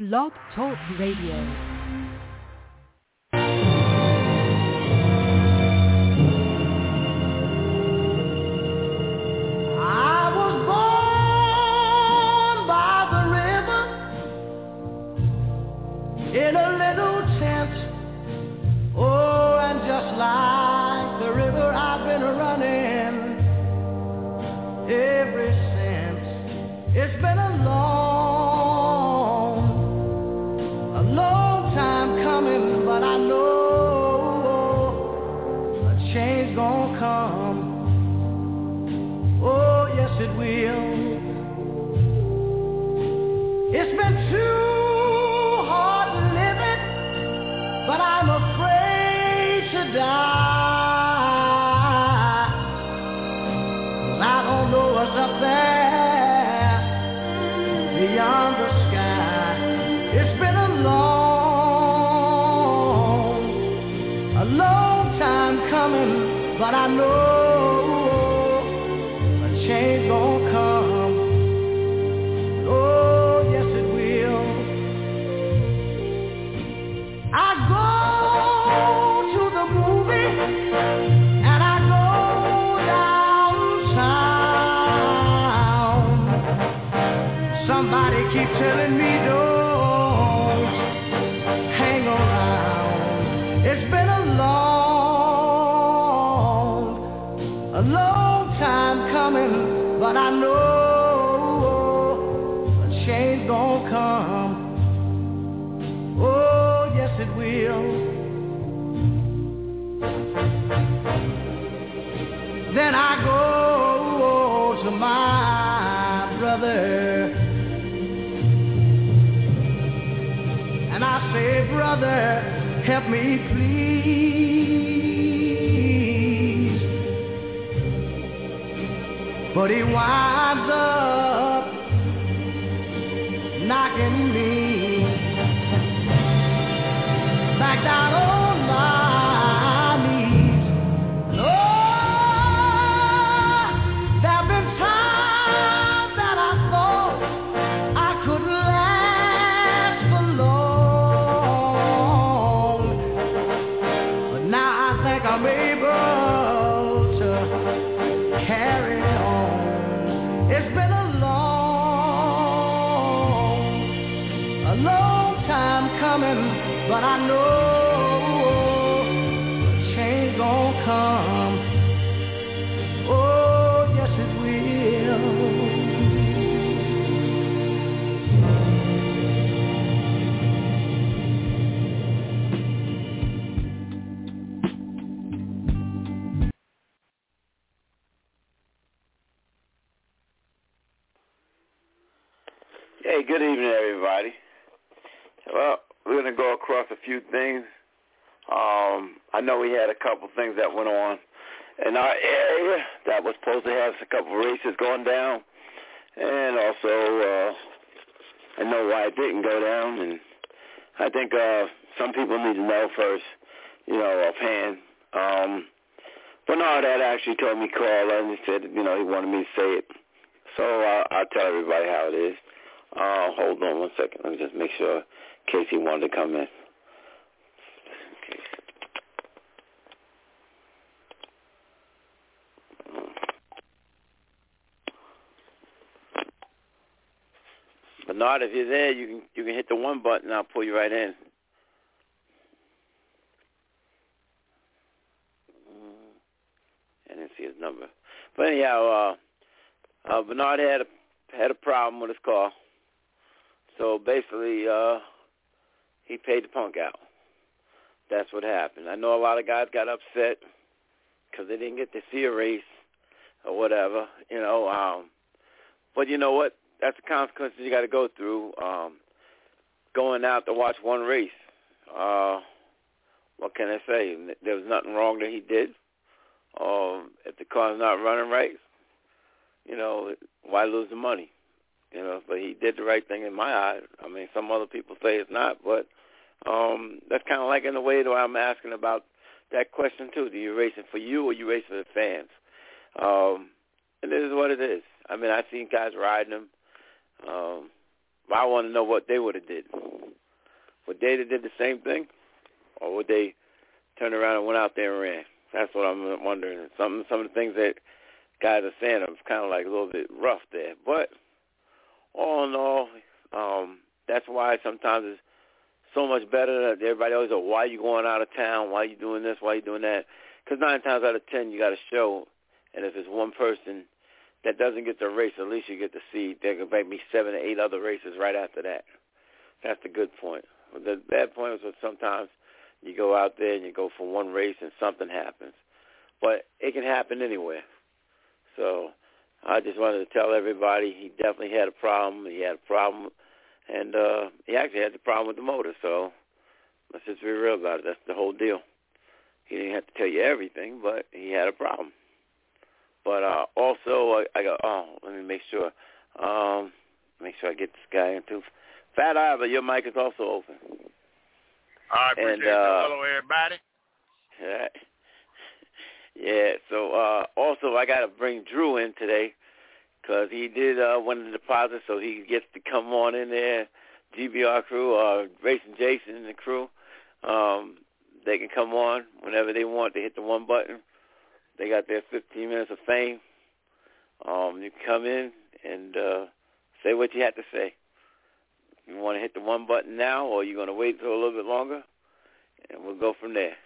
Blog Talk Radio. In a little tent, oh, and just like the river I've been running ever since. It's been a long time coming, but I know a change gonna come. Oh, yes it will. It's been too but I'm afraid to die, 'cause I don't know what's up there beyond the sky. It's been a long time coming, but I know a change gonna come. Oh, yes it will. I go to the movie and I go downtown. Somebody keep telling me don't hang around. It's been a long time coming, but I know a change gonna come. Oh, yes it will. Then I go to my brother and I say, brother, help me please. But he winds up knocking me back down on my knees. And oh, there have been times that I thought I couldn't last for long, but now I think I'm able to carry on. It's been a long time coming, but I know a change gonna come. Oh, yes it will. Hey, good evening, everybody. Well, we're going to go across a few things. I know we had a couple things that went on in our area that was supposed to have a couple races going down. And also, I know why it didn't go down. And I think some people need to know first, offhand. Bernard had actually told me call and he said, he wanted me to say it. So I'll tell everybody how it is. Hold on one second. Let me just make sure in case he wanted to come in. Bernard, if you're there, you can hit the one button and I'll pull you right in. I didn't see his number. But anyhow, Bernard had a problem with his car. So basically, he paid the punk out. That's what happened. I know a lot of guys got upset because they didn't get to see a race or whatever, But you know what? That's the consequences you got to go through going out to watch one race. What can I say? There was nothing wrong that he did. If the car's not running right, why lose the money? But he did the right thing in my eyes. I mean, some other people say it's not, but that's kind of like in the way that I'm asking about that question too. Do you racing for you or you racing for the fans? And this is what it is. I mean, I've seen guys riding them. I want to know what they would have did. Would they have did the same thing, or would they turn around and went out there and ran? That's what I'm wondering. Some of the things that guys are saying are kind of like a little bit rough there. But all in all, that's why sometimes it's so much better that everybody always goes, why are you going out of town? Why are you doing this? Why are you doing that? Because 9 times out of 10, you got to show. And if it's one person that doesn't get the race, at least you get to see there could maybe 7 or 8 other races right after that. That's the good point. The bad point is that sometimes you go out there and you go for one race and something happens. But it can happen anywhere. So I just wanted to tell everybody he definitely had a problem. He had a problem, and he actually had the problem with the motor. So let's just be real about it. That's the whole deal. He didn't have to tell you everything, but he had a problem. But also, I go, let me make sure I get this guy in too. Fat Ivor, your mic is also open. I appreciate it. Hello, everybody. Yeah, so also I got to bring Drew in today because he did one of the deposits, so he gets to come on in there, GBR crew, Racing Jason and the crew. They can come on whenever they want. They hit the one button. They got their 15 minutes of fame. You can come in and say what you have to say. You want to hit the one button now, or you're going to wait till a little bit longer, and we'll go from there.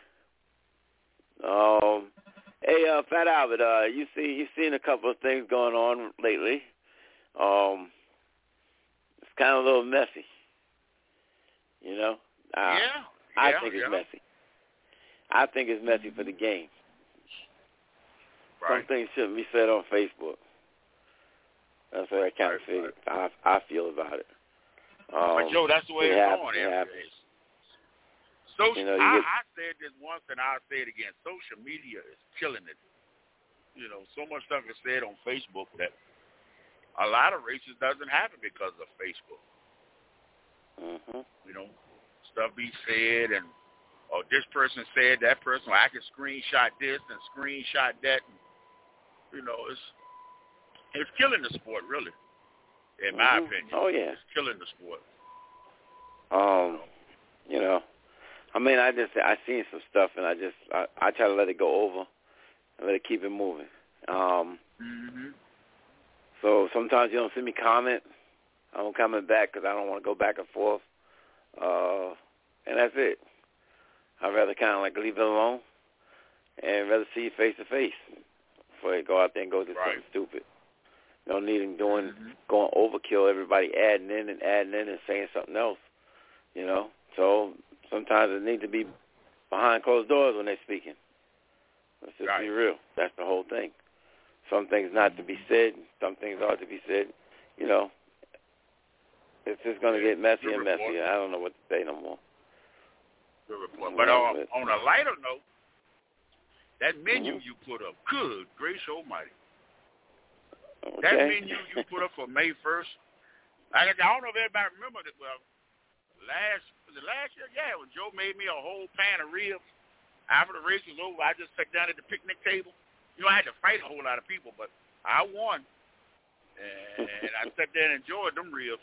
Hey, Fat Albert, you've seen a couple of things going on lately. It's kind of a little messy, you know. I think it's messy. I think it's messy for the game. Right. Some things shouldn't be said on Facebook. That's what I kind of feel. I feel about it. But Joe, that's the way it's going. I said this once and I'll say it again. Social media is killing it. You know, so much stuff is said on Facebook that a lot of races doesn't happen because of Facebook. Mm-hmm. You know, stuff be said and, this person said that person, or I can screenshot this and screenshot that. And, you know, it's killing the sport, really, in my opinion. Oh, yeah. It's killing the sport. You know, I mean, I seen some stuff, and I try to let it go over and let it keep it moving. So sometimes you don't see me comment. I don't comment back because I don't want to go back and forth. And that's it. I'd rather kind of like leave it alone and rather see you face to face before you go out there and go do something stupid. No need in going overkill, everybody adding in and saying something else, you know. So sometimes it needs to be behind closed doors when they're speaking. Let's just be real. That's the whole thing. Some things not to be said, some things are to be said. You know, it's just going to get messy and messy. I don't know what to say no more. Good report. But on a lighter note, that menu you put up, good gracious almighty. Okay. That menu you put up for May 1st, I don't know if everybody remembered it. Well, last year? Yeah, when Joe made me a whole pan of ribs. After the race was over, I just sat down at the picnic table. You know, I had to fight a whole lot of people, but I won. And I sat there and enjoyed them ribs.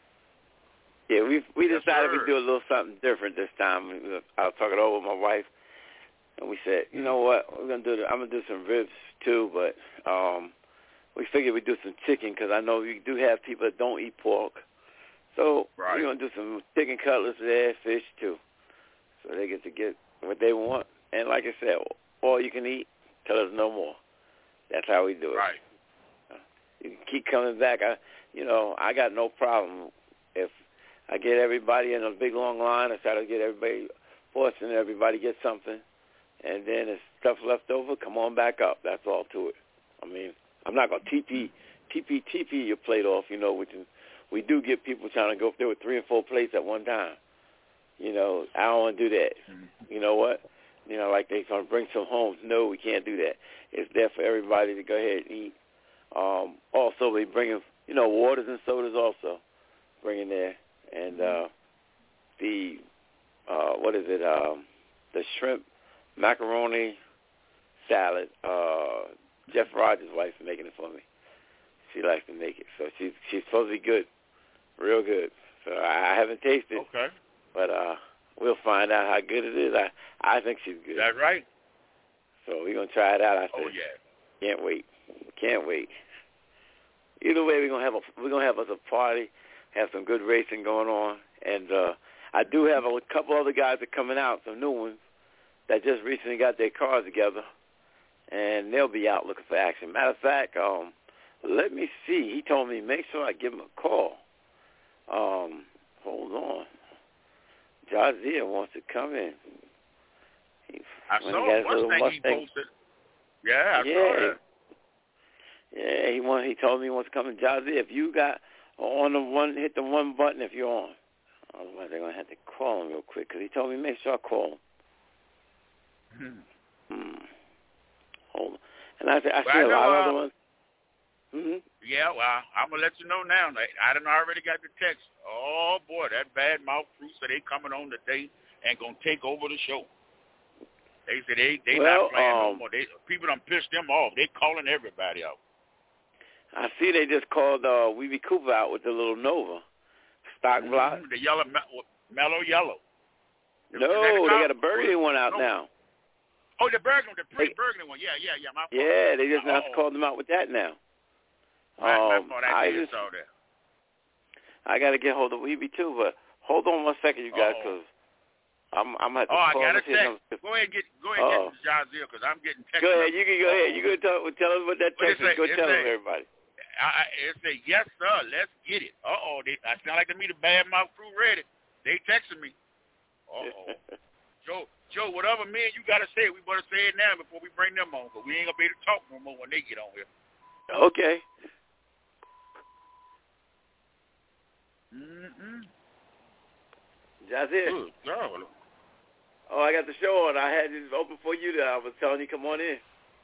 Yeah, we decided we'd do a little something different this time. I was talking over with my wife, and we said, you know what, I'm gonna do some ribs too, but we figured we'd do some chicken because I know we do have people that don't eat pork. So we're going to do some chicken cutlets there, fish too. So they get to get what they want. And like I said, all you can eat, tell us no more. That's how we do it. Right. You can keep coming back. I got no problem if I get everybody in a big long line. I try to get everybody, forcing everybody to get something. And then if stuff left over, come on back up. That's all to it. I mean, I'm not going to TP your plate off, you know, we do get people trying to go up there with 3 and 4 plates at one time. You know, I don't want to do that. You know what? You know, like they're going to bring some home. No, we can't do that. It's there for everybody to go ahead and eat. Also, we bring in, you know, waters and sodas also. Bring in there. And the shrimp macaroni salad. Jeff Rogers' wife is making it for me. She likes to make it. So she's supposed to be good. real good. So I haven't tasted it. Okay. But we'll find out how good it is. I think she's good. That's right. So we're going to try it out. I said, yeah. Can't wait. Can't wait. Either way, we're gonna have us a party, have some good racing going on, and I do have a couple other guys that are coming out, some new ones that just recently got their cars together, and they'll be out looking for action. Matter of fact, let me see. He told me make sure I give him a call. Hold on. Jazier wants to come in. I saw Mustang he posted. Yeah, I saw that. Yeah, he told me he wants to come in. Jazier, if you got hit the one button if you're on. Otherwise, they're going to have to call him real quick because he told me make sure I call him. Hold on. And I see a lot of other ones. Yeah, well, I'm going to let you know now. I done already got the text. Oh, boy, that bad mouth crew said they coming on today and going to take over the show. They said they not playing no more. People done pissed them off. They calling everybody out. I see they just called Weeby Cooper out with the little Nova stock block. The yellow, mellow yellow. No, they got a burgundy one out now. Oh, the burgundy, the pretty burgundy one. Yeah. My fault. Yeah, they just now called them out with that now. My fault. I saw that. I got to get hold of Weeby too, but hold on 1 second, you guys, because I'm going to call. I got a text. Go ahead and get Jazier, because I'm getting text. Go ahead. You can go ahead. You can tell us what that text is. Go tell everybody. It say, yes, sir, let's get it. I sound like to me the bad mouth crew ready. They texting me. Joe, whatever man you got to say, we better say it now before we bring them on, because we ain't going to be able to talk no more when they get on here. Okay. Jazier. Good God. Oh, I got the show on. I had it open for you. I was telling you, come on in.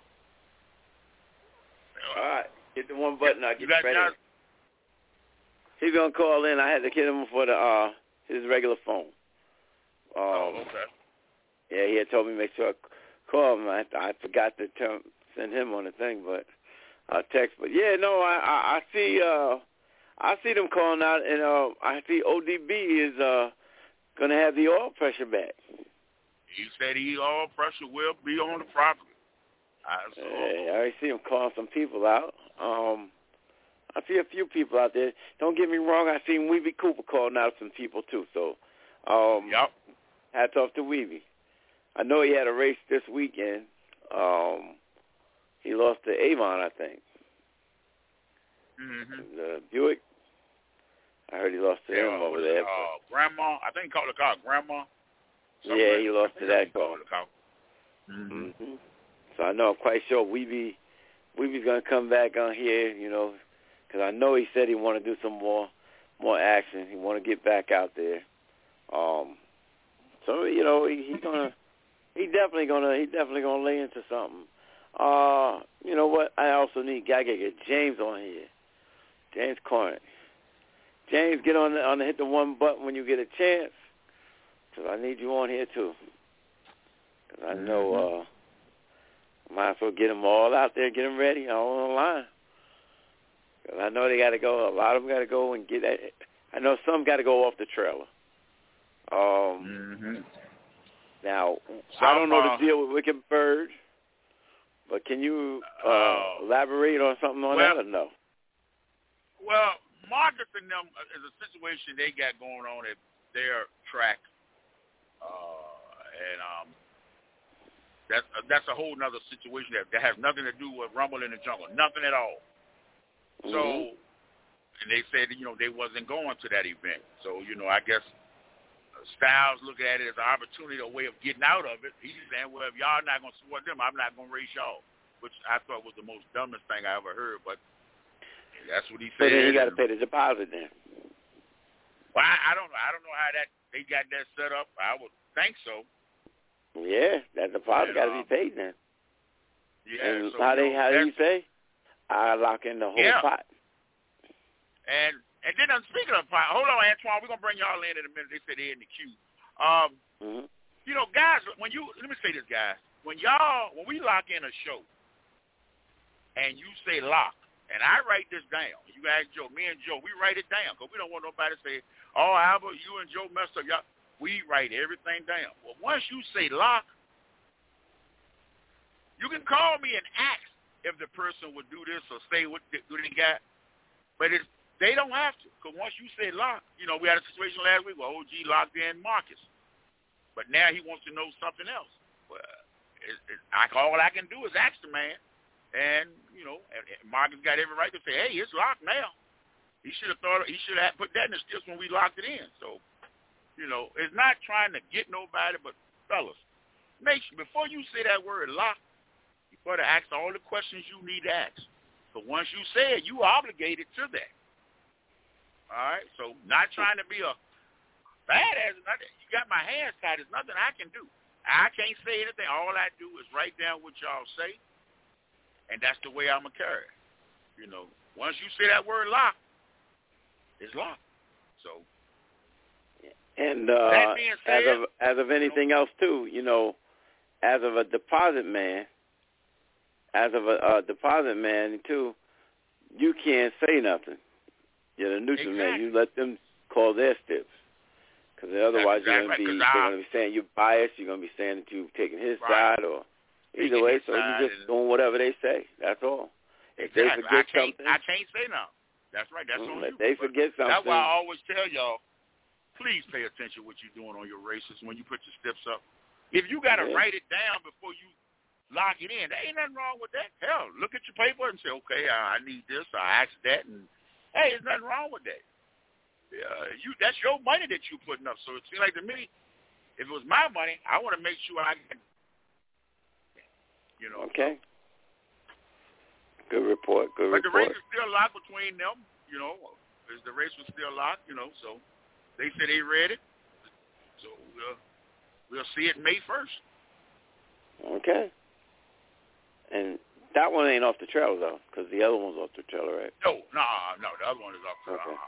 All right. Hit the one button. I'll get you ready. He's going to call in. I had to get him for his regular phone. Okay. Yeah, he had told me to make sure I call him. I forgot to send him on the thing, but text. But, yeah, no, I see them calling out, and I see ODB is going to have the oil pressure back. He said oil pressure will be on the property. I already see him calling some people out. I see a few people out there. Don't get me wrong. I seen Weeby Cooper calling out some people too. So, hats off to Weeby. I know he had a race this weekend. He lost to Avon, I think. The Buick. I heard he lost to him over there. Grandma. I think he called the car Grandma. Yeah, he lost to that car. So I know, I'm quite sure Weeby's going to come back on here, because I know he said he want to do some more action. He want to get back out there. So he's definitely gonna lay into something. You know what? I also got to get James on here. James Cornick. James, get on the hit the one button when you get a chance, because I need you on here too. Because I know. Might as well get them all out there, get them ready, all on the line. Because I know they got to go. A lot of them got to go and get that. I know some got to go off the trailer. Now, I don't know the deal with Wicked Bird, but can you elaborate on something on that or no? Well, Marcus and them is a situation they got going on at their track. That's a whole nother situation that has nothing to do with Rumble in the Jungle, nothing at all. So, and they said, they wasn't going to that event. So, I guess Styles look at it as an opportunity, a way of getting out of it. He's saying, well, if y'all not going to support them, I'm not going to race y'all, which I thought was the most dumbest thing I ever heard, but that's what he said. So then he got to pay the deposit then. Well, I don't know how they got that set up. I would think so. Yeah, that deposit got to be paid then. Yeah. And so, how do you say? I lock in the whole pot. And then speaking of pot, hold on, Antoine, we're gonna bring y'all in a minute. They said they're in the queue. Guys, let me say this, guys. When we lock in a show, and you say lock, And I write this down. You ask Joe, me and Joe, we write it down because we don't want nobody to say, oh, Albert, you and Joe messed up. Y'all. We write everything down. Well, once you say lock, you can call me and ask if the person would do this or say what they got. But they don't have to, because once you say lock, we had a situation last week where OG locked in Marcus. But now he wants to know something else. Well, all I can do is ask the man. And, Marcus got every right to say, hey, it's locked now. He should have put that in the stilts when we locked it in. So, it's not trying to get nobody, but fellas, make sure, before you say that word lock, you better ask all the questions you need to ask. But once you say it, you obligated to that. All right? So not trying to be a badass. You got my hands tied. There's nothing I can do. I can't say anything. All I do is write down what y'all say, and that's the way I'm going to carry it. Once you say that word lock, it's locked. So. And that being said, as of anything else, too, as of a deposit man, too, you can't say nothing. You're the neutral man. You let them call their steps. Because otherwise they're going to be saying you're biased. You're going to be saying that you're taking his side or either way. So you're just doing whatever they say. That's all. If they forget something. I can't say no. That's right. That's on you. If they forget something. That's why I always tell y'all, please pay attention to what you're doing on your races when you put your steps up. If you got to write it down before you lock it in, there ain't nothing wrong with that. Hell, look at your paper and say, okay, I need this, I ask that, and hey, there's nothing wrong with that. That's your money that you're putting up. So it seems like to me, if it was my money, I want to make sure I can, Okay. Good report. But the race is still locked between them, the race was still locked, so they said they read it. So we'll see it May 1st. Okay. And that one ain't off the trailer, though, because the other one's off the trailer, right? No, the other one is off the trailer.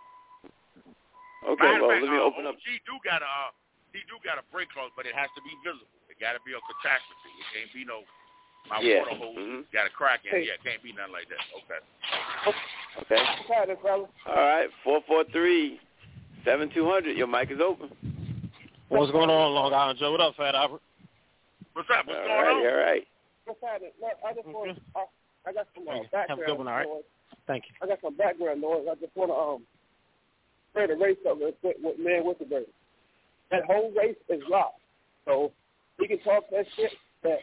Okay, well, let me open up. He do got a brake clause, but it has to be visible. It got to be a catastrophe. It can't be water hose got a crack in it. Yeah, it can't be nothing like that. Okay. All right, 443-7200. Your mic is open. What's going on, Long Island Joe? What up, Fat Albert? What's up? What's going on? All right. I just want. I got some background. Have a good one, all right? Noise. Thank you. I got some background noise. I just want to play the race up with Man Whistlebird. That whole race is locked, so he can talk that shit. That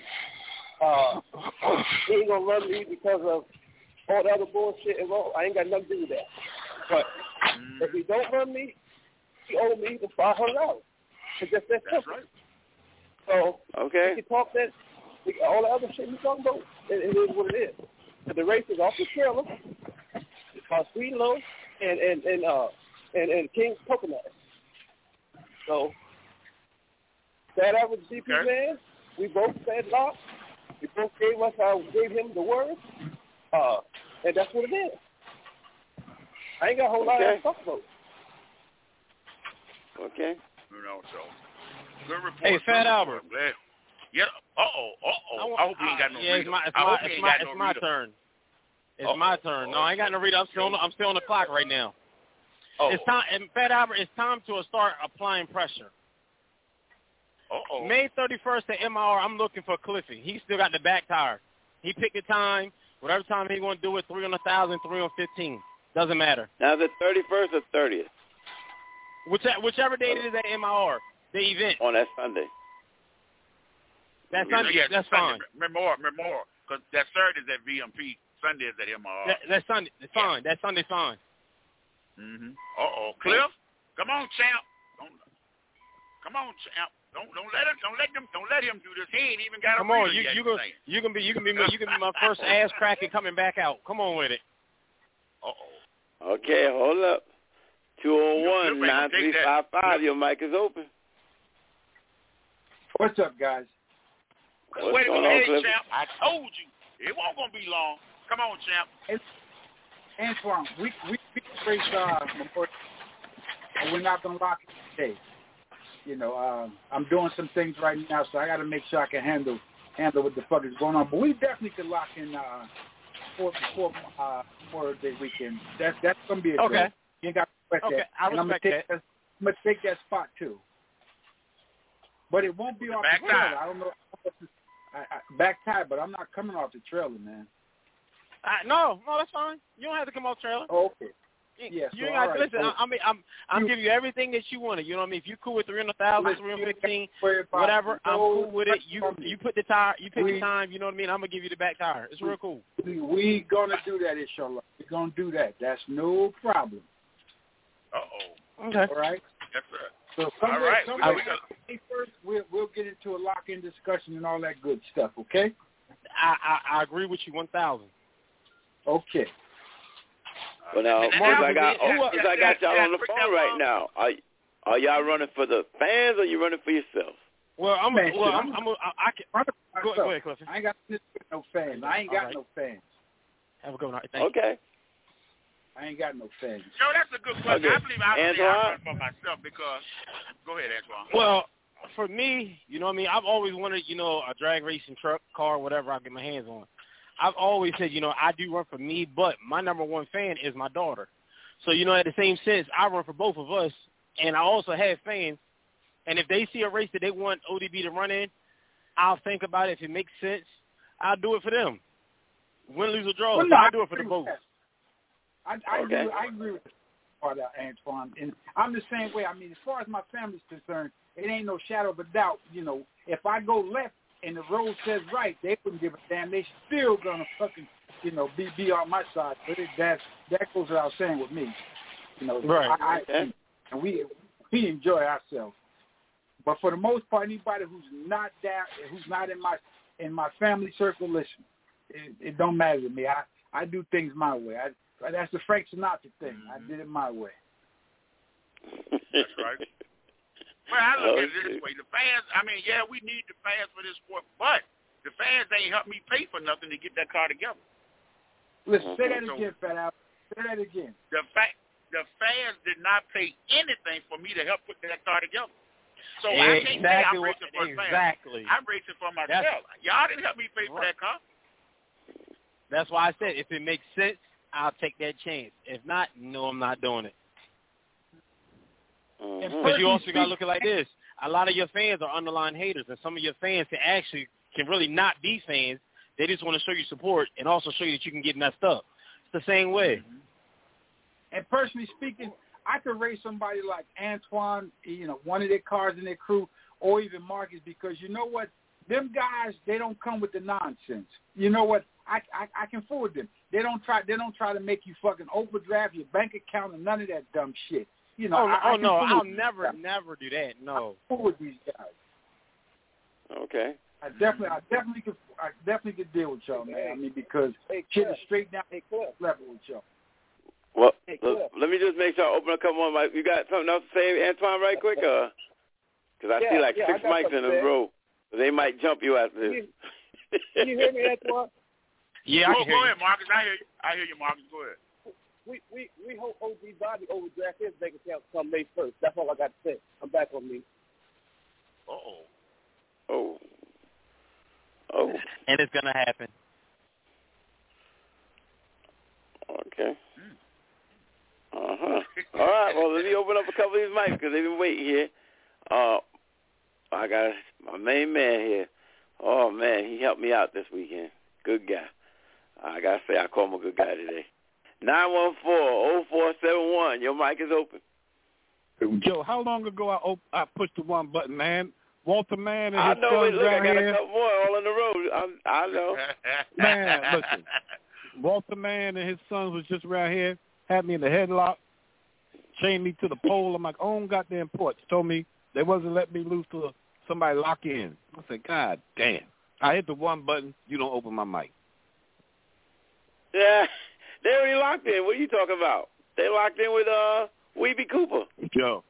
he ain't gonna run me because of all the other bullshit involved. I ain't got nothing to do with that. But if he don't run me, he owe me the $500. It's just that simple. Right. So he can talk that. All the other shit he's talking about, it is what it is. But the race is off the trailer. Sweet Low and King's Coconut. So that was DP man. We both said lock. We both gave him the word. And that's what it is. I ain't got a whole lot to talk about. Okay. So good report. Hey, Fat Albert. Yeah. I hope he ain't got no reader. It's my turn. It's my turn. No, I ain't got no reader. I'm still on the clock right now. It's time, and Fat Albert, it's time to start applying pressure. May 31st at MIR, I'm looking for Cliffy. He still got the back tire. He picked the time. Whatever time he want to do it, 3 on 1,000, 3 on 15. Doesn't matter. Now, the 31st or 30th? Whichever date it is at MIR, the event. On that Sunday. That Sunday, yeah, that's Sunday. fine. Memorial, because that Saturday is at VMP. Sunday is at MIR. That Sunday, it's fine. That Sunday's fine. Cliff, come on, champ. Come on, champ. Don't let him do this. He ain't even got Come a on, yet. you can be my first ass cracking coming back out. Come on with it. Okay, hold up. 201-9355. Your mic is open. What's up, guys? Wait a minute, champ. I told you it won't gonna be long. Come on, champ. Antoine, we race before, and we're not gonna lock it today. I'm doing some things right now, so I got to make sure I can handle what the fuck is going on. But we definitely could lock in before Memorial Day weekend. That's gonna be a okay. joke. You ain't got to sweat okay. that. I respect that. I'm gonna take that spot too. But it won't be off the trailer. I don't know. Back tie, but I'm not coming off the trailer, man. No, that's fine. You don't have to come off the trailer. Oh, okay. Yeah, you ain't got to listen. I'm giving you everything that you wanted. You know what I mean? If you cool with 300,000, 315, whatever, I'm cool with it. You put the tire, you pick the time. You know what I mean? I'm gonna give you the back tire. It's real cool. We gonna do that, inshallah. We're gonna do that. That's no problem. Okay. All right. Yes, sir. So someday first, we'll get into a lock-in discussion and all that good stuff. Okay. I agree with you 1,000. Okay. Well, now, since I got y'all on the phone right now, are y'all running for the fans or you running for yourself? Well, I can go ahead, Clifford. I ain't got no fans. I ain't got no fans. Have a good night. Okay. I ain't got no fans. Yo, that's a good question. Okay. I believe I run for myself because. Go ahead, Antoine. Well, for me, you know what I mean. I've always wanted, a drag racing truck, car, whatever I get my hands on. I've always said, I do run for me, but my number one fan is my daughter. So, at the same sense, I run for both of us, and I also have fans. And if they see a race that they want ODB to run in, I'll think about it. If it makes sense, I'll do it for them. Win, lose, or draw, I'll do it for the both. I agree with part of Antoine. And I'm the same way. I mean, as far as my family's concerned, it ain't no shadow of a doubt. If I go left, and the road says right, they wouldn't give a damn. They still gonna fucking, be on my side. But that goes without saying with me. Right. And we enjoy ourselves. But for the most part, anybody who's not there, who's not in my family circle, listen, it don't matter to me. I do things my way. That's the Frank Sinatra thing. I did it my way. That's right. Well, I look at it this way. The fans, we need the fans for this sport, but the fans ain't helped me pay for nothing to get that car together. Listen, say that again, Fat Al. Say that again. The fans did not pay anything for me to help put that car together. So I can't say I'm racing for the fans. I'm racing for myself. Y'all didn't help me pay for that car. That's why I said if it makes sense, I'll take that chance. If not, no, I'm not doing it. Because you also got to look at it like this. A lot of your fans are underlying haters, and some of your fans can really not be fans. They just want to show you support and also show you that you can get messed up. It's the same way. And personally speaking, I could race somebody like Antoine, one of their cars in their crew, or even Marcus, because you know what? Them guys, they don't come with the nonsense. You know what? I can forward them. They don't try to make you fucking overdraft your bank account and none of that dumb shit. I'll never do that. No. I'm cool with these guys. Okay. I definitely could deal with y'all, man. I mean, because shit is straight down level with y'all. Well, let me just make sure I open a couple more mics. You got something else to say, Antoine, right quick? Because I see like 6 mics in a row. They might jump you after this. Can you hear me, Antoine? Yeah, I can hear go ahead, Marcus. I hear you, Marcus. Go ahead. We hope OG Bobby overdraft his bank account come May 1st. That's all I got to say. I'm back on me. Oh. And it's going to happen. Okay. All right. Well, let me open up a couple of these mics because they've been waiting here. I got my main man here. Oh, man, he helped me out this weekend. Good guy. I got to say I call him a good guy today. 914-0471. Your mic is open. Joe, how long ago I pushed the one button, man? Walter Mann and his sons right here. I got a couple more all in the road. I know. Man, listen. Walter Mann and his sons was just right here, had me in the headlock, chained me to the pole on my own goddamn porch, told me they wasn't letting me loose till somebody lock in. I said, God damn. I hit the one button, you don't open my mic. Yeah, they already locked in. What are you talking about? They locked in with Weeby Cooper. Joe.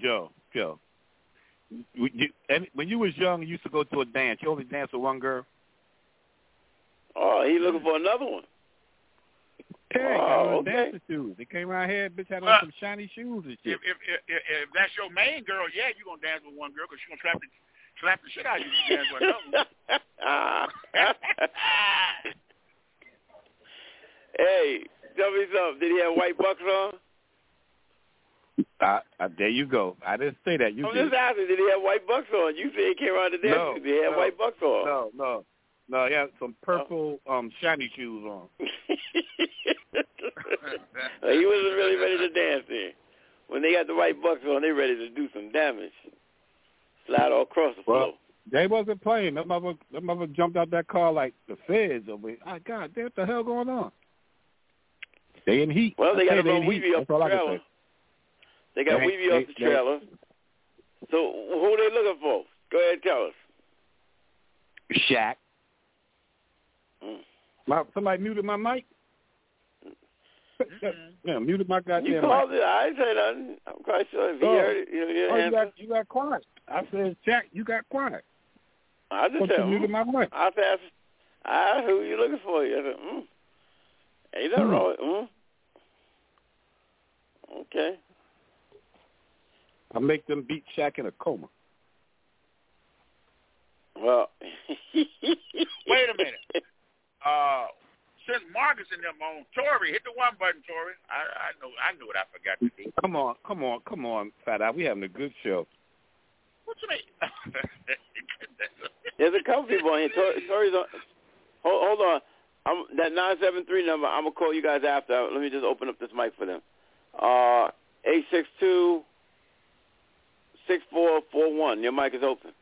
When you was young, you used to go to a dance. You only danced with one girl? Oh, he looking for another one. Yeah, got dancing shoes. They came around here, bitch had on some shiny shoes and shit. If that's your main girl, yeah, you're going to dance with one girl because she's going to slap the shit out of you if you dance with another one. Hey, Tell me something. Did he have white bucks on? There you go. I didn't say that. You I'm did. just asking, did he have white bucks on? You said he came around the dance. No, Did he have white bucks on? No, he had some purple shiny shoes on. He wasn't really ready to dance then. When they got the white bucks on, they ready to do some damage. Slide all across the floor. They wasn't playing. That mother jumped out that car like the feds over here. Oh, God, what the hell going on? They in heat. Well, they got to run Weavy off the trailer. They got Weavy off the trailer. So who they looking for? Go ahead and tell us. Shaq. Somebody muted my mic? Yeah, muted my goddamn mic. You called it. I ain't say nothing. I'm quite sure if he heard it, you got quiet. I said, Shaq, you got quiet. I just said, muted my mic. I said, who you looking for? I said, ain't nothing wrong with Okay. I make them beat Shaq in a coma. Well, wait a minute. Since Marcus and them on, Tori, hit the one button, Tori. I know what I forgot to do. Come on, Fat Eye. We having a good show. What you mean? There's a couple people on here. Tori's on. Hold on. That 973 number, I'm going to call you guys after. Let me just open up this mic for them. 862-6441. Your mic is open.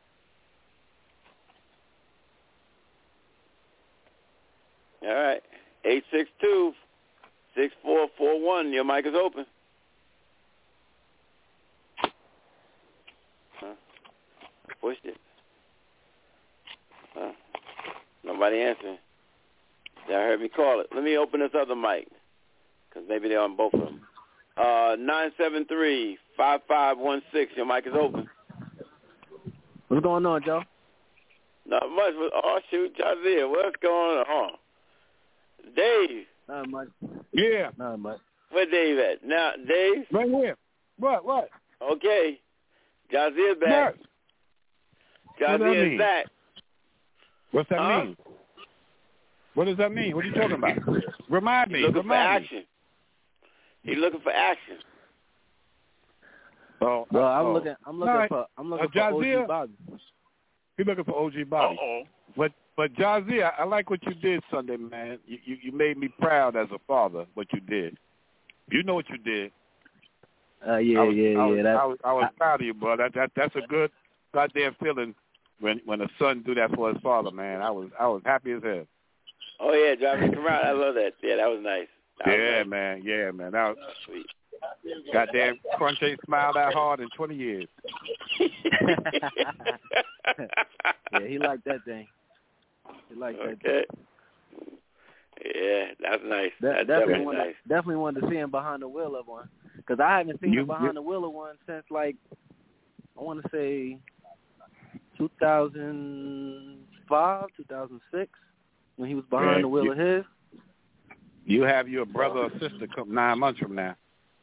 All right. 862-6441. Your mic is open. Pushed it. Nobody answering. Y'all heard me call it. Let me open this other mic, because maybe they're on both of them. 973-5516. Your mic is open. What's going on, Joe? Not much. Oh, shoot, Jazier. What's going on? Dave. Not much. Yeah. Not much. Where Dave at? Now, Dave? Right here. What? Okay. Jazier's back. Jazier's back. What's that mean? What does that mean? What are you talking about? Remind me. He's looking for action. He's looking for action. I'm looking for OG Bobby. He's looking for OG Bobby. But Jazier, I like what you did Sunday, man. You made me proud as a father. What you did. You know what you did. I was proud of you, bro. That's a good goddamn feeling when a son do that for his father, man. I was happy as hell. Oh yeah, driving him around. I love that. Yeah, that was nice. Man. That was sweet. Goddamn Crunch ain't smiled that hard in 20 years. Yeah, he liked that thing. Okay. Yeah, that's nice. That's definitely nice. Definitely wanted to see him behind the wheel of one, because I haven't seen him behind the wheel of one since, like, I want to say 2005, 2006, when he was behind the wheel of his. You have your brother or sister come 9 months from now.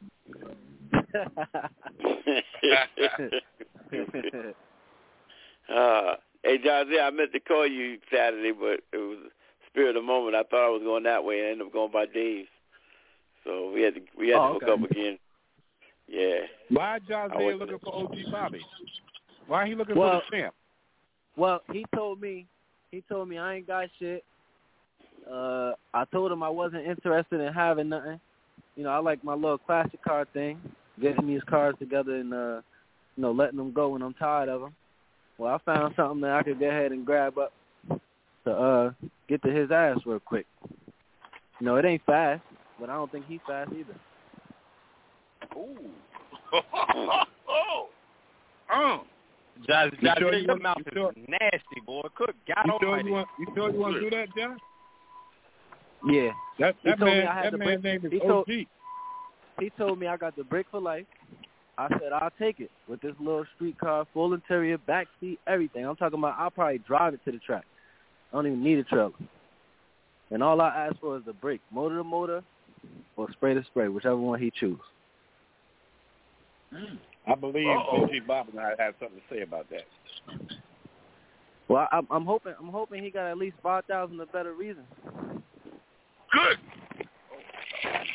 Hey, Jazier, I meant to call you Saturday, but it was spirit of the moment. I thought I was going that way, and I ended up going by Dave's. So we had to hook up again. Yeah. Why Jazier looking for OG Bobby? Why he looking for the champ? Well, he told me I ain't got shit. I told him I wasn't interested in having nothing. You know, I like my little classic car thing, getting these cars together and letting them go when I'm tired of them. Well, I found something that I could go ahead and grab up to get to his ass real quick. You know, it ain't fast, but I don't think he's fast either. Ooh. Jazier, your mouth is nasty, boy. Cook God almighty. You sure you want to do that, John? Yeah. That man's name is OG. He told me I got the brick for life. I said, I'll take it with this little street car, full interior, back seat, everything. I'm talking about I'll probably drive it to the track. I don't even need a trailer. And all I ask for is the brake, motor to motor or spray to spray, whichever one he chooses. I believe OG Bob and I have something to say about that. Well, I'm hoping he got at least 5,000 or better reasons. Good.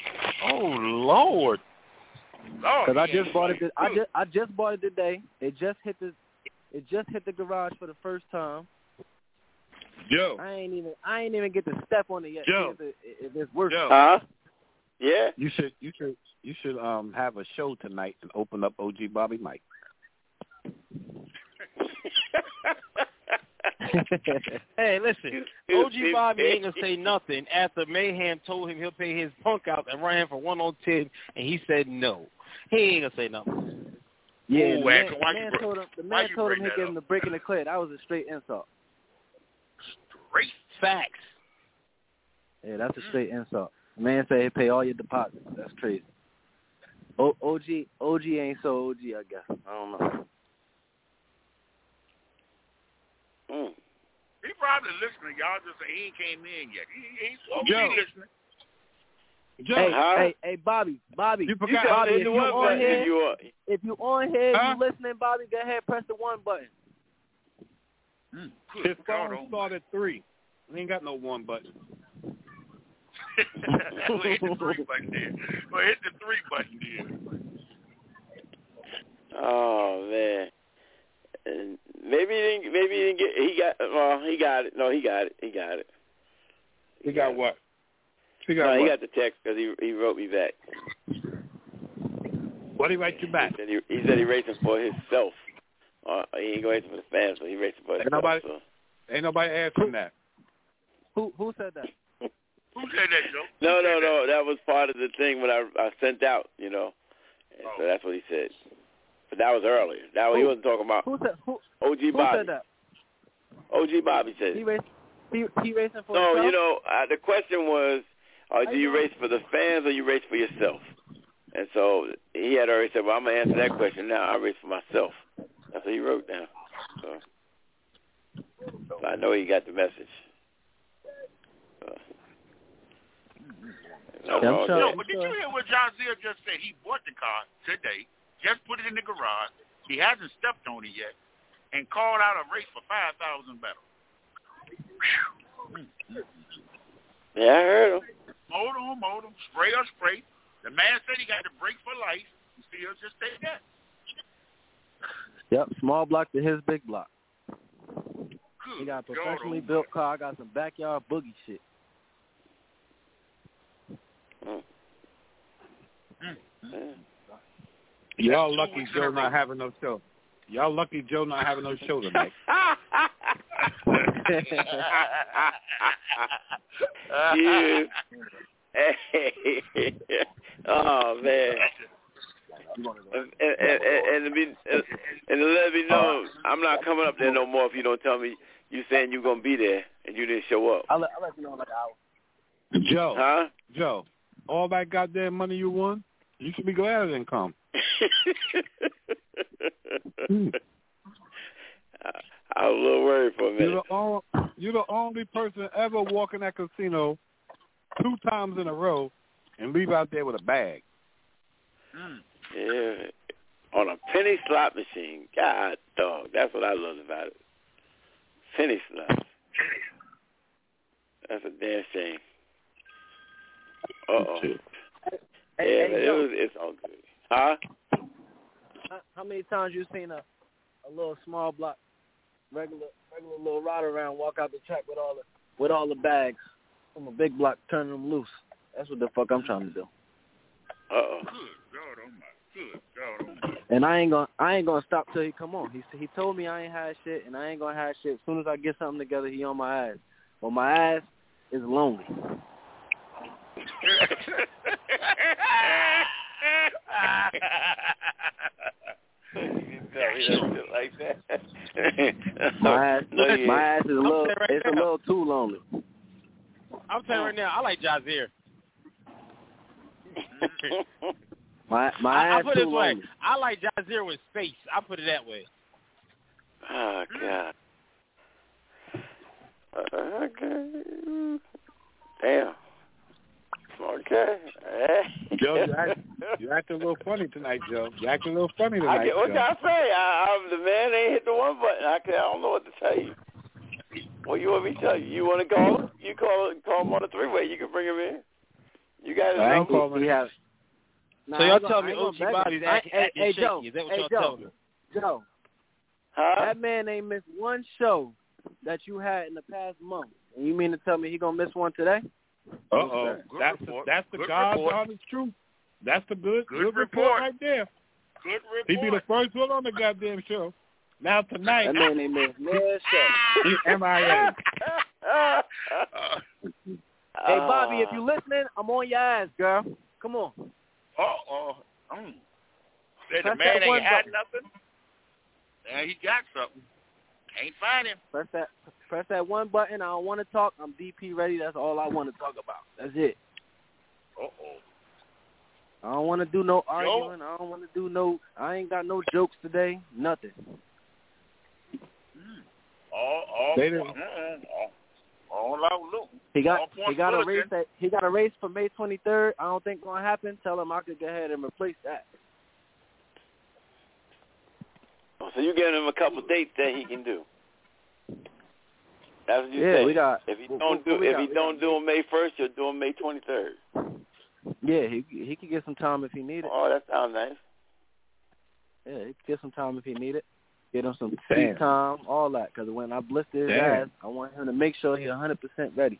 Oh Lord! Because I just bought it. I just bought it today. It just hit the garage for the first time. Joe. I ain't even get to step on it yet. Joe. If it's worth. Joe. Huh? Yeah. You should have a show tonight and open up OG Bobby Mike. Hey, listen, OG Bobby ain't gonna say nothing after Mayhem told him he'll pay his punk out and run him for 110, and he said no. He ain't gonna say nothing. Yeah, Ooh, the man told him he'd give him the break in the clear. That was a straight insult. Straight facts. Yeah, that's a straight insult. The man said he'd pay all your deposits. That's crazy. OG ain't so OG, I guess. I don't know. He probably listening. Y'all just say he ain't came in yet. He's listening. Joe, hey, Bobby. You forgot Bobby, if you on here, you listening, Bobby, go ahead, press the 1 button. His phone started at 3. He ain't got no 1 button. We'll hit the 3 button there. Oh man. And maybe he didn't get. He got it. No, he got it. He got what? He got the text because he wrote me back. What did he write you back? He said he racing for himself. He ain't racing for the fans, but he racing for himself. Ain't nobody asking that. Who said that? Who said that, Joe? No. That was part of the thing when I sent out, And so that's what he said. But that was earlier. He wasn't talking about OG Bobby. Who said that? OG Bobby said he racing for No, himself? The question was, do you race for the fans or you race for yourself? And so he had already said, well, I'm going to answer that question now. I race for myself. That's what he wrote down. So I know he got the message. But did you hear what Jazier just said? He bought the car today, just put it in the garage. He hasn't stepped on it yet, and called out a race for 5,000 better. Yeah, I heard him. Motor, spray. The man said he got the brake for life. You see, he'll just take that. Yep, small block to his big block. Good he got a professionally built car. I got some backyard boogie shit. Y'all lucky Joe not having no show. Y'all lucky Joe not having no show tonight. Yeah. Oh man. And to let me know, I'm not coming up there no more if you don't tell me you saying you're gonna be there and you didn't show up. I'll let you know in like an hour. Joe. Huh? Joe, all that goddamn money you won, you should be glad it didn't come. I was a little worried for a minute. You're the only person ever walk in that casino 2 times in a row and leave out there with a bag. Yeah, on a penny slot machine. God, dog, that's what I love about it. Penny slots. That's a damn shame. It's all good. Huh? How many times you seen a little small block, regular little rider around walk out the track with all the bags from a big block, turning them loose? That's what the fuck I'm trying to do. Good God. And I ain't gonna stop till he come on. He told me I ain't had shit, and I ain't gonna have shit. As soon as I get something together, he on my ass. Well, my ass is lonely. Like that. My ass is a little too lonely. I'm telling you right now, I like Jazier. My ass put too it this way. lonely. I like Jazier with space. I put it that way. Oh God. Okay. Damn. Okay. Joe, you acting a little funny tonight, Joe. You acting a little funny tonight. What can I say? The man ain't hit the 1 button. I don't know what to tell you. What you want me to tell you? You want to call him? You call him on a 3-way. You can bring him in. You guys So y'all tell me OG Bobby's acting shaky. Joe, Is that what y'all telling me? Joe, that man ain't missed one show that you had in the past month. And you mean to tell me he gonna miss one today? Uh-oh. That's the God's honest truth. That's the good report right there. Good report. He be the first one on the goddamn show. Now tonight. That man ain't missed no show. He's MIA. Hey, Bobby, if you listening, I'm on your ass, girl. Come on. Said the man ain't had nothing. And he got something. Can't find him. Press that one button. I don't want to talk. I'm DP ready. That's all I want to talk about. That's it. I don't want to do no arguing. I don't want to do no. I ain't got no jokes today. Nothing. All out looking. He got a race he got a race for May 23rd. I don't think gonna happen. Tell him I could go ahead and replace that. So you giving him a couple dates that he can do. That's what you say. We got. If he don't do him May 1st, you'll do him May 23rd. Yeah, he could get some time if he need it. Oh, that sounds nice. Yeah, he could get some time if he need it. Get him some free time, all that. Because when I blister his ass, I want him to make sure he's 100% ready.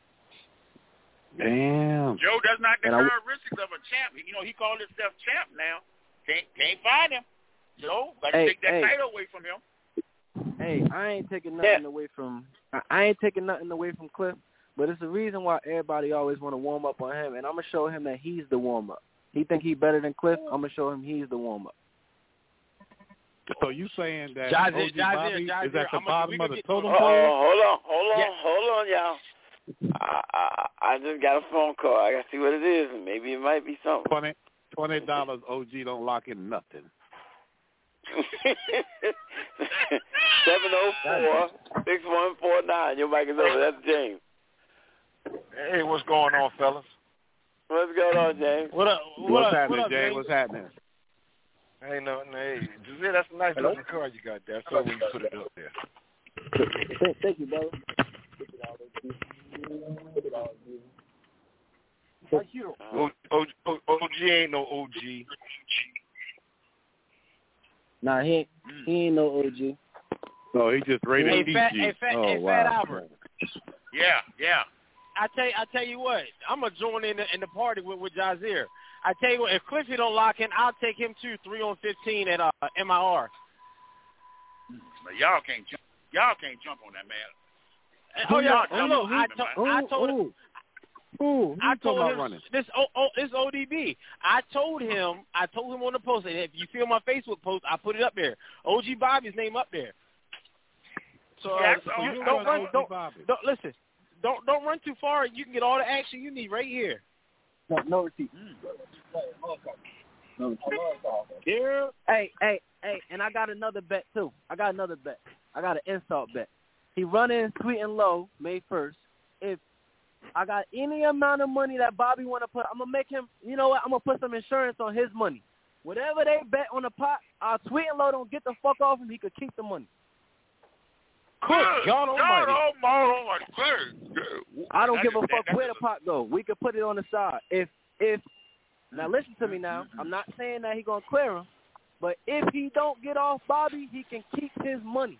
Damn. Joe does not the characteristics of a champ. You know, he called himself champ now. Can't find him. Joe, got to take that title away from him. Hey, I ain't taking nothing away from. I ain't taking nothing away from Cliff. But it's the reason why everybody always want to warm up on him, and I'm gonna show him that he's the warm up. He think he better than Cliff. I'm gonna show him he's the warm up. So you saying that OG Bobby is at the bottom of the totem pole? Hold on, y'all. I just got a phone call. I got to see what it is, and maybe it might be something. $20 OG don't lock in nothing. 704-6149. Your mic is over. That's James. Hey, what's going on, fellas? What's going on, James? What's happening, James? What's happening? Ain't nothing. Hey, that's a nice looking car you got there. So when you put it up there. Thank you, brother. OG ain't no OG. Nah, he ain't no OG. No, he just rated PG. Fat Albert. Yeah. I tell you what, I'm gonna join in the party with Jazier. I tell you what, if Cliffy don't lock in, I'll take him too. 3-on-15 at MIR. But y'all can't jump on that man. I told him this ODB. I told him on the post, and if you feel my Facebook post, I put it up there. OG Bobby's name up there. So listen. Don't run too far. You can get all the action you need right here. No receipt. Yeah. Hey, and I got another bet too. I got an insult bet. He running sweet and low May 1st. If I got any amount of money that Bobby want to put, I'm gonna make him. You know what? I'm gonna put some insurance on his money. Whatever they bet on the pot, sweet and low don't get the fuck off him. He could keep the money. God Almighty. I don't give a fuck where the pot go. We could put it on the side. If now listen to me now. I'm not saying that he gonna clear him, but if he don't get off Bobby, he can keep his money.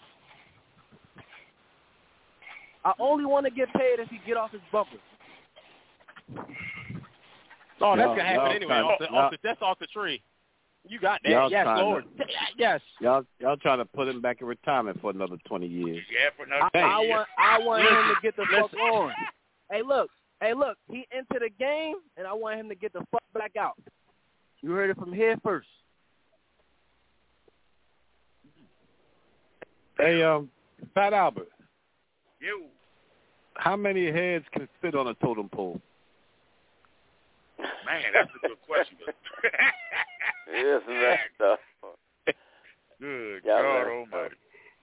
I only want to get paid if he get off his bumper. Oh, that's gonna happen anyway. That's off the tree. You got that. Yes, Lord. Yes. Y'all trying to put him back in retirement for another 20 years. Yeah, for another 20 years. I want him to get the fuck on. Hey, look. He into the game, and I want him to get the fuck back out. You heard it from here first. Hey, Fat Albert. You. How many heads can fit on a totem pole? Man, that's a good question. Yes, that stuff. Good God Almighty.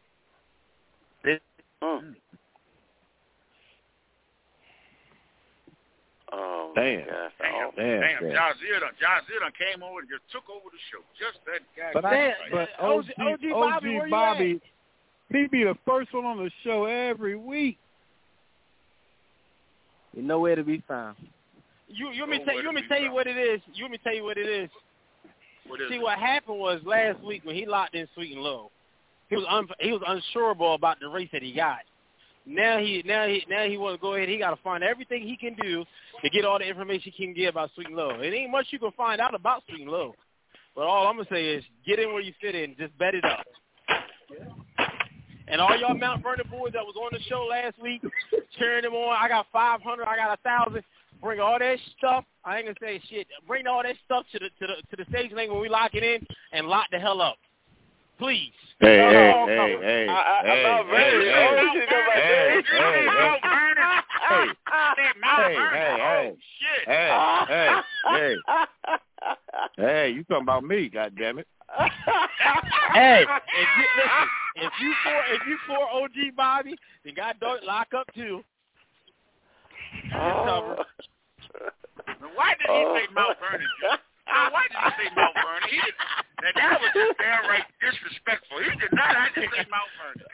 Oh, damn. Jazier done came over and just took over the show. Just that guy. But OG Bobby, he be the first one on the show every week. You're nowhere to be found. You want me to tell you what it is? You want me to tell you what it is? What happened was last week when he locked in Sweet and Low, he was unsureable about the race that he got. Now he want to go ahead. He got to find everything he can do to get all the information he can get about Sweet and Low. It ain't much you can find out about Sweet and Low, but all I'm gonna say is get in where you fit in. Just bet it up. And all y'all Mount Vernon boys that was on the show last week, cheering them on. I got 500. I got 1,000. Bring all that stuff. I ain't gonna say shit. Bring all that stuff to the stage lane when we lock it in and lock the hell up, please. Hey. Hey, you talking about me? God damn it. Hey, if you for OG Bobby, then God dog lock up too. Why did he say Mount Vernon, Joe? Why did he say Mount Vernon? That was just downright disrespectful. He did not actually say Mount Vernon.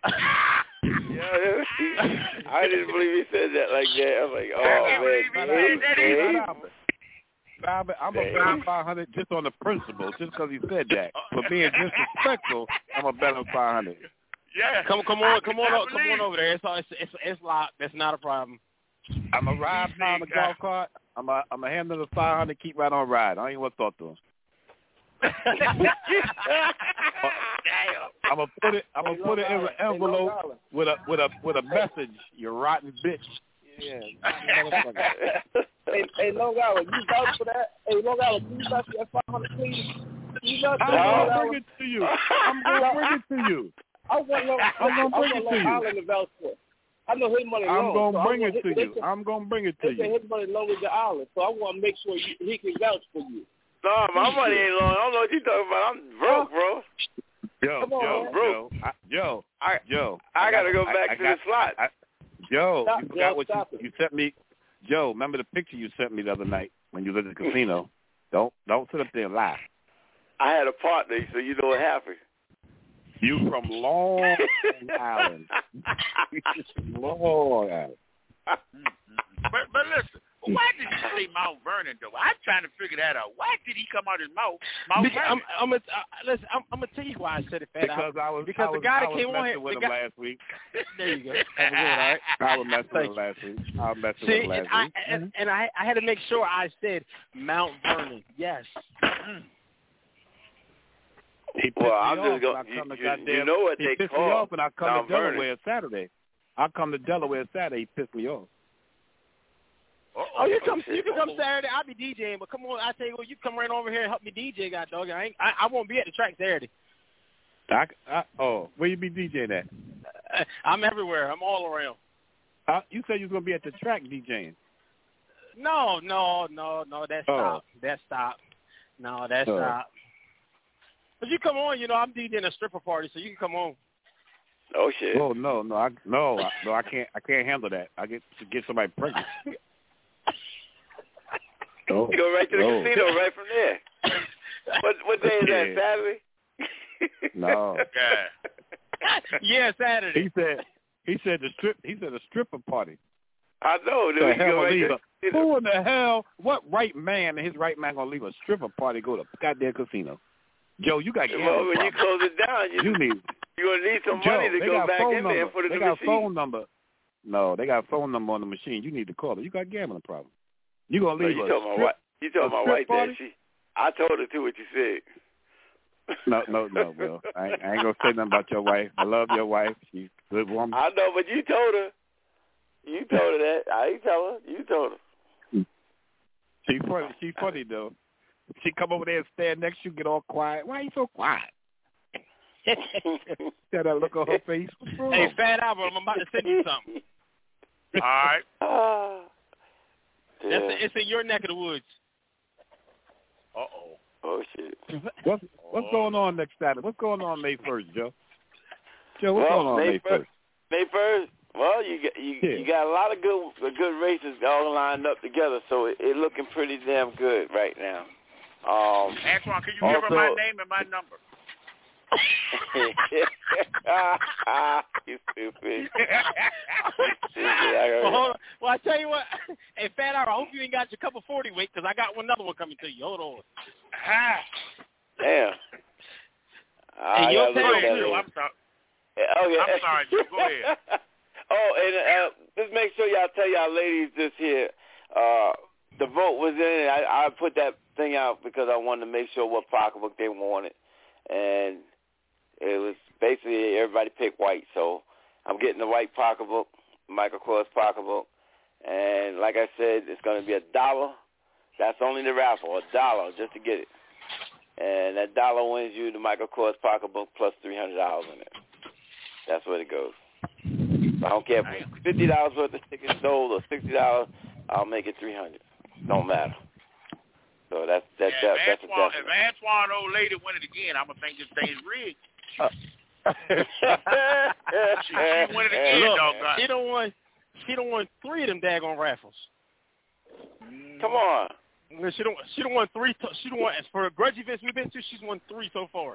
Yeah, I didn't believe he said that like that. I'm like, I'm a bet on 500 just on the principle, just because he said that. For being disrespectful, I'm a bet on 500. Yeah. Come on over there. It's locked. That's not a problem. I'm a ride down the golf cart. I'm a handle the 500. Keep right on ride. I ain't want to talk to him. I'm gonna put it in an envelope with a message. You rotten bitch. Yeah. Hey, Long Island, you vouch for that? Hey, Long Island, can you vouch for that 500, please? I'm gonna bring it to you. I'm gonna bring it to you. I want Long Island to vouch for it. I know his money low. I'm gonna bring it to you. I'm gonna bring it to you. His money low as the island, so I want to make sure he can vouch for you. No, my money ain't long. I don't know what you talking about. I'm broke, bro. I gotta go back to the slot. Joe, you forgot what you sent me. Joe, remember the picture you sent me the other night when you was at the casino? Don't sit up there and lie. I had a partner, so you know what happened. You from Long Island. Long Island. But listen, why did he say Mount Vernon, though? I'm trying to figure that out. Why did he come out his mouth? Mount Vernon? I'm gonna tell you why I said it, Fat because Al. I was the guy that came on here with him last week. There you go. That was good, all right? I was messing with him last week. And I had to make sure I said Mount Vernon. Yes. Well, I'm just going. You know what they pissed call me off when I come Mount to Delaware Saturday. I come to Delaware Saturday. He pissed me off. Oh, you can come Saturday. I'll be DJing, but come on, I tell you what, you come right over here and help me DJ, God dog. I won't be at the track Saturday. Where you be DJing at? I'm everywhere. I'm all around. You said you was gonna be at the track DJing. No. That stopped. That stopped. No, that stopped. But you come on, I'm DJing a stripper party, so you can come on. Oh shit. Oh no, I can't handle that. I get somebody pregnant. You go right to the casino right from there. What day is that? Saturday? No. Yeah, Saturday. He said a stripper party. I know. Dude, who in the hell? What right man and his right man gonna leave a stripper party go to goddamn casino? Joe, you got gambling when problems. you close it down, you're gonna need some money to go back in there and put it in the machine. They got a phone number. No, they got a phone number on the machine. You need to call it. You got gambling problems. You gonna leave you told my wife that I told her to what you said. No, Will. I ain't gonna say nothing about your wife. I love your wife. She's a good woman. I know, but you told her. You told her that. I ain't tell her. You told her. She's funny though. She come over there and stand next to you, get all quiet. Why are you so quiet? Got that look on her face. Hey, Fat Albert, I'm about to send you something. All right. It's in your neck of the woods. Uh-oh. Oh, shit. What's going on next Saturday? What's going on May 1st, Joe? What's going on May 1st? May 1st? Well, you got a lot of good races all lined up together, so it looking pretty damn good right now. Antoine, can you give her my name and my number? You stupid. Well, I tell you what. Hey, Fat Hour, I hope you ain't got watch a couple 40 weight because I got another one coming to you. Hold on. Damn. And your Go ahead, Joe. I'm sorry. Okay. I'm sorry, Joe. Go ahead. And just make sure y'all tell y'all ladies this here. The vote was in. I put that thing out because I wanted to make sure what pocketbook they wanted, and it was basically everybody picked white. So I'm getting the white pocketbook, Michael Kors pocketbook, and like I said, it's going to be $1. That's only the raffle, $1 just to get it. And that $1 wins you the Michael Kors pocketbook plus $300 in it. That's where it goes. I don't care if it's $50 worth of tickets sold or $60. I'll make it $300. Don't matter. So that's a definite. If Antoine old lady win it again, I'm gonna think this thing's rigged. She win it again, Look, she don't won 3 of them daggone raffles. Come on. She don't won 3. She don't won for a grudge events we've been to. She's won 3 so far.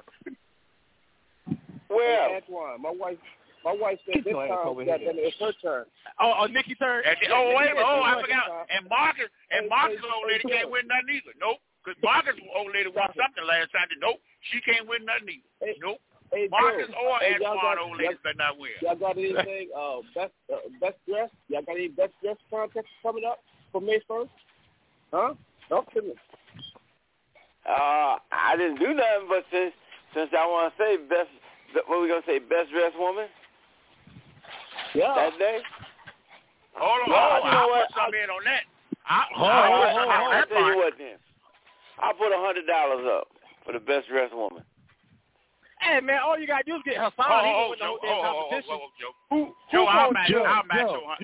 Well, hey, Antoine, my wife said this time that it's her turn. Oh, Nikki's turn. I forgot. And Marcus old lady can't win nothing either. Nope. Because Marcus old lady won something last time. Nope. She can't win nothing either. Nope. Hey, Marcus Joe, or Antoine old lady better not win. Y'all got anything best dress? Y'all got any best dress contest coming up for May 1st? Huh? Don't tell me. I didn't do nothing, but since I want to say best, what we gonna say, best dressed woman? Yeah. That day. Hold on. I'll put some in on that. I'll tell you what then. I'll put $100 up for the best dressed woman. Hey man, all you gotta do is get her signed. Joe, I'll match your 100.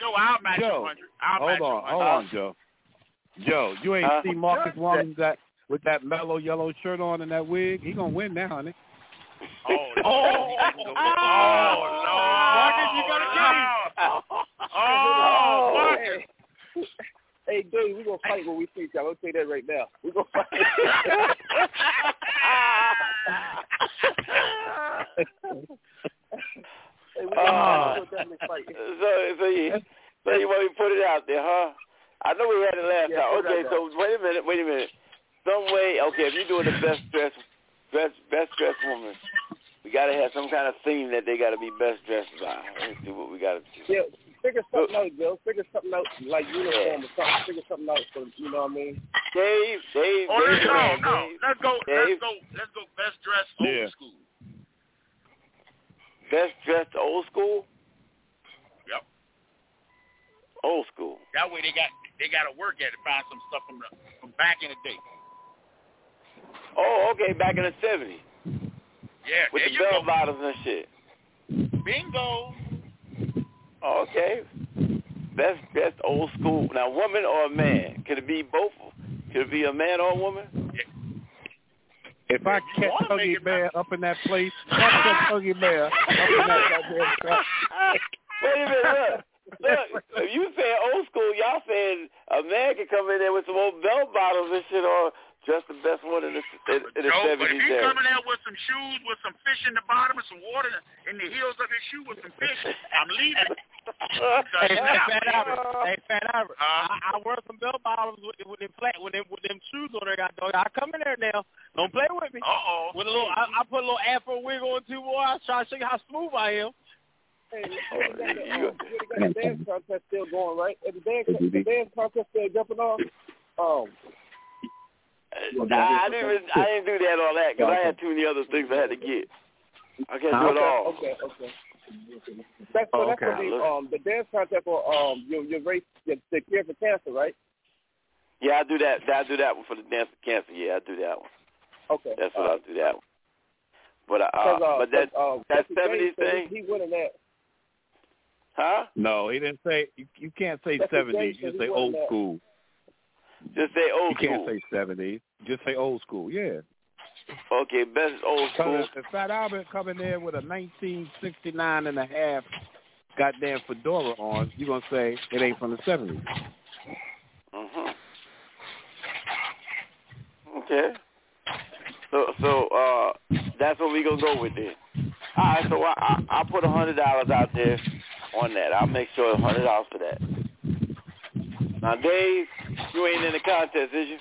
Hold on, Joe. Joe, you ain't see Marcus Woman with that mellow yellow shirt on and that wig? He gonna win now, honey. Lord. Marcus, you gotta get him. Marcus. Hey, Dave, we're going to fight when we see y'all. I'll tell you that right now. We're going to fight. So you want me to put it out there, huh? I know we had it last time. Okay, so wait a minute. Some way, okay, if you're doing the best dressed woman, we got to have some kind of theme that they got to be best dressed by. Let's see what we got to do. Yeah, figure something out, Bill. Figure something out, like uniform or something. Figure something out, for, you know what I mean? Dave. No. Let's go best dressed old school. Best dressed old school? Yep. Old school. That way they got to work at it, find some stuff from back in the day. Oh, okay, back in the 70s. Yeah, with the bell bottoms and shit. Bingo. Oh, okay. Best old school. Now, woman or a man? Could it be both? Could it be a man or a woman? Yeah. If I catch Tuggy Bear up in that place, Tuggy Bear up in that goddamn trap. Wait a minute, look. If you say old school, y'all saying a man can come in there with some old bell bottoms and shit on. Just the best one in the 70s. But if he's coming out with some shoes with some fish in the bottom and some water in the heels of his shoe with some fish, I'm leaving. Hey, Fat Albert. I wear some bell bottoms with them shoes on there. I come in there now. Don't play with me. With a little, I put a little afro wig on too, boy. I try to show you how smooth I am. Hey, you got the dance contest still going, right? Is the dance contest still jumping off? I didn't do that all that because I had too many other things I had to get. I can't do it all. Okay. That's the dance contest for your race, the Cure for Cancer, right? Yeah, I do that. I do that one for the dance for cancer. Yeah, I do that one. Okay. That's what I'll do that one. But that 70s thing. He winning that. Huh? No, he didn't say. You can't say 70s. You say old school. Just say old school. You can't say 70s. Just say old school. Yeah. Okay, best old school. If Fat Albert coming there with a 1969 and a half goddamn fedora on, you're going to say it ain't from the 70s. Okay. So that's what we going to go with then. All right, so I'll put $100 out there on that. I'll make sure $100 for that. Now, Dave, You ain't in the contest, is you?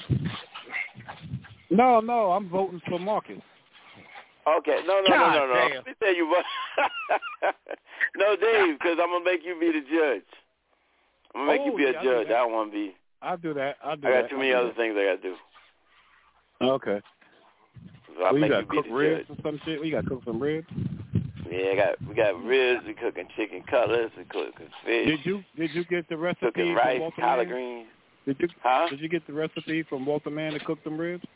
No, I'm voting for Marcus. Okay, no. Damn. Let me tell you what. No, Dave, because I'm gonna make you be the judge. I'm gonna make you be a judge. I don't want to be. I'll do that. I got too many other things I got to do. Okay. So I'll you make got you be cook the ribs judge. or some shit? We got to cook some ribs? Yeah, we got ribs. We cooking chicken cutlets. We cooking fish. Did you get the recipe cooking from rice, Walter collard Mann? greens? Did you get the recipe from Walter Mann to cook them ribs?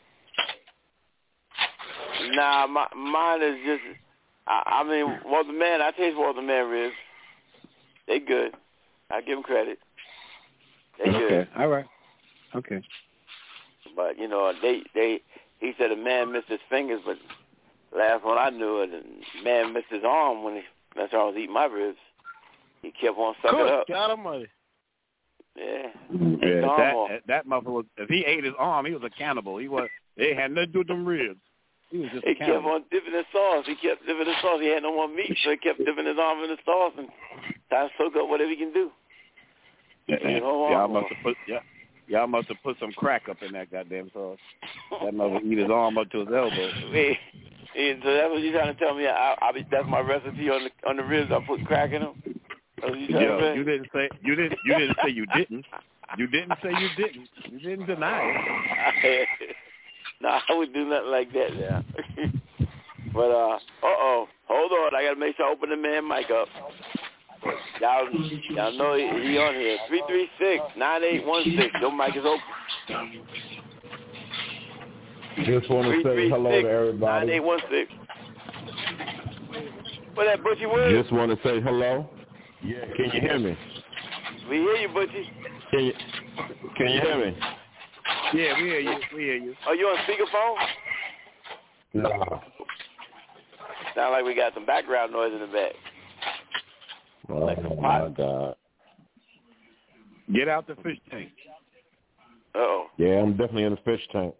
Nah, mine is just. I mean, Walter Mann. I taste Walter Mann ribs. They good. I give them credit. They good. Okay. All right. Okay. But you know, he said a man missed his fingers, but last one I knew, the man missed his arm when that's how I was eating my ribs. He kept on sucking up. Got him money. Yeah. That motherfucker was, if he ate his arm, he was a cannibal. They had nothing to do with them ribs. He was just a cannibal. Kept on dipping his sauce. He had no more meat, so he kept dipping his arm in the sauce and trying to soak up whatever he can do. Y'all must have put some crack up in that goddamn sauce. That mother eat his arm up to his elbow. So that's what you trying to tell me? That's my recipe on the ribs. I put crack in them. You didn't say you didn't. You didn't say you didn't. You didn't deny it. No, I would do nothing like that now. But hold on. I gotta make sure I open the man mic up. Y'all know he on here. 336-9816. Your mic is open. Just want to say hello to everybody. 9816. What that, Butchie Wood? Just want to say hello. Yeah, can you hear me? We hear you, Butchie. Can you hear me? Yeah, we hear you. Are you on speakerphone? No. Sound like we got some background noise in the back. Oh, my God. Get out the fish tank. Uh-oh. Yeah, I'm definitely in the fish tank.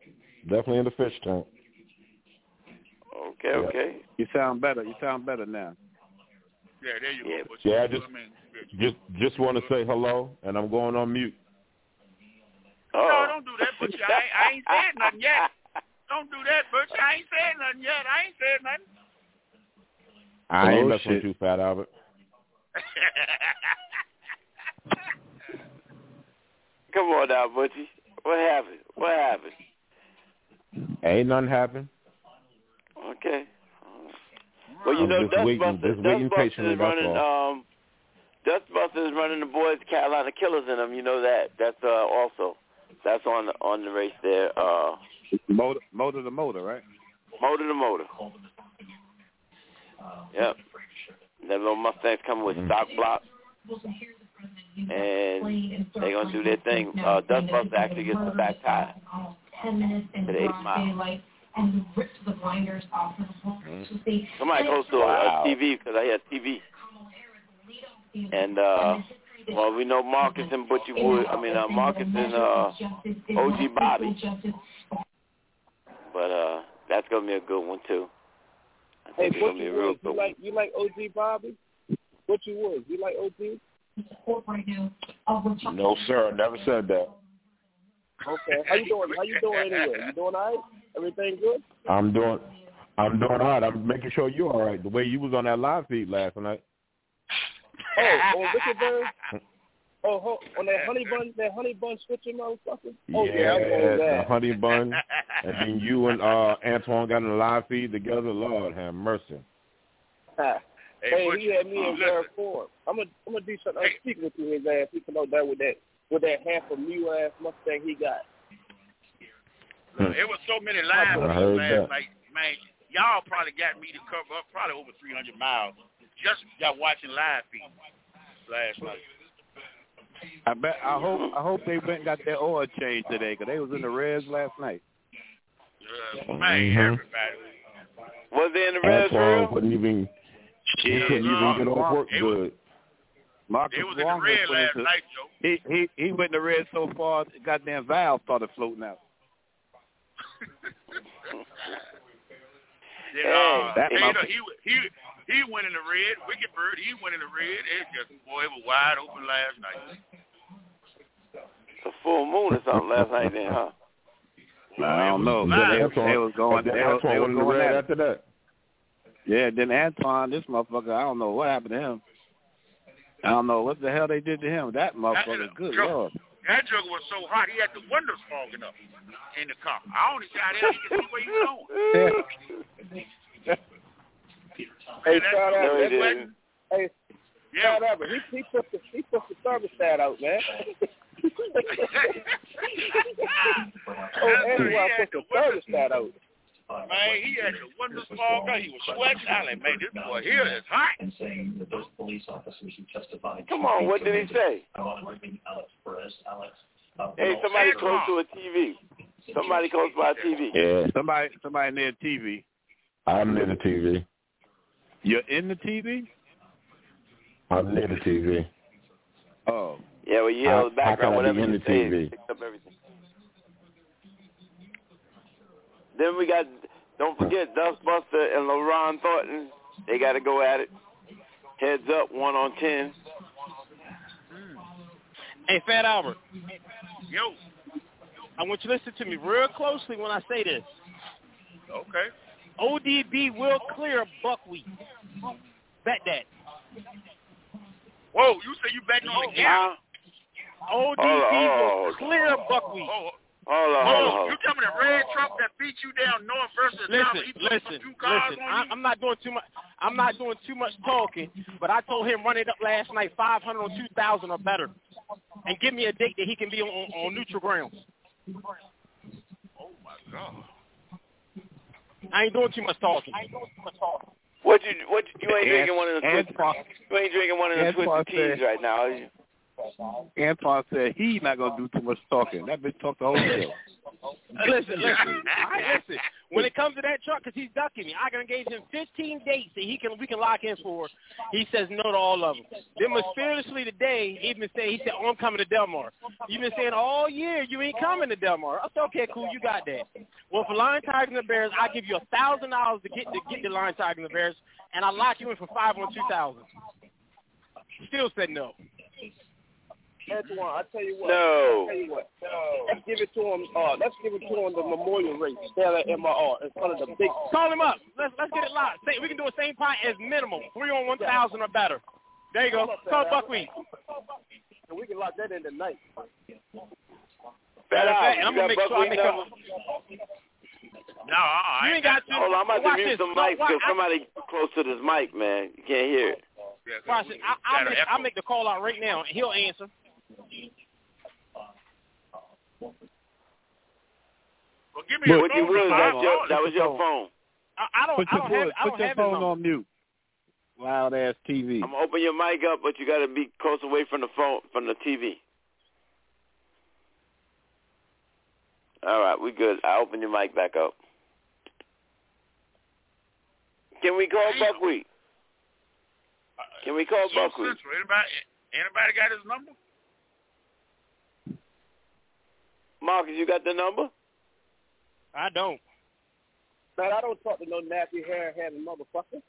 Okay. You sound better. Now. Yeah, there you go. Yeah, just want to say hello, and I'm going on mute. No, don't do that, Butch. I ain't said nothing yet. Don't do that, Butch. I ain't said nothing yet. I ain't said nothing. I ain't messing with you, Fat Albert. Come on now, Butchie. What happened? Ain't nothing happened. Okay. Well, you know, Dustbuster is running. Dustbuster is running the boys Carolina Killers in them. You know that. That's also. That's on the race there. Motor to motor, right? Motor to motor. Yep. That little Mustang's coming with stock block. And they're going to do their thing. Dustbuster actually gets the back tire to the 8 mile. Somebody goes to a TV because I had TV. And, well, we know Marcus and Butchie Wood. Marcus and OG Bobby. But that's going to be a good one, too. I think it's going to be a real good one. You like OG Bobby? Butchie Wood, you like OG? No, sir. Never said that. Okay. How you doing anyway? You doing all right? Everything good? I'm doing all right. I'm making sure you're all right. The way you was on that live feed last night. Oh, Richard Oh, on that honey bun switching motherfucker? Oh, yeah, I'm doing that. The honey bun. And then you and Antoine got in the live feed together. Lord have mercy. Hey, he had me and Jared Ford. I'm gonna do something. I'm speaking with you, his ass. He come out there with that half a mule ass Mustang he got. It was so many live feeds last night, man. Y'all probably got me to cover up probably over 300 miles just watching live feeds last night. I hope they went and got their oil changed today because they was in the reds last night. Man, everybody. Was they in the reds for real? He couldn't even get off work good. Marcus it was in the red last night, Joe. He went in the red so far, the goddamn valve started floating out. He went in the red. Wicked Bird, he went in the red. It was wide open last night. So full moon or something last night then, huh? I don't know. They was going. They was going at after that. Yeah, then Antoine, this motherfucker, I don't know what happened to him. I don't know what the hell they did to him. That motherfucker, good Lord. That joke was so hot, he had the windows fogging up in the car. I only got out there, he could see where he was going. Hey, shout out. Hey, yeah. shout out. He put the thermostat out, man. Anyway, I put the thermostat out. Man, he had the windows fogged up. He was sweating. I like, man, this boy here is hot. And saying that those police officers who testified. Come on, what did he say? Hey, somebody close to a TV. Somebody close by a TV. Yeah. Somebody near TV. I'm near the TV. You're in the TV? I'm near the TV. Oh. Yeah, well, yeah, the background, whatever in you the say, TV? picks up everything. Then we got, don't forget, Dustbuster and LaRon Thornton. They got to go at it. Heads up, 1 on 10. Hey, Fat Albert. Yo. I want you to listen to me real closely when I say this. Okay. ODB will clear buckwheat. Bet that. Whoa, you say you betting on the game? ODB will clear buckwheat. Hold on. You tell me the red truck that beat you down north versus Listen. I'm not doing too much. I'm not doing too much talking, but I told him run it up last night, 500 on 2,000 or better, and give me a date that he can be on neutral grounds. Oh my God! I ain't doing too much talking. What you ain't drinking one of the you ain't drinking one of the twisted teas right now, are you? Antoine said he's not gonna do too much talking. That bitch talked the whole show. Listen. When it comes to that truck, because he's ducking me, I can engage him 15 dates that we can lock in for. He says no to all of them. Then mysteriously today, he said, "Oh, I'm coming to Del Mar." You've been saying all year you ain't coming to Del Mar. I said, "Okay, cool, you got that." Well, for Lion, Tigers, and the Bears, I give you $1,000 to get the Lion, Tigers, and the Bears, and I lock you in for 5 on 2,000. Still said no. Antoine, I tell you what. No. Let's give it to him. Let's give it to him the memorial race. Stay at MRR in front of the big. Call him up. Let's get it locked. We can do a same pot as minimum 3 on 1,000 or better. There you go. Call buckwheat. And we can lock that in tonight. I'm gonna make sure I make up. No, you ain't got to. Hold on, I'm about to mute some mics because somebody close to this mic, man. You can't hear it. Watch it. I'll make the call out right now, and he'll answer. Well, give me what you would, that was your phone. I don't have your phone on mute. Loud ass TV. I'm gonna open your mic up, but you got to be close away from the phone, from the TV. All right, we good. I open your mic back up. Can we call Buckwheat? Can we call Buckwheat? Anybody got his number? Marcus, you got the number? I don't. Man, I don't talk to no nappy hair-having motherfucker.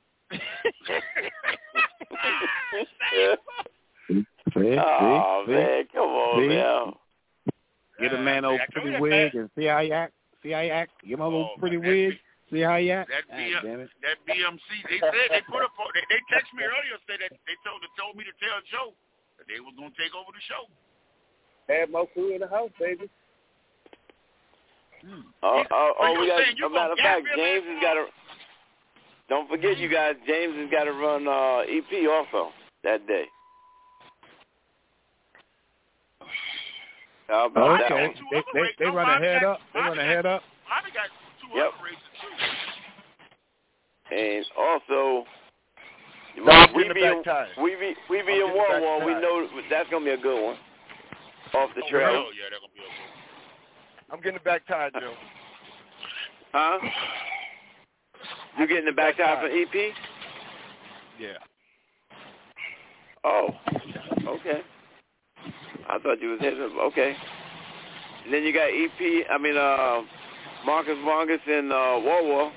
Man, come on, man. Get a man old pretty wig and see how he act. Give him a little pretty wig. See how you act? That BMC, they said they put up. They texted me earlier, said that they told me to tell Joe that they was gonna take over the show. Have more food in the house, baby. We got. As a matter of fact, James has got to. Don't forget, you guys. James has got to run EP also that day. Okay. They run a head up. They run a head up. Bobby got 2 other races too. And also, we be in War One. We know that's gonna be a good one. Off the trail. Yeah, that's gonna be a good one. I'm getting the back tire, Joe. Huh? You getting the back tire for EP? Yeah. Oh, okay. I thought you was heading up. Okay. And then you got Marcus Vargas and Wawa.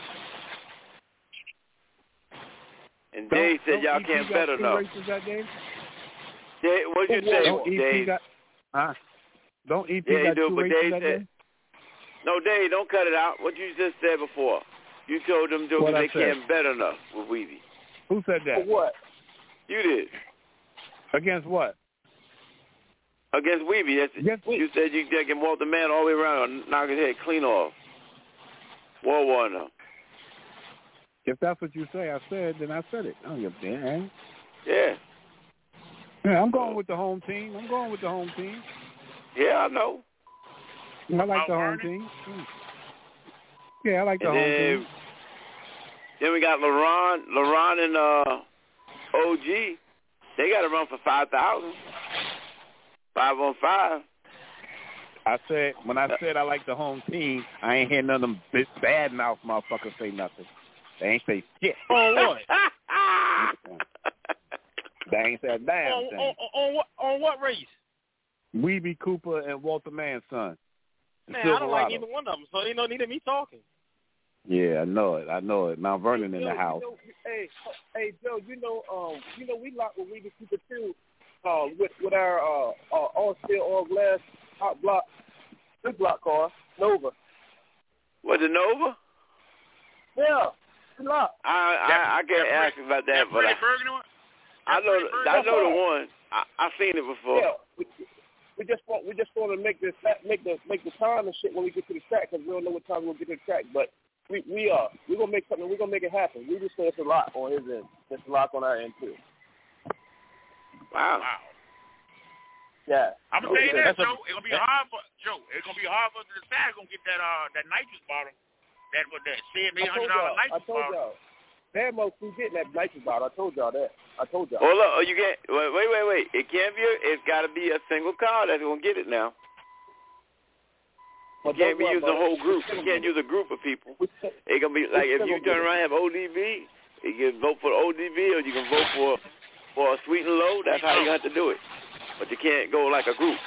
And Dave said y'all can't bet enough. Dave, what'd you say, Dave? Don't EP Yeah, got he do, 2 but races Dave that said, day? no, Dave, don't cut it out. What you just said before. You told them jokers they can't bet enough with Weezy. Who said that? For what? You did. Against what? Against Weeby. You said you can walk the man all the way around and knock his head clean off. War now. If that's what you say, I said, then I said it. I don't give a damn. Yeah. Yeah, I'm going with the home team. Yeah, I know. I like the home team. Yeah, I like the home team. Then we got LeRon and OG. They got to run for 5,000. 5-on-5. When I said I like the home team, I ain't hear none of them bad mouth motherfuckers say nothing. They ain't say shit. On what? They ain't said damn thing. On what race? Weeby Cooper and Walter Mann's son. Man, I don't like neither one of them, so ain't no need of me talking. Yeah, I know it. Mount Vernon in the house. Hey, Joe, we locked with Weeby Cooper too, with our all steel, all glass, hot block, big block car, Nova. Was it Nova? Yeah, we locked. I can't ask about that, but I know the one. I seen it before. Yeah, we just want to make the time and shit when we get to the track, because we don't know what time we'll get to the track, but. We're gonna make something. We're gonna make it happen. We just say it's a lot on his end. It's a lot on our end too. Wow. Yeah. I'm gonna tell you this, Joe. It's gonna be hard for us to decide. Gonna get that nitrous bottle. That $800 nitrous bottle. I told y'all. Bad Mo keep getting that nitrous bottle. I told y'all that. Well, look, you get wait. It can't be. It's got to be a single car that's gonna get it now. You can't be using a whole group. You can't use a group of people. It can be like if you turn around and have ODB, you can vote for ODB or you can vote for a sweet and low. That's how you have to do it. But you can't go like a group.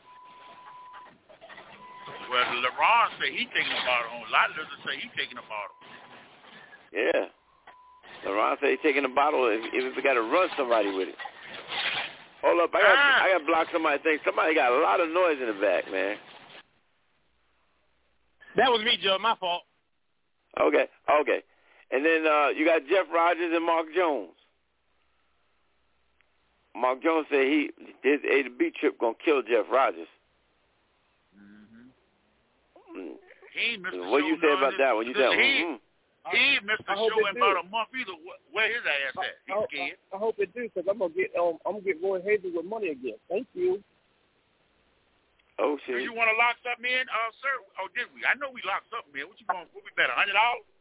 Well, LeBron say he's taking a bottle home. A lot of them say he's taking a bottle. Yeah. LeBron say he's taking a bottle if we got to run somebody with it. Hold up, I got to block somebody. Think somebody got a lot of noise in the back, man. That was me, Joe. My fault. Okay. And then you got Jeff Rogers and Mark Jones. Mark Jones said his A to B trip gonna kill Jeff Rogers. Mm-hmm. He missed the what show. You say about that? When you said he missed the show in about a month either. Where his ass at? He's scared. I hope it do, because I'm gonna get Roy Hazel with money again. Thank you. Oh shit! Do you want to lock something in, sir? Oh, did we? I know we locked something in. What you going? What we bet? $100?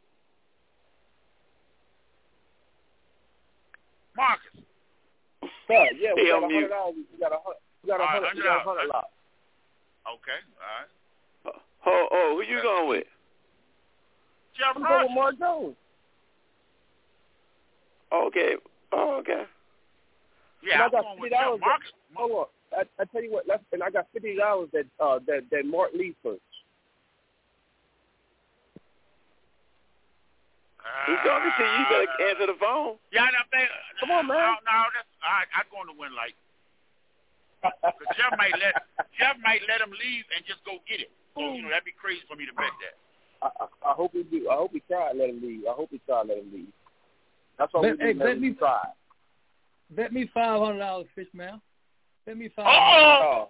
Marcus. Yeah, we got $100. We got $100 locked. Okay, all right. Who you going with? Jeff Rogers. I'm going with Mark Jones. Okay. Yeah, I got $50. Marcus. Hold on. I tell you what, and I got $50 that Mark Lee search. He's talking to you. You better answer the phone. Yeah, come on, man. No, I'm going to win like. Jeff might let him leave and just go get it. So that'd be crazy for me to bet that. I hope he do. I hope he try to let him leave. That's all we do. Let me try. Bet me $500, Fishman. Bet me $500. Oh!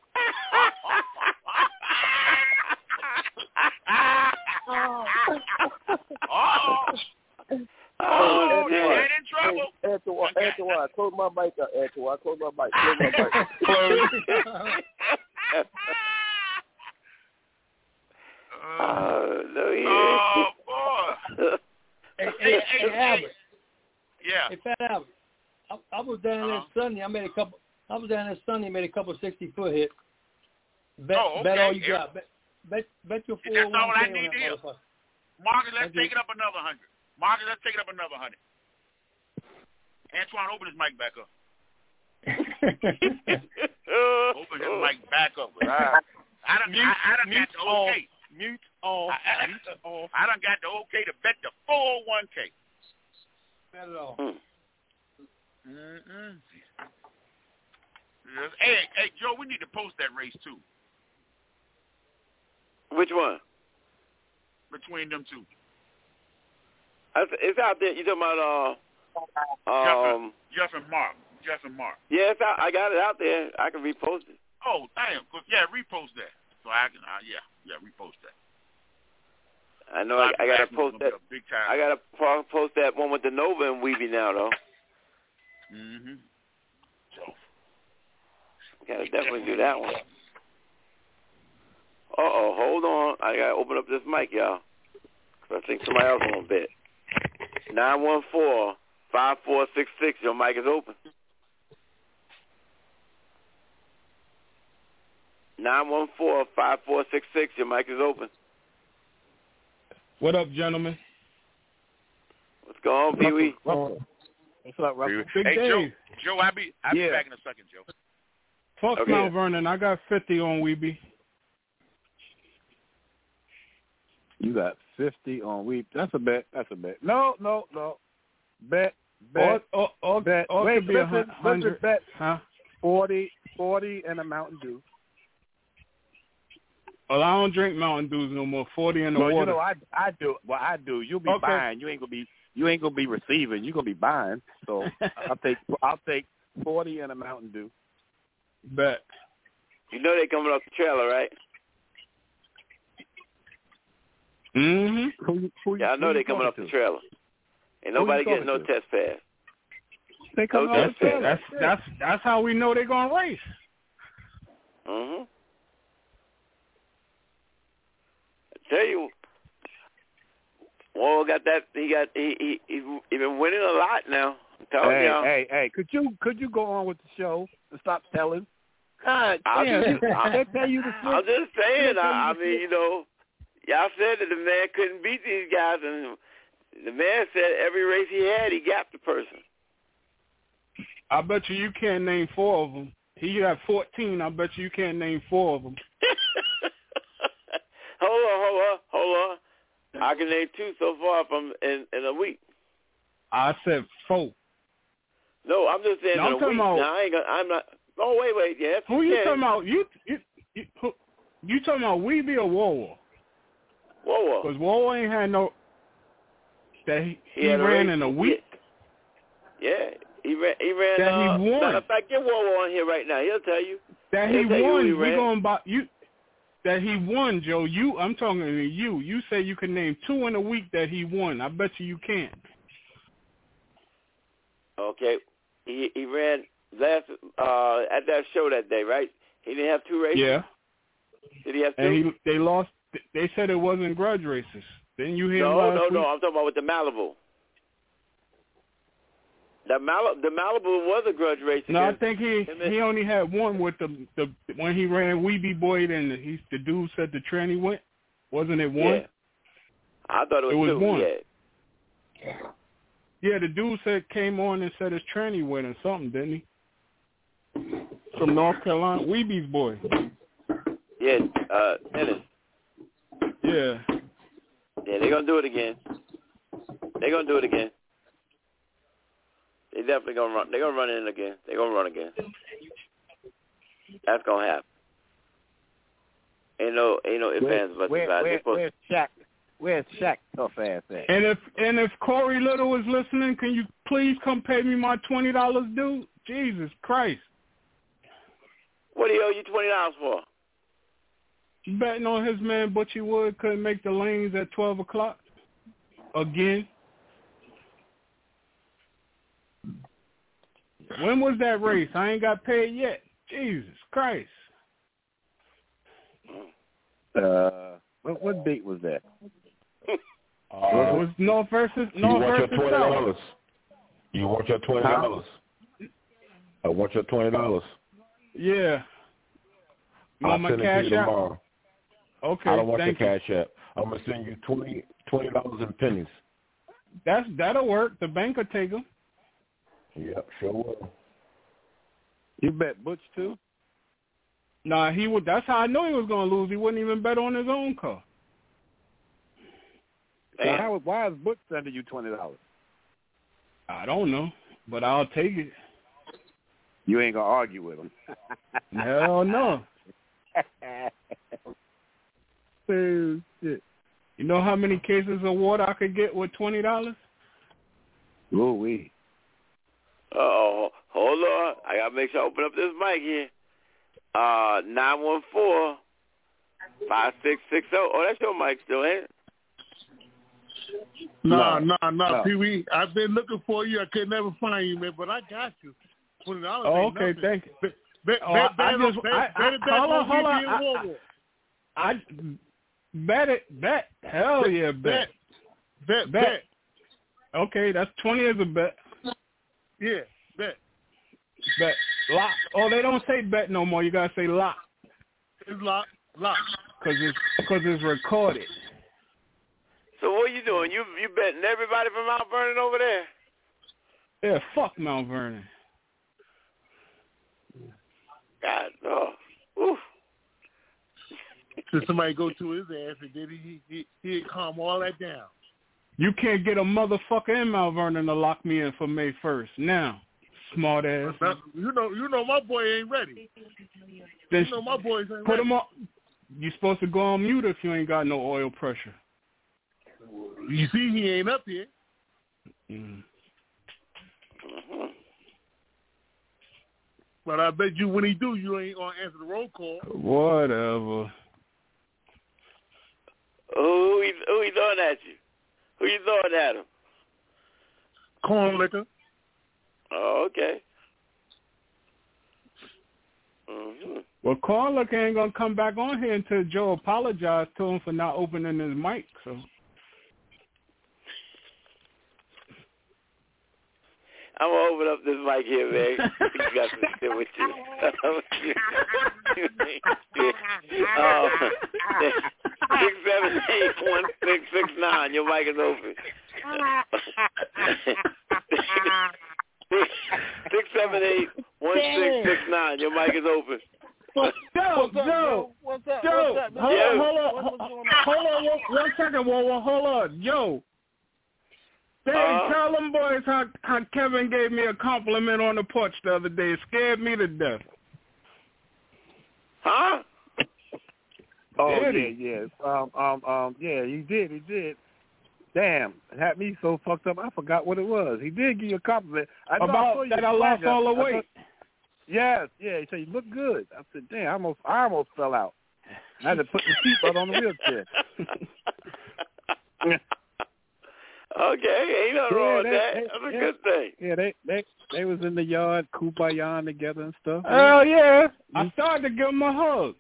Oh, you get in trouble. Antoine, close my mic up, Antoine. Close my mic. Oh, boy. Hey, Albert. Yeah. Hey, Fat Albert. I was down there Sunday. I was down there Sunday. Made a couple 60-foot hits. Bet all you got. Bet your 401k. That's all I need to hear. Marcus, let's take it up another 100. Antoine, open his mic back up. Open his mic back up. I done got the okay. Mute off. I done got the okay to bet the 401k. Bet it all. Hey, Joe, we need to post that race too. Which one? Between them two. It's out there. You talking about Jeff and Mark. Yeah, it's out. I got it out there. I can repost it. Oh, damn. Yeah, repost that. So I can, repost that. I know. I gotta post that. Big time. I gotta post that one with the Nova and Weeby now, though. Mhm. So. Gotta definitely do that one. Hold on. I gotta open up this mic, y'all. Cause I think somebody else on bed. 914-5466. Your mic is open. 914-5466. Your mic is open. What up, gentlemen? What's going on, Pee-wee? What's up, Russell? Big hey, Dave. Joe, I'll be back in a second, Joe. Fuck Mount Vernon. I got 50 on Weeby. You got 50 on Weeby. That's a bet. No. Bet. Or bet. Wait, be 100. Bet. Huh? 40 and a Mountain Dew. Well, I don't drink Mountain Dews no more. 40 in the water. You know, I do. Well, I do. You'll be buying. You ain't gonna be receiving. You're gonna be buying. So I'll take 40 and a Mountain Dew. Bet. You know they coming off the trailer, right? Mm-hmm. I know they coming off the trailer. Ain't nobody getting no test pass. They coming off the trailer. That's how we know they're gonna race. Mhm. I tell you, Wall got that. He's been winning a lot now. I'm telling y'all. Hey, could you go on with the show and stop telling? God damn. They tell you the truth. I'm just saying. I mean, you know, y'all said that the man couldn't beat these guys, and the man said every race he had, he gapped the person. I bet you can't name 4 of them. He got 14. I bet you can't name 4 of them. Hold on. I can name 2 so far from in a week. I said 4. No, I'm just saying in a week. I'm not. Oh, wait. Yes. Who you talking about? You talking about Weeby or Wawa? Wawa. Because Wawa ain't had no. That he ran in a week. Yeah, he ran. That he won. Matter of fact, get Wawa on here right now. He'll tell you. That he won. We're going by you. That he won, Joe. I'm talking to you. You say you can name 2 in a week that he won. I bet you can't. Okay, he ran last at that show that day, right? He didn't have 2 races. Yeah. Did he have 2? And they lost. They said it wasn't grudge races. Didn't you hear? No. week? I'm talking about with the Malibu. The Malibu was a grudge race. No, I think he only had one with the when he ran Weeby Boy, and the dude said the tranny went. Wasn't it 1? Yeah. I thought it was 2. 1. Yeah. Yeah, the dude came on and said his tranny went or something, didn't he? From North Carolina, Weeby's boy. Yeah, Dennis. Yeah. Yeah, they're gonna do it again. They definitely gonna run. They're gonna run in again. They're gonna run again. That's gonna happen. Ain't no ifs, ands, buts, Where's Shaq? Where's Shaq tough ass at? And if Corey Little is listening, can you please come pay me my $20 due? Jesus Christ. What do you owe you $20 for? Betting on his man Butchie Wood couldn't make the lanes at 12 o'clock again. When was that race? I ain't got paid yet. Jesus Christ. What date was that? It was North versus South. You want your $20? I want your $20. Yeah. You I'll want my send it to cash you out? tomorrow. Okay. I don't want your thank you. cash app. I'm gonna send you $20 in pennies. That'll work. The bank will take them. Yep, sure will. You bet Butch too? Nah, he would. That's how I know he was gonna lose. He wouldn't even bet on his own car. Why is Butch sending you $20? I don't know, but I'll take it. You ain't gonna argue with him. Hell no. Oh, shit. You know how many cases of water I could get with $20? Oh, we. Uh-oh. Hold on. I got to make sure I open up this mic here. 914-5660. Oh, that's your mic still, ain't it? Nah, Pee-wee. I've been looking for you. I could never find you, man, but I got you. $20 Oh, okay, thank you. I bet it. Bet. Hell yeah, bet. Bet. Okay, that's 20 as a bet. Yeah, bet. Bet. Lock. Oh, they don't say bet no more. You gotta say lock. It's lock. Because it's recorded. So what are you doing? You betting everybody from Mount Vernon over there? Yeah, fuck Mount Vernon. God, no. Oof. So somebody go to his ass and then he'd calm all that down. You can't get a motherfucker in Mount Vernon to lock me in for May 1st. Now, smart ass. Now, you know my boy ain't ready. Then you know my boys ain't put ready. him on. You supposed to go on mute if you ain't got no oil pressure. You see, he ain't up here. Mm. But I bet you when he do, you ain't gonna answer the roll call. Whatever. Who he throwing at you? Who you throwing at him? Corn liquor. Oh, okay. Mm-hmm. Well, Corn Liquor ain't gonna come back on here until Joe apologized to him for not opening his mic. So. I'm going to open up this mic here, man. You got some shit with you. 678-1669. Your mic is open. 678-1669. Your mic is open. Joe. What's up? Joe. What's up? Hold on. 1 second. Hold on. Joe. Hey, tell them boys how Kevin gave me a compliment on the porch the other day. It scared me to death. Huh? Oh, yeah. Yeah, he did. Damn, it had me so fucked up, I forgot what it was. He did give you a compliment. I lost all the weight. Yes, yeah, he said, you look good. I said, damn, I almost fell out. I had to put the seatbelt on the wheelchair. Okay, ain't nothing wrong with that. That's a good thing. Yeah, they was in the yard, kumbaya together and stuff. Oh, yeah. I started to give him a hug.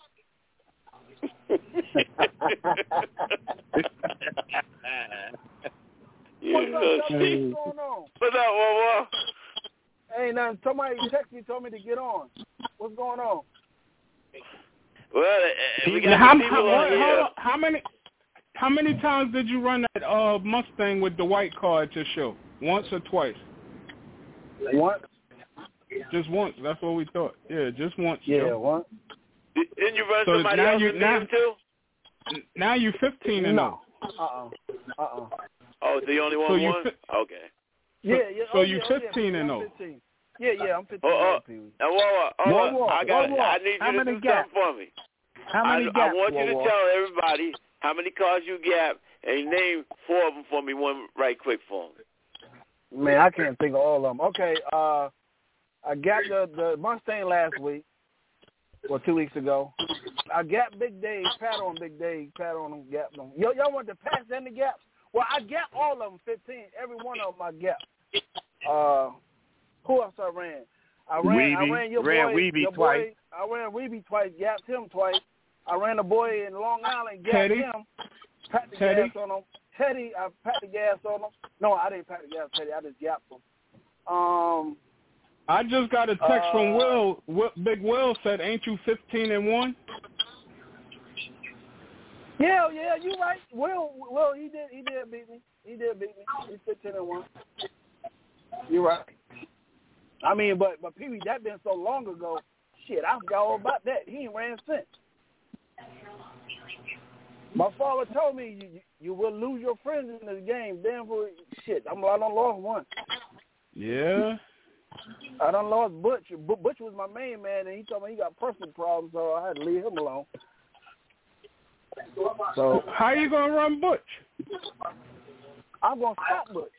What's going on? What's up, Wawa? Hey, now somebody texted me, told me to get on. What's going on? Well, we got people on here. How many times did you run that Mustang with the white car at your show? Once or twice? Once. Just once. That's what we thought. Yeah, just once. Yeah, once. Didn't you run somebody else's name too? Now you 15 and no. Oh, so you only won one? Okay. Yeah. So you 15 and 0. Yeah, I'm 15 and 0. Now, Wawa, I need you to do something for me. How many gaps, I want you to tell everybody how many cars you gap, and name 4 of them for me, one right quick for me. Man, I can't think of all of them. Okay, I gapped the Mustang last week, or 2 weeks ago. I gapped Big Dave, pat on Big Dave, pat on him, gapped him. Y'all want the pass and the gaps? Well, I gapped all of them, 15. Every one of them I gapped. Who else I ran? I ran your boy. Weeby twice. I ran Weeby twice, gapped him twice. I ran a boy in Long Island, gapped him, pat the gas on him. Teddy, I pat the gas on him. No, I didn't pat the gas on Teddy. I just gapped him. I just got a text from Will. Big Will said, "Ain't you 15 and 1?" Yeah, you right. Will, he did beat me. He's 15 and 1. You're right. I mean, but Pee Wee, that been so long ago. Shit, I forgot all about that. He ain't ran since. My father told me you will lose your friends in this game. Damn, shit, I done lost one. Yeah. I done lost Butch. Butch was my main man, and he told me he got personal problems, so I had to leave him alone. So how you gonna run Butch? I'm gonna stop Butch.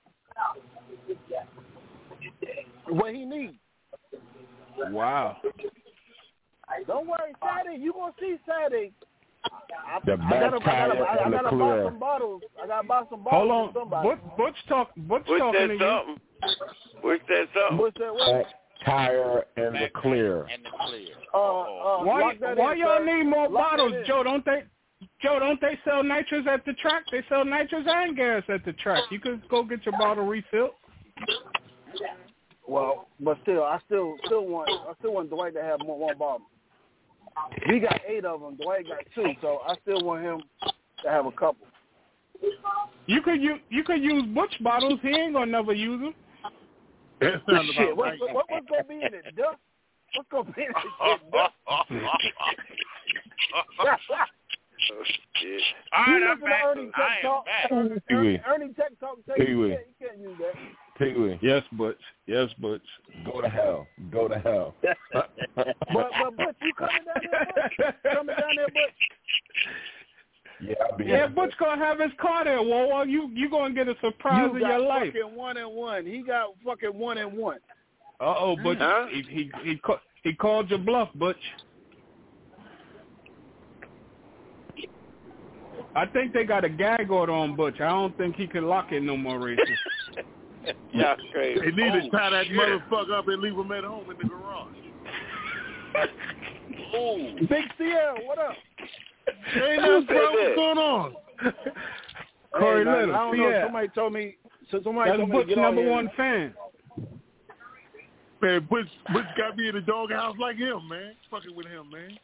What he needs. Wow. Don't worry, Saturday. You gonna see Saturday. I The gotta clear. buy some bottles. I gotta buy some bottles. Hold on. from somebody. Butch talking to you. Butch said something. Butch said what? Tire and the clear. And the clear. Why y'all need more bottles, Joe? Don't they sell nitrous at the track? They sell nitrous and gas at the track. You could go get your bottle refilled. Well, but still, I still want Dwight to have one bottle. We got 8 of them. Dwight got 2, so I still want him to have a couple. You could use Butch bottles. He ain't gonna never use them. That sounds Shit, about right. what's gonna be in it? Dust? What's gonna be in it? Shit, dust? Oh, shit. All right, I'm listen back. to Ernie Tech Talk. Ernie Tech Talk tell you you can't use that. Pee-wee. Yes, Butch. Yes, Butch. Go to hell. Go to hell. But Butch, you coming down there, Butch? Coming down there, Butch? Yeah, I'll be Yeah, Butch gonna have his car there, Whoa. You gonna get a surprise in your life. You got fucking 1 and 1. He got fucking 1 and 1. Butch. Huh? He called your bluff, Butch. I think they got a gag order on Butch. I don't think he can lock in no more races. Y'all crazy. They need to tie that motherfucker up and leave him at home in the garage. Big Sierra, what up? Hey, nothing, bro. What's going on? Corey Hey, Little. I don't know. Somebody told me. That's to Butch get number on 1 fan. Man, Butch got me in the doghouse like him, man. Fucking with him, man.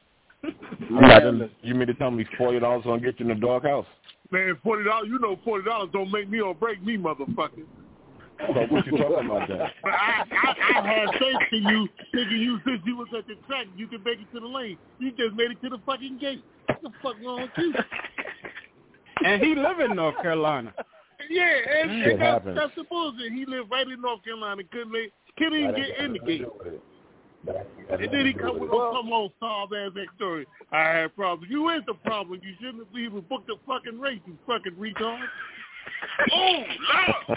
You mean to tell me $40 gonna get you in the doghouse? Man, $40. You know, $40 don't make me or break me, motherfucker. So what you talking about that? But I had faith in you, thinking you since you was at the track, you could make it to the lane. You just made it to the fucking gate. What the fuck wrong with you? And he live in North Carolina. Yeah, and happens. that's the bullshit. He lived right in North Carolina, couldn't even get in the gate. And then he come on, solve ass that story. I had problems. You is the problem. You shouldn't have even booked the fucking race, you fucking retard. Oh, Lord!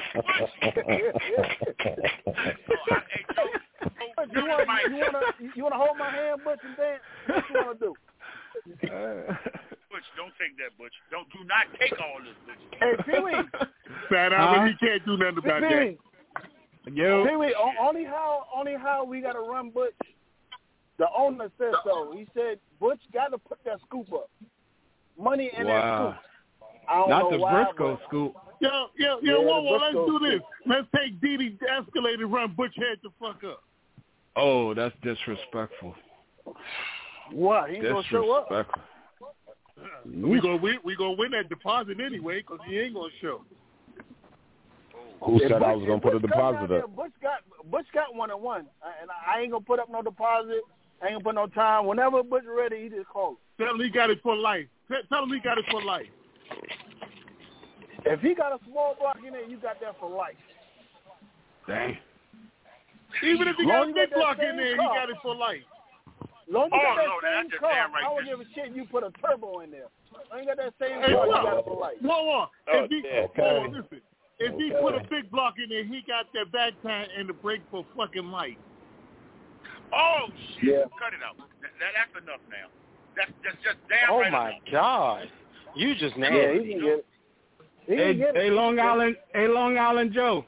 You want to hold my hand, Butch, and dance? What you want to do? Butch, don't take that, Butch. Do not take all this, Butch. Hey, Pee-wee. Fat Albert, he can't do nothing about that. Yo. Pee-wee, only how we got to run Butch. The owner said so. He said Butch got to put that scoop up. Money in that scoop. I don't Not know the why, Briscoe scoop. Whoa, let's do this. Let's take Didi Escalade and run Butch head the fuck up. Oh, that's disrespectful. What? He ain't going to show up. We gonna win that deposit anyway because he ain't going to show. Who said I was going to put a deposit up? Butch got 1 and 1. And I ain't going to put up no deposit. I ain't going to put no time. Whenever Butch ready, he just call. Tell him he got it for life. Tell him he got it for life. If he got a small block in there, you got that for life. Dang. Even if he got a big block in there, he got it for life. Long as you got that same car, I don't give a shit you put a turbo in there. I ain't got that same car, you got it for life. Whoa. Listen. If he put a big block in there, he got that back tire and the brake for fucking life. Oh, shit. Yeah. Cut it out. That's enough now. That's just damn Oh, right my enough. God. You just nasty. Yeah, he can get it. Hey, Long Island Joe.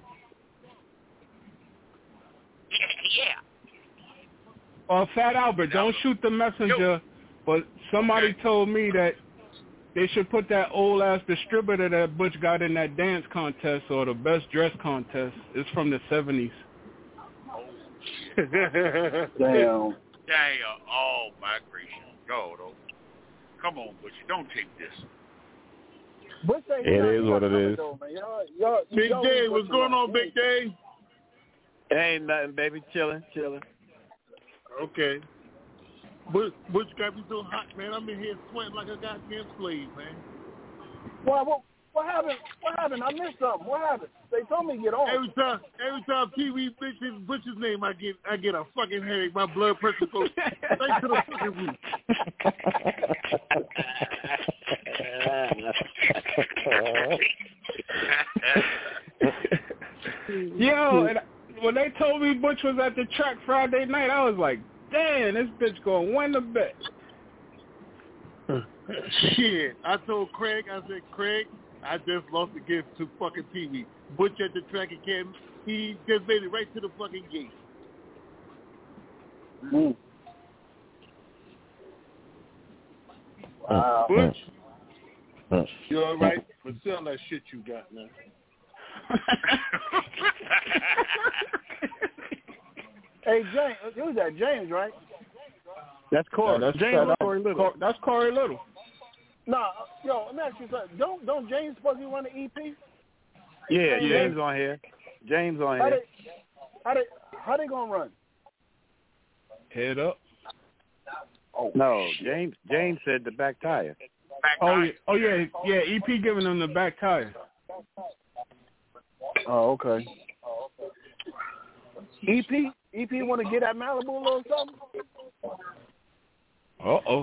Yeah. Fat Albert, don't shoot the messenger, but somebody told me that they should put that old ass distributor that Butch got in that dance contest or the best dress contest. It's from the 70s. Damn. Oh, my gracious. God, come on, Butch. Don't take this. It is what it is. Big Day, what's going on, Big Day? Ain't nothing, baby. Chilling. Okay. Butch got me so hot, man. I'm in here sweating like a goddamn slave, man. Why What happened? I missed something. What happened? They told me to get on. Every time Pee-wee mentions Butch's name, I get a fucking headache. My blood pressure goes straight to the fucking roof. Yo, and when they told me Butch was at the track Friday night, I was like, damn, this bitch gonna win the bet. Shit. I told Craig, Craig, I just lost the gift to fucking Pee-wee. Butch at the track again. He just made it right to the fucking gate. Mm. Wow. Butch, you all right? But sell that shit you got, man. Hey, James. Who's that? James, right? That's Corey. That's Corey Little. That's Corey Little. Nah, yo, let me ask you something. Don't James supposed to be running EP? Yeah, James on here. James on here. How they gonna run? Head up. Oh no, James said the back tire. Oh yeah. EP giving them the back tire. Oh, okay. EP want to get at Malibu or something? Uh-oh.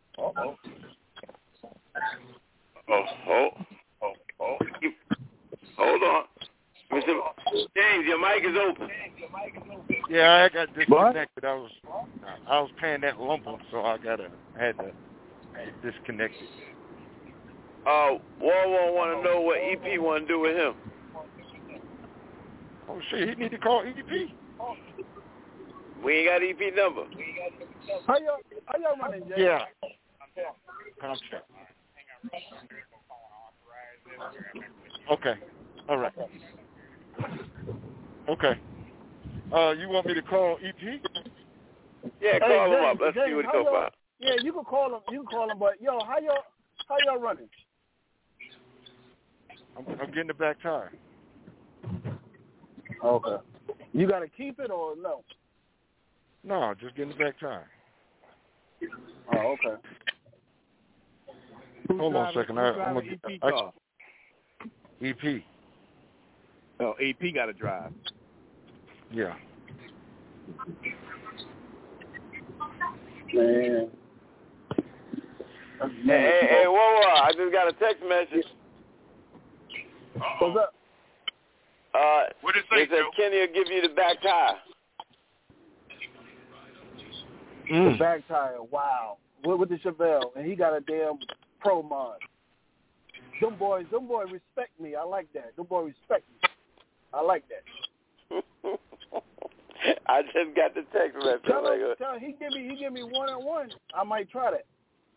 Hold on. Mr. James, your mic is open. Yeah, I got disconnected. I was paying that lump, so I had to get disconnected. Wawa want to know what EP want to do with him. Oh shit, he need to call EP. We ain't got EP number. How y'all running, James? Yeah. Come check. Okay. All right. Okay. You want me to call EP? Yeah, call him up. Let's see what he goes about. Yeah, you can call him. But yo, how y'all running? I'm getting the back tire. Okay. You got to keep it or no? No, just getting the back tire. Oh, okay. Hold on a second. EP. Oh, EP got to drive. Yeah. Man. Hey, whoa! I just got a text message. What's up? What did it say, they said Kenny will give you the back tire. The back tire, wow. With the Chevelle, and he got a damn pro mod. Them boys respect me. I like that. Them boys respect me. I like that. I just got the text message. Tell him he give me 1-on-1. I might try that.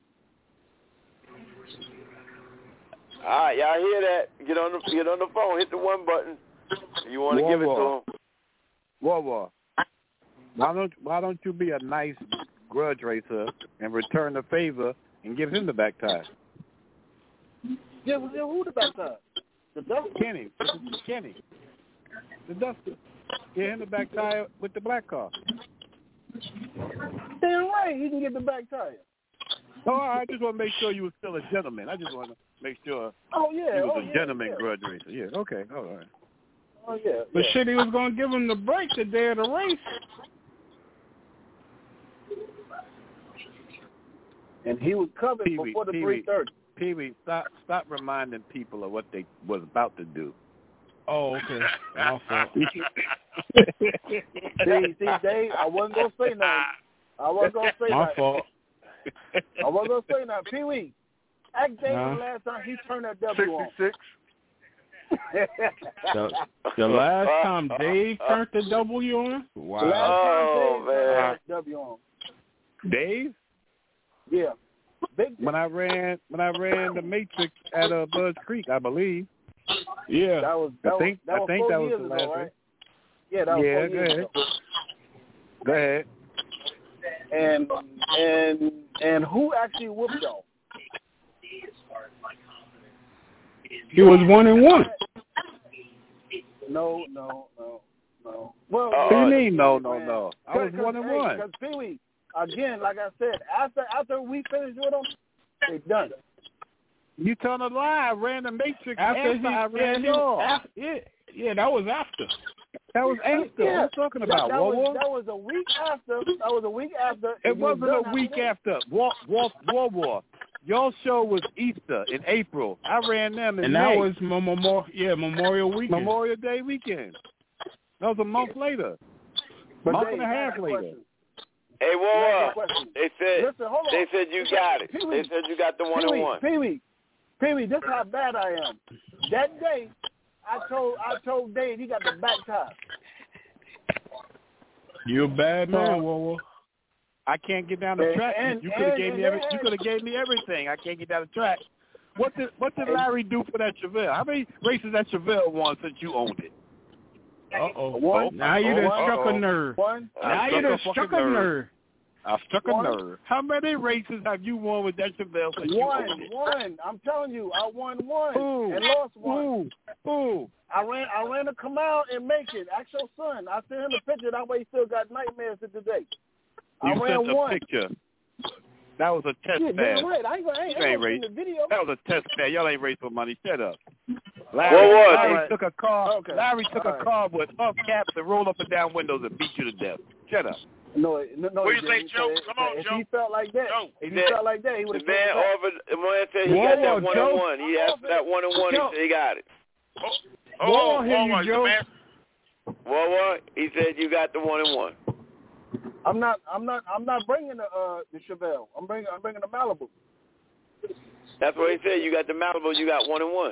All right, y'all hear that? Get on the phone. Hit the one button. You want to give it to him? Wawa. Why don't you be a nice grudge racer and return the favor and give him the back tire? Yeah, who the back tire? The Duster? Kenny. The Duster. Give him the back tire with the black car. Damn right, he can get the back tire. Oh, I just want to make sure you were still a gentleman. I just want to make sure you was a gentleman grudge racer. Yeah, okay, all right. Oh, yeah. But shit, he was going to give him the break the day of the race. And he was covered before the 3:30. Pee-wee, stop reminding people of what they was about to do. Oh, okay. My fault. See, Dave, I wasn't going to say nothing. My fault. I wasn't going to say nothing. Pee-wee, ask Dave the last time he turned that W on. 66. The last time Dave turned the W on? Wow. The last time Dave turned that W on. Dave? Yeah. When I ran the Matrix at Buzz Creek, I believe. Yeah. I think that was the last one. Right? Yeah, that was 4 years ago. Go ahead. And who actually whooped y'all? He was 1-1. No. Well, what do you mean? No. I was 1-1. Because Pee-wee, again, like I said, after we finished with them, they done. You telling a lie. I ran the Matrix after I ran yours. Yeah, that was after. That was after. Yeah. What are you talking about? That was a week after. That was a week after. It wasn't a week after. War. Your show was Easter in April. I ran them in May. And that was Memorial weekend. Memorial Day weekend. That was a month later. Month and a half later. Hey, War. They said you got it. Pee-wee. They said you got the 1-on-1. Pee-wee, this is how bad I am. That day, I told Dave he got the back tie. You're a bad man, War. I can't get down the track. You could have gave me You could have gave me everything. I can't get down the track. What did Larry do for that Chevelle? How many races that Chevelle won since you owned it? One. Now you done struck a nerve. Now you done struck a nerve. I struck a nerve. How many races have you won with that Chevelle since you owned it? One. I'm telling you, I won one and lost one. I ran a Camaro in Macon. Ask your son. I sent him a picture. That way he still got nightmares to today. I ran sent a one. picture. That was a test pad. Right. I ain't race. The video. That was a test pad. Y'all ain't race for money. Shut up. Larry took a car. Larry took a car with caps and rolled up and down windows and beat you to death. Shut up. No. What do you say, Joe? Come on, if Joe. He felt like that. He would have. The man offered. The man said he got that 1-on-1. He asked for that 1-on-1. He said he got it. War. He said you got the 1-on-1. I'm not bringing the Chevelle. I'm bringing the Malibu. That's what he said. You got the Malibu. You got 1-on-1.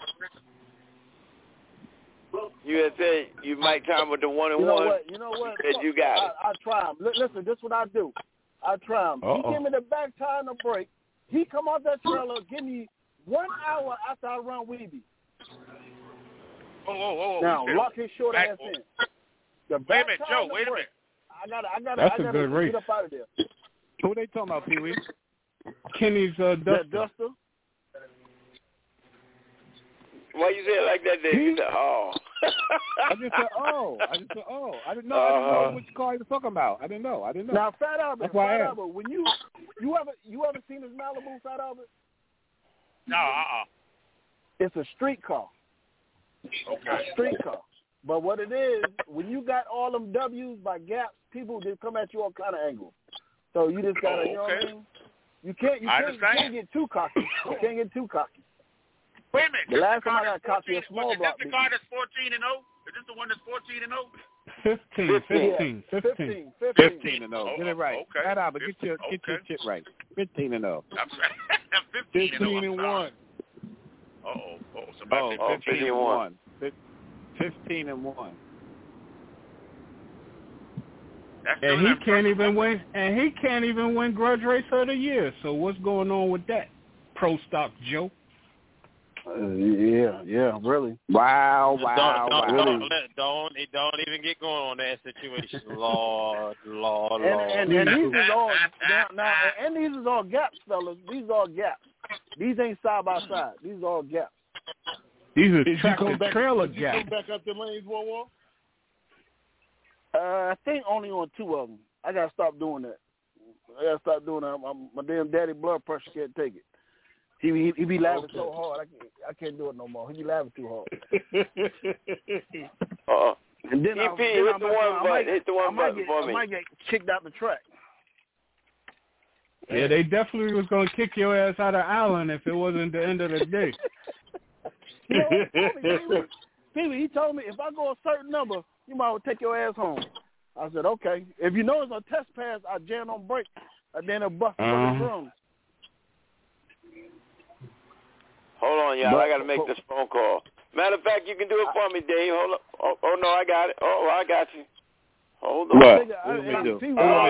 You had said you might time with the 1-on-1. You know what? He said you got it. I try him. Listen, this is what I do. I try him. He give me the back tire and the brake. He come off that trailer, give me 1 hour after I run Weeby. Now lock his short ass in. Wait a minute, Joe. Wait a minute. I gotta good race. get up out of there. Who they talking about, Pee-wee? Kenny's Duster. Why you say it like that, Dave? You said, oh. I just said, oh. I didn't know which car you were talking about. I didn't know. Now, Fat Albert, That's why when you ever seen his Malibu, Fat Albert? No, It's a street car. Okay. A street car. But what it is, when you got all them W's by gaps, people just come at you all kind of angles. So you just gotta, you know what I mean? You can't get too cocky. You can't get too cocky. Wait a minute. The last time I got cocky, a small block. Is this the car that's 14-0? Is this the one that's 14-0? 15 and 0. Get it right. Okay. Fat Albert, get your shit right. 15 and 0. I'm 15 and 1. Somebody 15 and 1. 15 and 1. And he can't even win. And he can't even win Grudge Racer of the Year. So what's going on with that? Pro Stock Joe. Yeah, really. Wow. Don't even get going on that situation. Lord. And these is all now. And these is all gaps, fellas. These are all gaps. These ain't side by side. These are all gaps. These are trailer gaps. Did you come back up the lanes, War? I think only on 2 of them. I gotta stop doing that. My damn daddy blood pressure can't take it. He be laughing so hard. I can't do it no more. He be laughing too hard. And then hit the one button for me. I might get kicked out the track. Yeah, they definitely was gonna kick your ass out of Allen if it wasn't the end of the day. He told me if I go a certain number, you might well take your ass home. I said, okay. If you know it's a test pass, I jam on brake, and then it'll bust the drums. Hold on, y'all. I got to make this phone call. Matter of fact, you can do it for me, Dave. Hold on. Oh, no, I got it. Oh, I got you. Hold on. What? What do we do?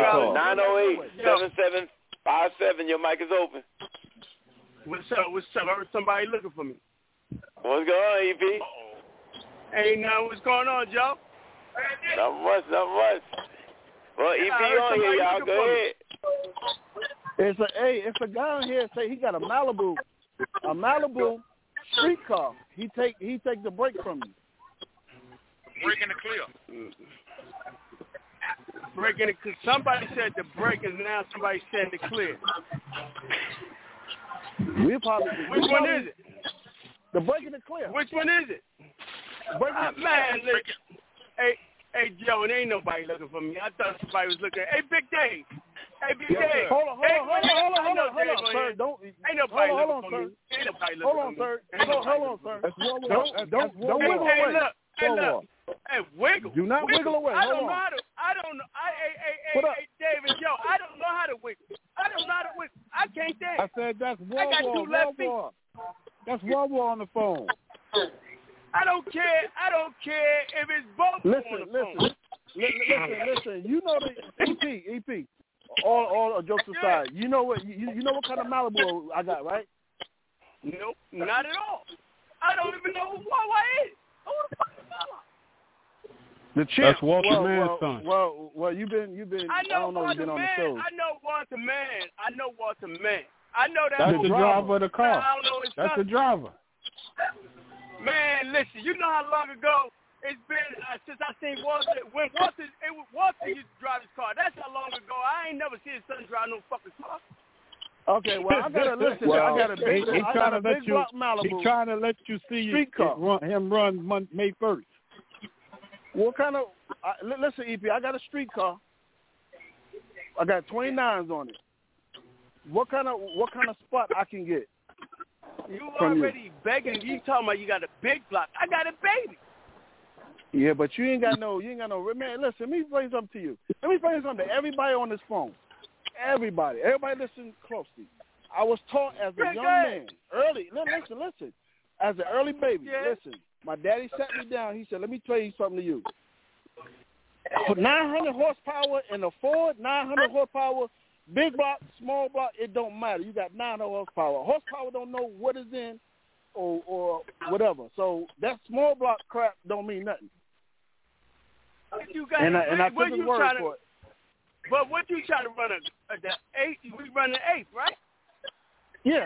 908-7757. Your mic is open. What's up? I heard somebody looking for me. What's going on, EP? Hey, now what's going on, Joe? Not much. Well, EP on here, y'all. Go ahead. It's a guy on here say he got a Malibu street car. He take the brake from you. Breaking the clear. Breaking it. Somebody said the brake is now. Somebody said the clear. We probably. Which one is it? The Breaking the Clear. Which one is it? Man, listen. Hey, Joe, it ain't nobody looking for me. I thought somebody was looking. Hey, Big Dave. Hey, Big Dave. Hold on, sir. Don't. Ain't nobody looking for me. Ain't nobody looking for me. Hold on, sir. Don't wiggle away. Hey, look. Hey, wiggle. Do not wiggle away. I don't know how to. Hey, David, yo, I don't know how to wiggle. I don't know how to wiggle. I can't dance. I said that's War. That's War on the phone. I don't care if it's both on the phone. Listen. You know the EP. All jokes aside, you know what kind of Malibu I got, right? Nope, not at all. I don't even know who Wawa is. Who the fuck is Wawa? The champ. That's Walter Mann's son. Well, you've been. I don't know. You've been on the show. I know Walter Mann. I know that. That's the driver of the car. I don't know his That's son. the driver. Man, listen. You know how long ago it's been since I seen Walter. When Walter used to drive his car. That's how long ago. I ain't never seen his son drive no fucking car. Okay, well, I gotta listen. I got a big block Malibu. He's trying to let you see him run May 1st. What kind of? Listen, EP. I got a street car. I got 29s on it. What kind of spot I can get? You already begging. You talking about you got a big block? I got a baby. Yeah, but you ain't got no. Man, listen. Let me explain something to you. Let me explain something to everybody on this phone. Everybody listen closely. I was taught as a young man, early. Listen. As an early baby, listen. My daddy sat me down. He said, "Let me tell you something to you. 900 horsepower in a Ford, 900 horsepower, big block, small block, it don't matter. You got 900 horsepower. Horsepower don't know what is in or whatever. So that small block crap don't mean nothing." And I took his word for it. But what you trying to run the 8? We run the 8, right? Yeah.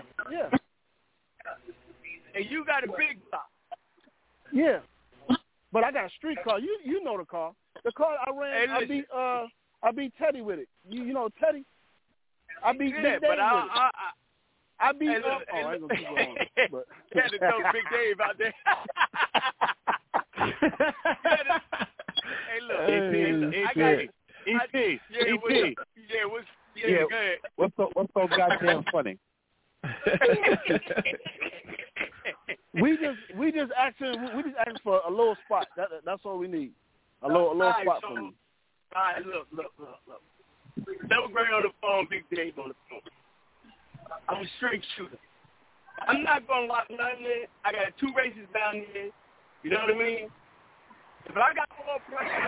And you got a big block. Yeah. But I got a street car. You know the car. The car I ran, I beat Teddy with it. You know Teddy? I beat Big Dave with it. I beat I ain't gonna keep going. But had to throw Big Dave out there. Hey, look. I got it. EP. Go ahead. What's so goddamn funny? We just asking for a little spot. That's all we need. A little spot for me. All right, look. Don't bring on the phone, Big Dave on the phone. I'm a straight shooter. I'm not gonna lock nothing in. I got 2 races down here. You know what I mean? If I got more pressure,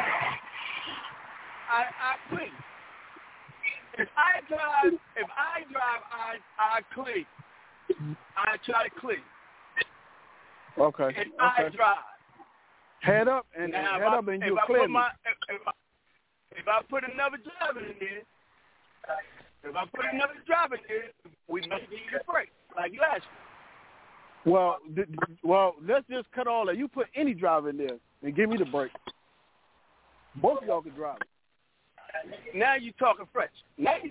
I clean. If I drive, I clean. I try to clean. Okay. If I drive. Head up and you clear me. If I put another driver in there, we might need a break, like last year. Well, let's just cut all that. You put any driver in there and give me the break. Both of y'all can drive it. Now you talking fresh. Anybody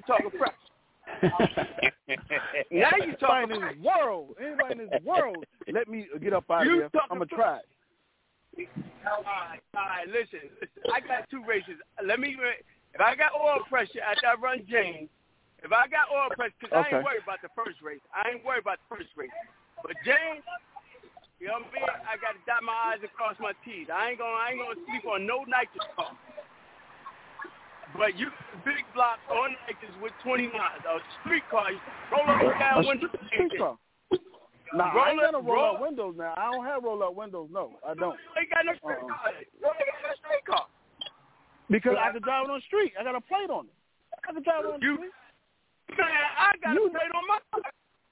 in this world, let me get up out of here. I'm going to try it. All right, listen. I got 2 races. If I got oil pressure after I run James, if I got oil pressure, because I ain't worried about the first race. But James, you know what I mean? I got to dot my I's and cross my T's. I ain't gonna sleep on no nitrous car. But you big block on nitrous with 29, a street car, you roll up and down windows. Street car. Nah, I ain't got no roll-up windows now. I don't have roll-up windows. No, I don't. You ain't got no street car. You ain't got no street car. Because I can drive it on the street. I got a plate on it. I can drive it on the street. Man, I got a plate on my car.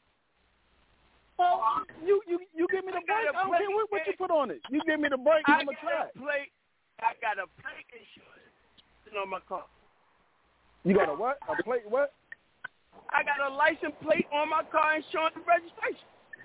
Well, you give me the brake. I don't care what you put on it. You give me the brake, I'm going to try it. I got a plate insurance on my car. You got a what? A plate what? I got a license plate on my car and showing the registration.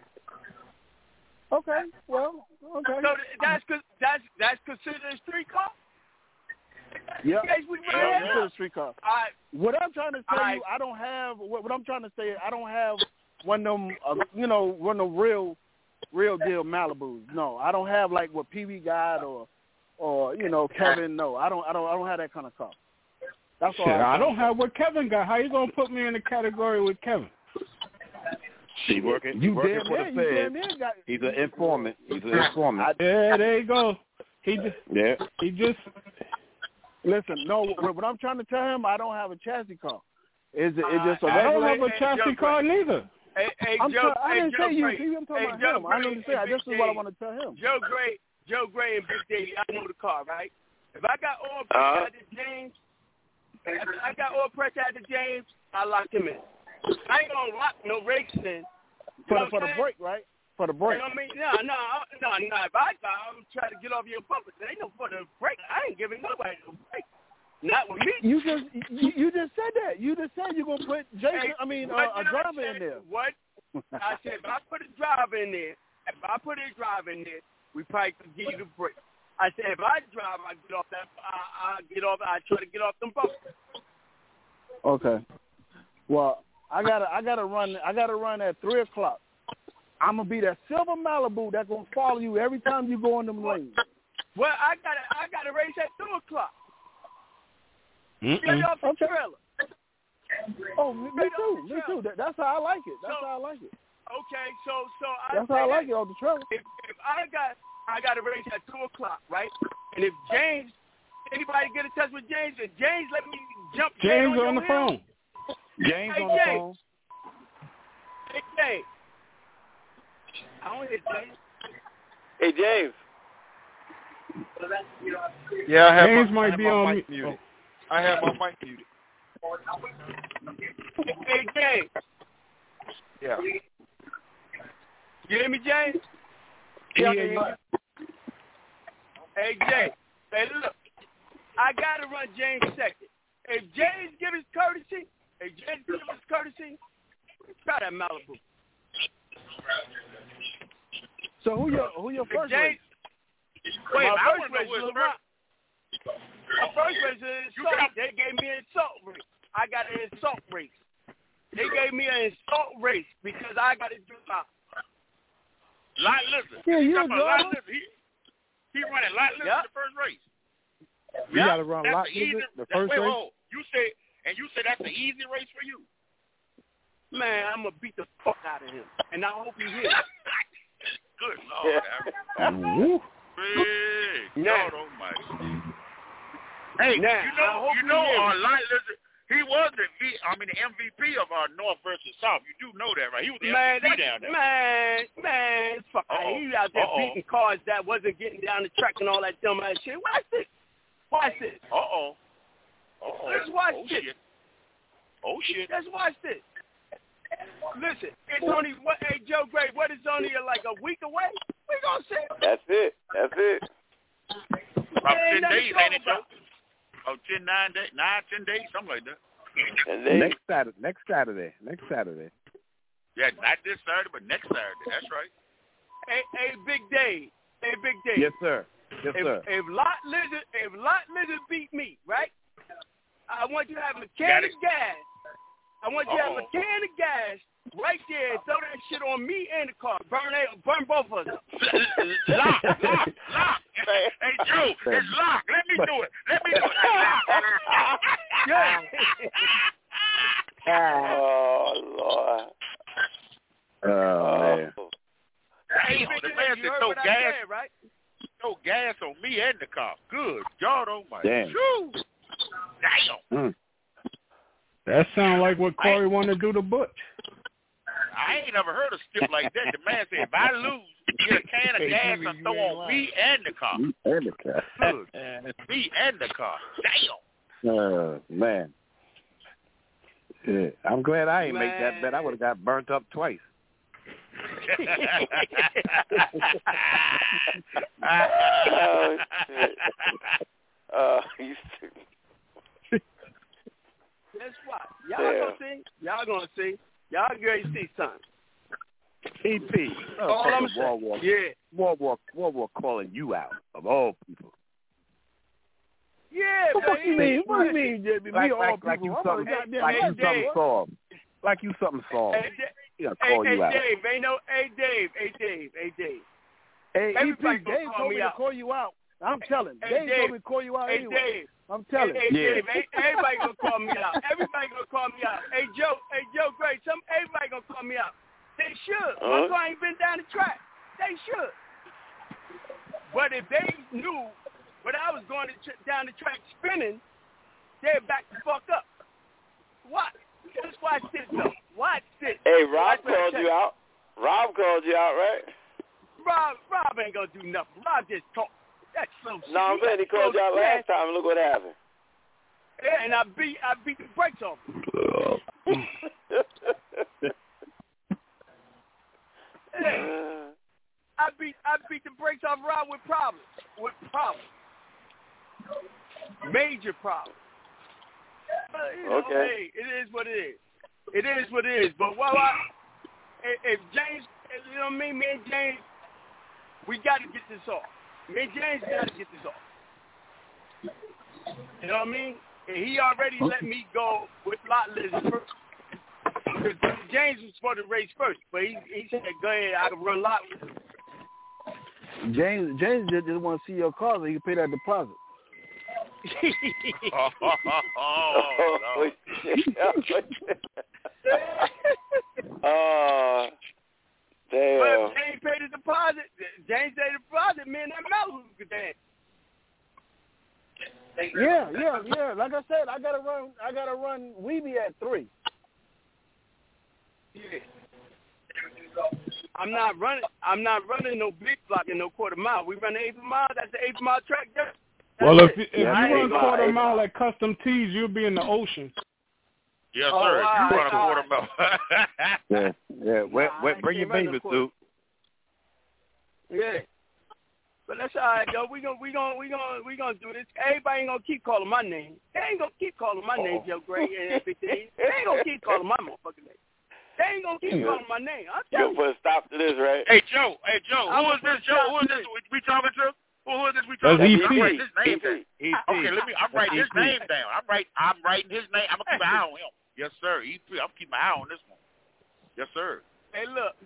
Okay, well, okay. So that's considered a street car? Yeah. Considered a street car. What I'm trying to say, I don't have. What I'm trying to say, I don't have one of them real deal Malibus. No, I don't have like what Pee Wee got or Kevin. No, I don't have that kind of car. That's all. I don't have what Kevin got. How you gonna put me in the category with Kevin? He's working for the Fed. He's an informant. Yeah, there you go. He just. Listen, no. What I'm trying to tell him, I don't have a chassis car. It's just a regular. I don't have a chassis car neither. Hey, I didn't say you. Gray. I'm talking about him. I didn't say this is what I want to tell him. Joe Gray and Big Davey, I know the car, right? If I got oil pressure at the James, I lock him in. I ain't gonna lock no brakes in. For the brake, right? For the brake. You know what I mean? No. If I'm trying to get off your bumper, there ain't no for the brake. I ain't giving nobody no brake. Not with me. You just said that. You just said you're gonna put Jason. A driver in there. What? I said if I put a driver in there, we probably could give you the brake. I said if I drive, I try to get off them bumpers. Okay. Well, I gotta run at 3:00. I'm gonna be that silver Malibu that's gonna follow you every time you go in them lanes. Well, I gotta race at 2:00. Get off the trailer. Oh, me too. That's how I like it. Okay, so that's how I like it on the trailer. If I got to race at 2:00, right? And if anybody get in touch with James, and James let me jump. James on the phone. James on the phone. Hey, James. I don't hear James. Hey, James. Yeah, I have James my might be on mic muted. I have my mic muted. Hey, James. Yeah. You hear me, James? Yeah. Hey, James. Hey, look. I got to run James second. If James give his courtesy, try that Malibu. So who your first race? Wait, my first race was LeBron. My first race is insult. They gave me an insult race. I got an insult race. They gave me an insult race because I got to do my Lot Lizard. Yeah, you Lot Lizard. He running Lot Lizard the first race. You got to run Lot Lizard the first race? You say that's an easy race for you? Man, I'm going to beat the fuck out of him. And I hope you hear it. Good Lord. Big God almighty. Hey, now, you know Lot Lizard, he was the MVP of our North versus South. You do know that, right? He was the MVP down there. Man, fuck. He out there beating cars that wasn't getting down the track and all that dumb ass shit. Watch this. Let's watch this. Shit. Oh, shit. Let's watch this. Listen, it's only, Joe Gray, what is only like a week away? We gonna see. That's it. About 10 days, ain't it, Joe? 10 days, something like that. Next Saturday. Yeah, not this Saturday, but next Saturday. That's right. Hey, Big Dave. Yes, sir. If Lot Lizard beat me, right? I want you to have a can of gas. I want you to have a can of gas right there and throw that shit on me and the car. Burn both of us. Lock. Hey, Joe, it's Lock. Let me do it. Yeah. Oh, Lord. Oh, man. Damn, the man said no gas. Said, right? No gas on me and the car. Good God almighty. Damn. Damn. That sounds like what Corey wanted to do to Butch. I ain't never heard a stip like that. The man said, if I lose, get a can of gas and throw on me and the car. Good. Me and the car. Damn. Man. Yeah. I'm glad I ain't make that bet. I would have got burnt up twice. Oh, shit. You stupid. Guess what? Y'all gonna see. Y'all gonna see something. EP. All I'm saying. War calling you out of all people. Yeah, what do you mean? What do you mean, JB? Like you something soft. Like you something soft. He gonna call you out. Dave, Hey, Dave. Hey, Everybody EP, Dave told me to call you out. I'm telling. Dave told me to call you out anyway. Dave. I'm telling. Dave, everybody gonna call me out. Everybody gonna call me out. Hey, Joe, Gray, everybody gonna call me out. They should. My car ain't been down the track. They should. But if they knew when I was going down the track spinning, they'd back the fuck up. What? Just watch this, though. Watch this. Hey, Rob called you out. Rob called you out, right? Rob ain't gonna do nothing. Rob just talk. That's so shit. No, I'm saying he called you out last time. Look what happened. Yeah, and I beat the brakes off him. I beat the brakes off Rob with problems. Major problems. Okay. Hey, it is what it is. But if James, you know what I mean, me and James, we got to get this off. Me and James got to get this off. You know what I mean? And he already let me go with Lot Lizard first. Because James was supposed to race first, but he said, go ahead, I can run Lot with him. James just want to see your car so he can pay that deposit. Damn. But if James paid the deposit, man, that Malibu could dance. Yeah. Like I said, I gotta run Weeby at 3. Yeah. I'm not running no big block in no quarter mile. We run the 8th mile. That's the 8th mile track. Well, if you run quarter mile at Custom Tees, you'll be in the ocean. Yes, sir. You run a quarter mile. Yeah. Bring your bathing suit. Yeah. But that's all right, though. We gonna do this. Everybody ain't gonna keep calling my name. They ain't gonna keep calling my name, Joe Gray and 15. They ain't gonna keep calling my motherfucking name. They ain't gonna keep calling my name. You put a stop to this, right? Hey, Joe. Who is this, Joe? Who is this we talking to? Who is this we talking to? I'm writing his name down. Okay, I'm writing his name down. I'm writing his name. I'm gonna keep an eye on him. Yes, sir. EP. I'm keeping my eye on this one. Yes, sir. Hey, look.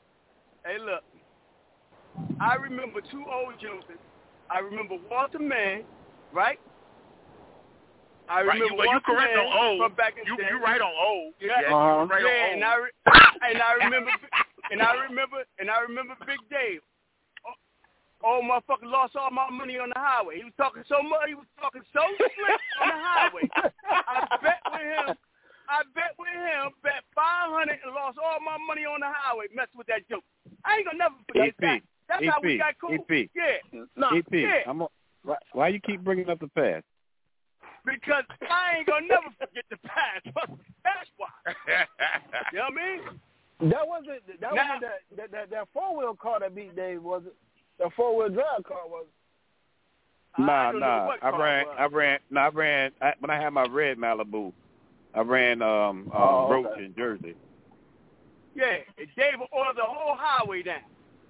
I remember 2 old jokers. I remember Walter Mann, right? I remember Walter Mann from back in the day. You right on old. Yeah, you right on old. And I remember Big Dave. Oh, motherfucker lost all my money on the highway. He was talking so much. He was talking so slick on the highway. I bet with him, bet 500 and lost all my money on the highway messing with that joke. I ain't gonna never forget that. That's how we got cool. EP. Yeah. Why you keep bringing up the past? Because I ain't gonna never forget the past. That's why. You know what I mean? That wasn't that 4-wheel car that beat Dave, was it? The 4-wheel drive car was it? Nah. I ran. When I had my red Malibu, I ran Roach in Jersey. Yeah, Dave ordered the whole highway down.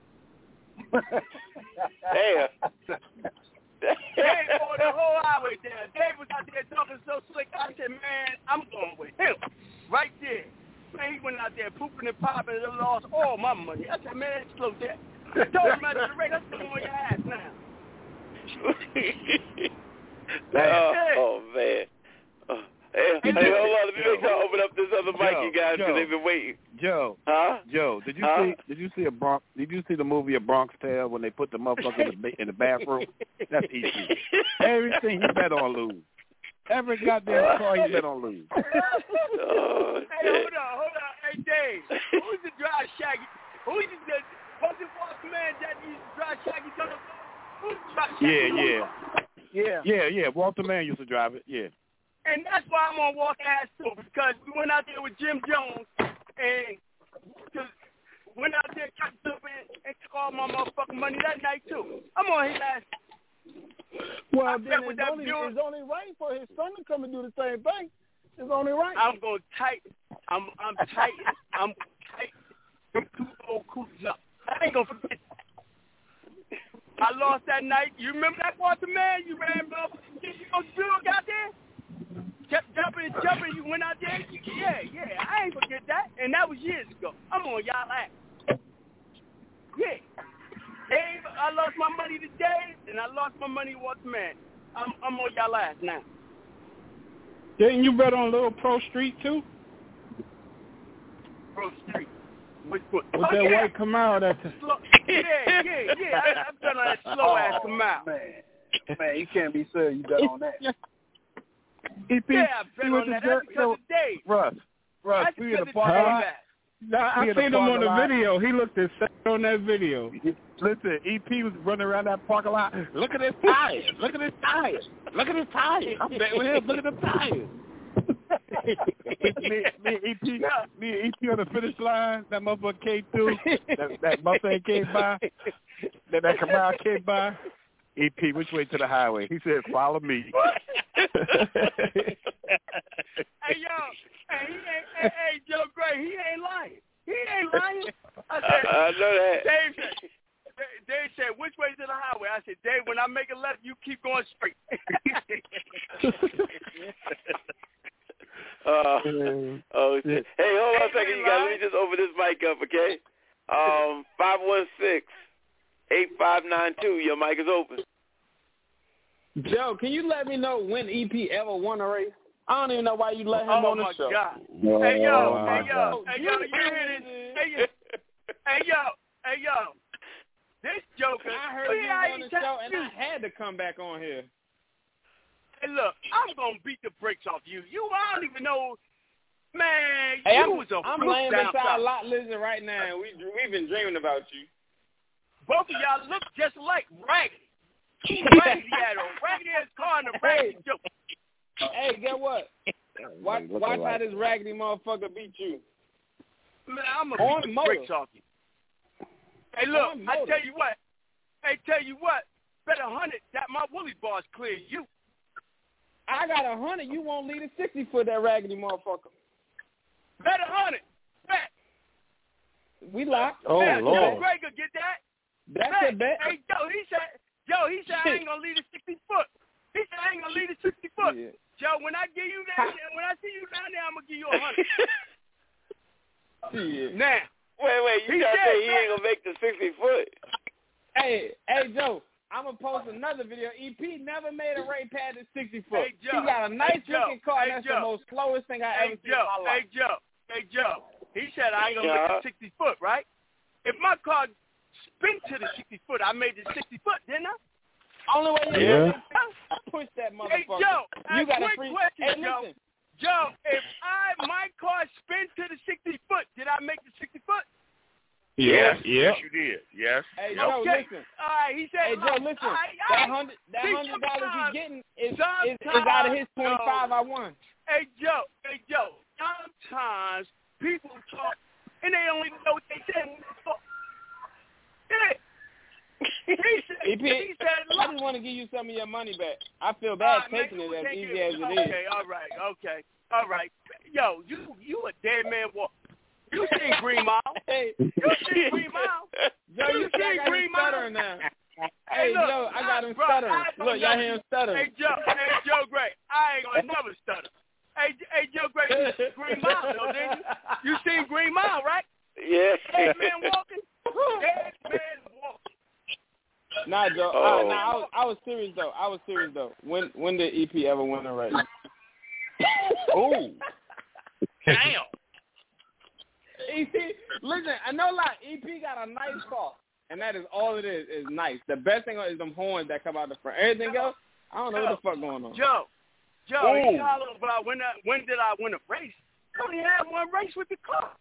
Damn. Dave ordered the whole highway down. Dave was out there talking so slick. I said, man, I'm going with him. Right there. Man, he went out there pooping and popping and lost all my money. I said, man, slow down. I told him after the race, I'm still on your ass now. Oh, man. Hey, hold on. Let me make sure I open up this other mic, you guys, because they've been waiting. Joe. Huh? Joe, did you see the movie A Bronx Tale when they put the motherfucker in the bathroom? That's easy. Everything he bet on lose. Every goddamn car he bet on lose. Hey, hold on. Hey, Dave, who's the dry shaggy? Who's the Walter Man that used to drive shaggy? Who's the dry shaggy? Yeah. Walter Man used to drive it. Yeah. And that's why I'm on Walter ass too, because we went out there with Jim Jones and went out there, cut up and took all my motherfucking money that night too. I'm on his ass. Well, then it's only right for his son to come and do the same thing. It's only right. I'm going tight. I'm tight. I'm tight. Them 2 old cougars up. I ain't gonna forget. I lost that night. You remember that Walter Man? You ran up. You gonna do it out there? Kept jumping and jumping, you went out there. Yeah, I ain't forget that. And that was years ago. I'm on y'all ass. Yeah. Dave, I lost my money to Dave, and I lost my money to Walter Man. I'm on y'all ass now. Didn't you bet on Little Pro Street too? Pro Street. Which one? With that white Camaro that's Yeah. I've done on that slow ass Camaro. Man, you can't be serious. You bet on that. EP, yeah, I bet on that. That's because of Dave. Russ, we in the parking lot. I seen him on the video. He looked at on that video. Listen, EP was running around that parking lot. Look at his tires. Look at his tires. Look at his tires. I'm betting with him. Look at the tires. me and EP on the finish line. That motherfucker came through. That Mustang came by. That Camaro came by. EP, which way to the highway? He said, follow me. Hey, Joe Gray, he ain't lying. I know that. Dave said, which way to the highway? I said, Dave, when I make a left, you keep going straight. Oh, shit. Hey, hold on a second, you guys. Let me just open this mic up, okay? 516-8592. Your mic is open. Joe, can you let me know when EP ever won a race? I don't even know why you let him on the show. God. Hey, yo, you hear this? Hey, yo. This joker. I heard you on the show, and I had to come back on here. Hey, look, I'm going to beat the brakes off you. I don't even know. Man, hey, I'm laying beside Lot Lizard right now, and we've been dreaming about you. Both of y'all look just like Raggedy. Raggedy had a raggedy-ass car and a raggedy joke. Hey, get what? Watch how this raggedy motherfucker beat you. Man, I'm going to beat the brakes off you. Hey, look, I tell you what. Bet 100 that my woolly bars clear you. I got 100. You won't lead a 60-foot, that raggedy motherfucker. Bet 100. Bet. We locked. Oh, bet. Lord. Joe Gray could get that. That's a bet. Hey, Joe, he said I ain't going to lead a 60-foot. He said I ain't going to lead a 60-foot. Yeah. Joe, when I see you down there, I'm going to give you 100. Yeah. Now. Wait, you got to say he ain't going to make the 60-foot. Hey, Joe, I'm going to post another video. EP never made a race past the 60-foot. Hey, Joe. He got a nice-looking car, and that's the most slowest thing I ever seen in my life. Hey, Joe. He said I ain't going to make the 60-foot, right? If my car spin to the 60-foot, I made the 60-foot, didn't I? Only way you push that motherfucker. Hey, Joe, you got a quick free question, hey, Joe. listen. Joe, if my car spin to the 60-foot, did I make the 60-foot? Yes, you did. Yes. Hey, Joe, listen. All right, he said. Hey, Joe, listen. That $100 you're getting is out of his 25 I won. Hey, Joe. Sometimes people talk and they don't even know what they said. He said, I just want to give you some of your money back. I feel bad taking it as easy as it is. Okay, all right. Yo, you a dead man walk. You seen Green Mile. Hey. You seen Green Mile. Joe, you seen Green Mile now. Hey, look, Joe, I got him stuttering. Look, y'all hear him stuttering. Hey, Joe Gray, I ain't going to never stutter. Hey, Joe Gray, you seen Green Mile, though, didn't you? You seen Green Mile, right? Yeah. Dead man walking. Dead man walking. Nah, Joe. I was serious though. When did EP ever win a race? Oh, damn. EP, listen, I know EP got a nice car, and that is all it is nice. The best thing is them horns that come out the front. Everything else, I don't know what the fuck going on. Joe, he hollering about when did I win a race? I only had one race with the car.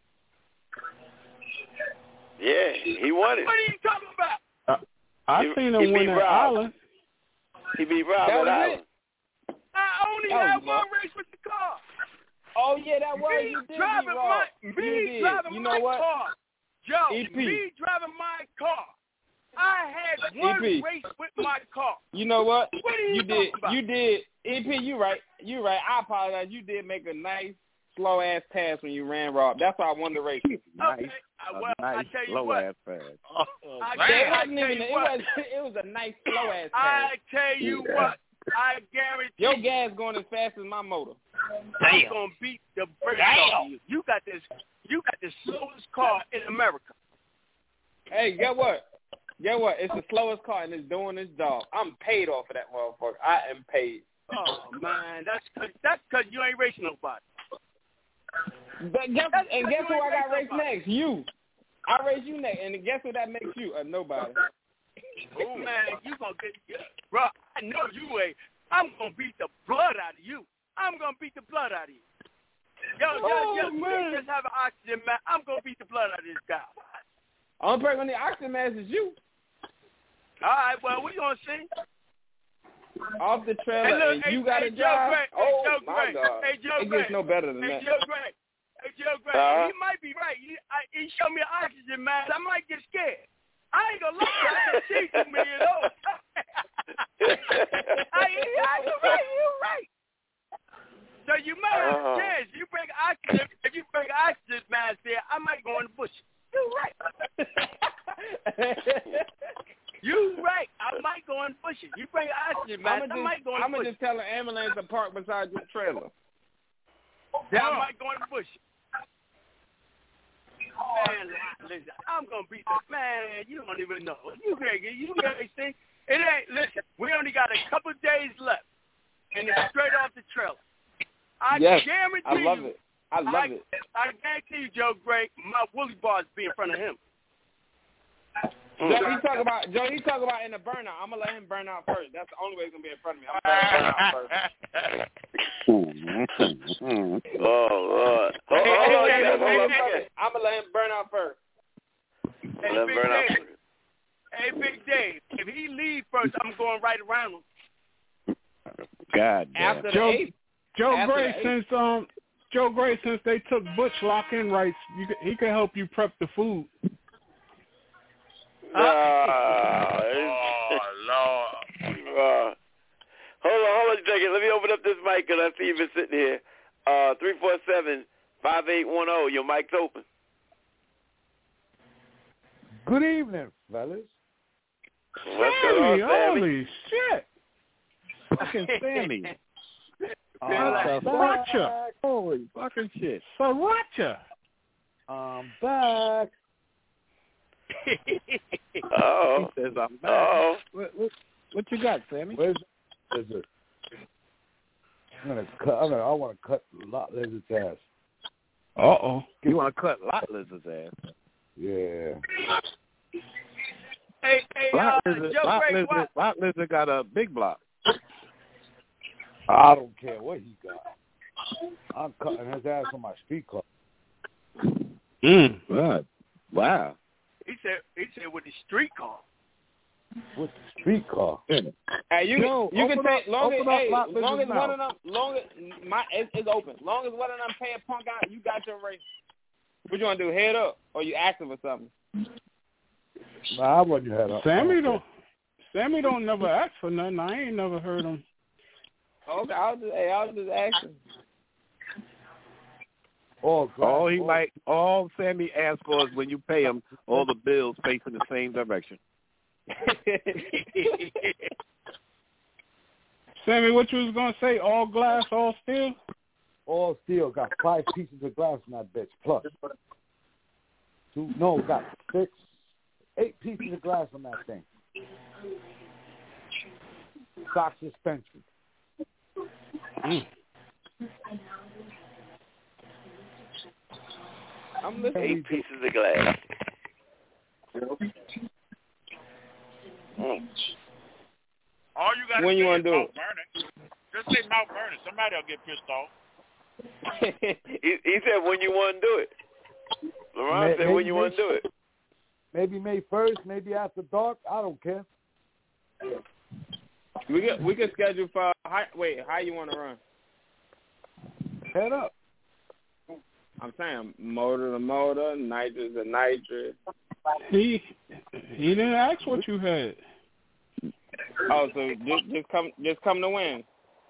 Yeah, he won it. What are you talking about? I seen him win at Island. He beat Rob at Island. I only had one race with the car. Oh, yeah, that was. You did driving my car. Joe, EP. me driving my car. I had one race with my car. You know what? What are you talking about? You did. EP, you right. I apologize. You did make a nice, slow-ass pass when you ran Rob. That's why I won the race. Okay. Well, I tell you what. Slow-ass pass. It was a nice, slow-ass pass. I tell you what. I guarantee your gas going as fast as my motor. I'm gonna beat the brakes off you. You got the slowest car in America. Hey, get what? It's the slowest car and it's doing its job. I'm paid off of that motherfucker. I am paid. Oh man, that's cause you ain't racing nobody. But guess who I got race next? You. I race you next, and guess who that makes you? Nobody. Oh man, you gonna get, bro? I know you ain't. I'm gonna beat the blood out of you. I'm gonna beat the blood out of you. Yo, man. Just have an oxygen mask. I'm gonna beat the blood out of this guy. Only person on the oxygen mask is you. All right, well we gonna see. Off the trailer, and you got a job. Oh my God! Hey, Joe it gets no better than that. Joe Gray. He might be right. He showed me an oxygen mask. I might get scared. I ain't gonna lie. I can see $2 million. You're right. So you might have a chance. You bring oxygen. If you bring oxygen mask there, I might go in the bush. You're right. You right. I might go in bushes. You bring oxygen mask. I might go in bushes. I'm gonna just tell an ambulance to park beside your trailer. Yeah, I might go in the bushes. Man, listen, I'm gonna beat the man. You don't even know. You see? It ain't. Listen, we only got a couple days left, and it's straight off the trailer. I guarantee I love it. I guarantee you, Joe Gray, my woolly bars be in front of him. Joe, he talk about in the burnout. I'm gonna let him burn out first. That's the only way he's gonna be in front of me. I'm gonna let him burn out first. Oh Lord! I'm gonna let him burn out first. Hey, Big Dave. If he leave first, I'm going right around him. God damn. Joe Gray, since they took Butch lock-in rights, he can help you prep the food. Oh, Lord. Hold on a second. Let me open up this mic because I see you've been sitting here. 347-5810. Your mic's open. Good evening, fellas. Sammy, holy shit. Fucking Sammy. Sriracha. Holy fucking shit. Sriracha. I'm back. Oh. He says I'm back. Oh. What you got, Sammy? Where's it? I want to cut Lot Lizard's ass. Uh-oh. You want to cut Lot Lizard's ass? Yeah. Hey, Lot Lizard got a big block. I don't care what he got. I'm cutting his ass on my street car. Right. Wow. He said with the street car. With the street car. Hey, you can take long as one of them. It's open. Long as one of them paying punk out, you got your race. What you want to do? Head up, or you asking for something? Nah, I wouldn't head up. Sammy don't never ask for nothing. I ain't never heard him. Okay, I was just asking. All Sammy asks for is when you pay him, all the bills face in the same direction. Sammy, what you was gonna say? All glass, all steel? All steel. Got 5 pieces of glass in that bitch. Plus, got 8 pieces of glass on that thing. Stock suspension. I'm listening. 8 pieces of glass. All you got to say is Mount Vernon. Just say Mount Vernon. Somebody will get pissed off. he said when you want to do it. LeBron said when you want to do it. Maybe May 1st, maybe after dark. I don't care. We can schedule for how you want to run? Head up. I'm saying motor to motor, nitrous to nitrous. He didn't ask what you had. Oh, so just come to win.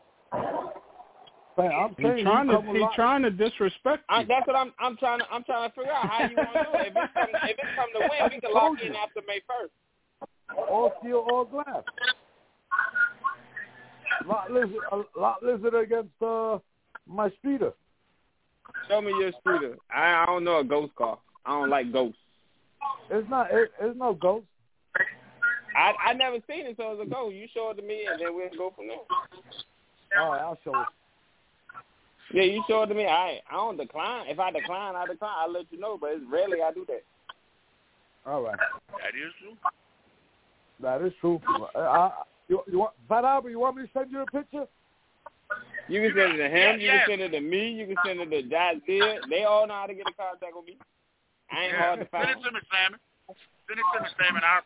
I'm saying he's trying to disrespect you. That's what I'm trying to figure out how you want to do it. If it's come to win, we can lock in after May 1st. All steel, all glass. Lot Lizard against my speeder. Show me your speeder. I don't know a ghost car. I don't like ghosts. It's no ghost. I never seen it, so it's a ghost. You show it to me, and then we'll go from there. All right, I'll show it. Yeah, you show it to me. I don't decline. If I decline, I decline. I'll let you know, but it's rarely I do that. All right. That is true. That is true. You want, Fat Albert, you want me to send you a picture? You can send it to him. You can send it to me. You can send it to Jazzy. They all know how to get in contact with me. I ain't hard to find. Send it to me, Sammy. Send it to me, Sammy, and I'll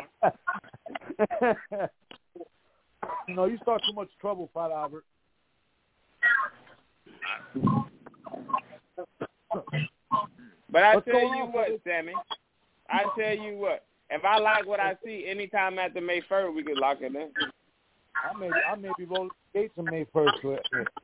send it to him. No, you start too much trouble, Fat Albert. But I tell you what, Sammy. I tell you what. If I like what I see, anytime after May 1st, we could lock it in. I may be rolling the gates on May 1st.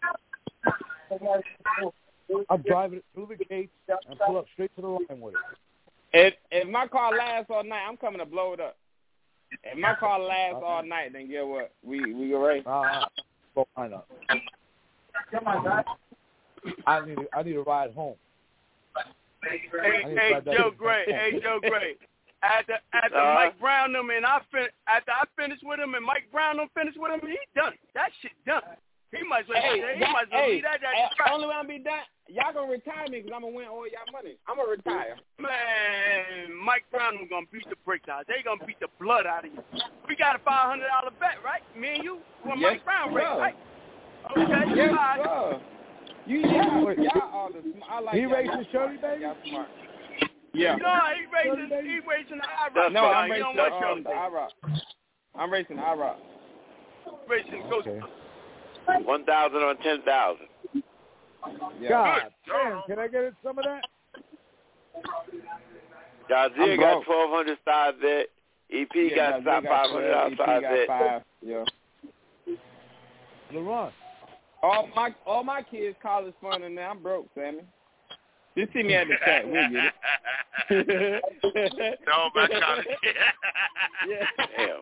I'm driving it through the gates and pull up straight to the line with it. If my car lasts all night, I'm coming to blow it up. If my car lasts all night, then get what? We go race. Well, I know. I need a ride home. Hey, Joe Gray. After Mike Brown them and after I finish with him and Mike Brown them finish with him, he done. That shit done. He might as well leave that. Only when I be done, y'all gonna retire me because I'm gonna win all y'all money. I'm gonna retire. Man, Mike Brown them gonna beat the bricks out. They gonna beat the blood out of you. We got a $500 bet, right? Me and you for Mike Brown race, right? Okay. Yes, sir. Y'all all the I like he racing Shirley, baby? Y'all smart. Yeah. No, he racing the IROC. No, I'm racing the IROC. I'm racing the IROC. Racing Ghost. 1,000 on 10,000. Yeah. God damn, can I get some of that? Jazzy got 1,200 side bet. EP got $500 side bet. Yeah. LeRon. All my kids' college fund and now I'm broke, Sammy. Just see me at the track. We'll get it. No, my college. Yeah.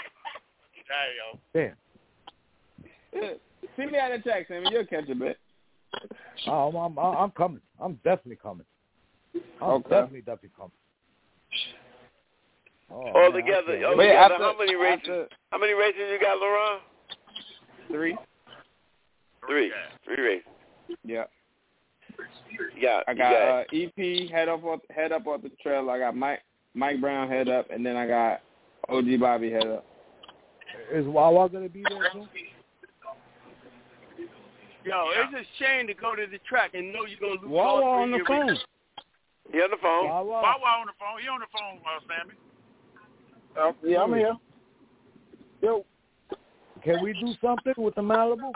Damn. See me at the track, Sammy. You'll catch a bet. Oh, I'm coming. I'm definitely coming. I'm definitely coming. All together, how many races? How many races you got, LeRon? 3. 3 races. Yeah. Yeah, I got EP head up off the trail. I got Mike Brown head up, and then I got OG Bobby head up. Is Wawa gonna be there too? Yo, it's a shame to go to the track and know you're gonna lose. Wawa on the phone. He on the phone. Wawa on the phone. He on the phone, Sammy. Yeah, I'm here. Yo, can we do something with the Malibu?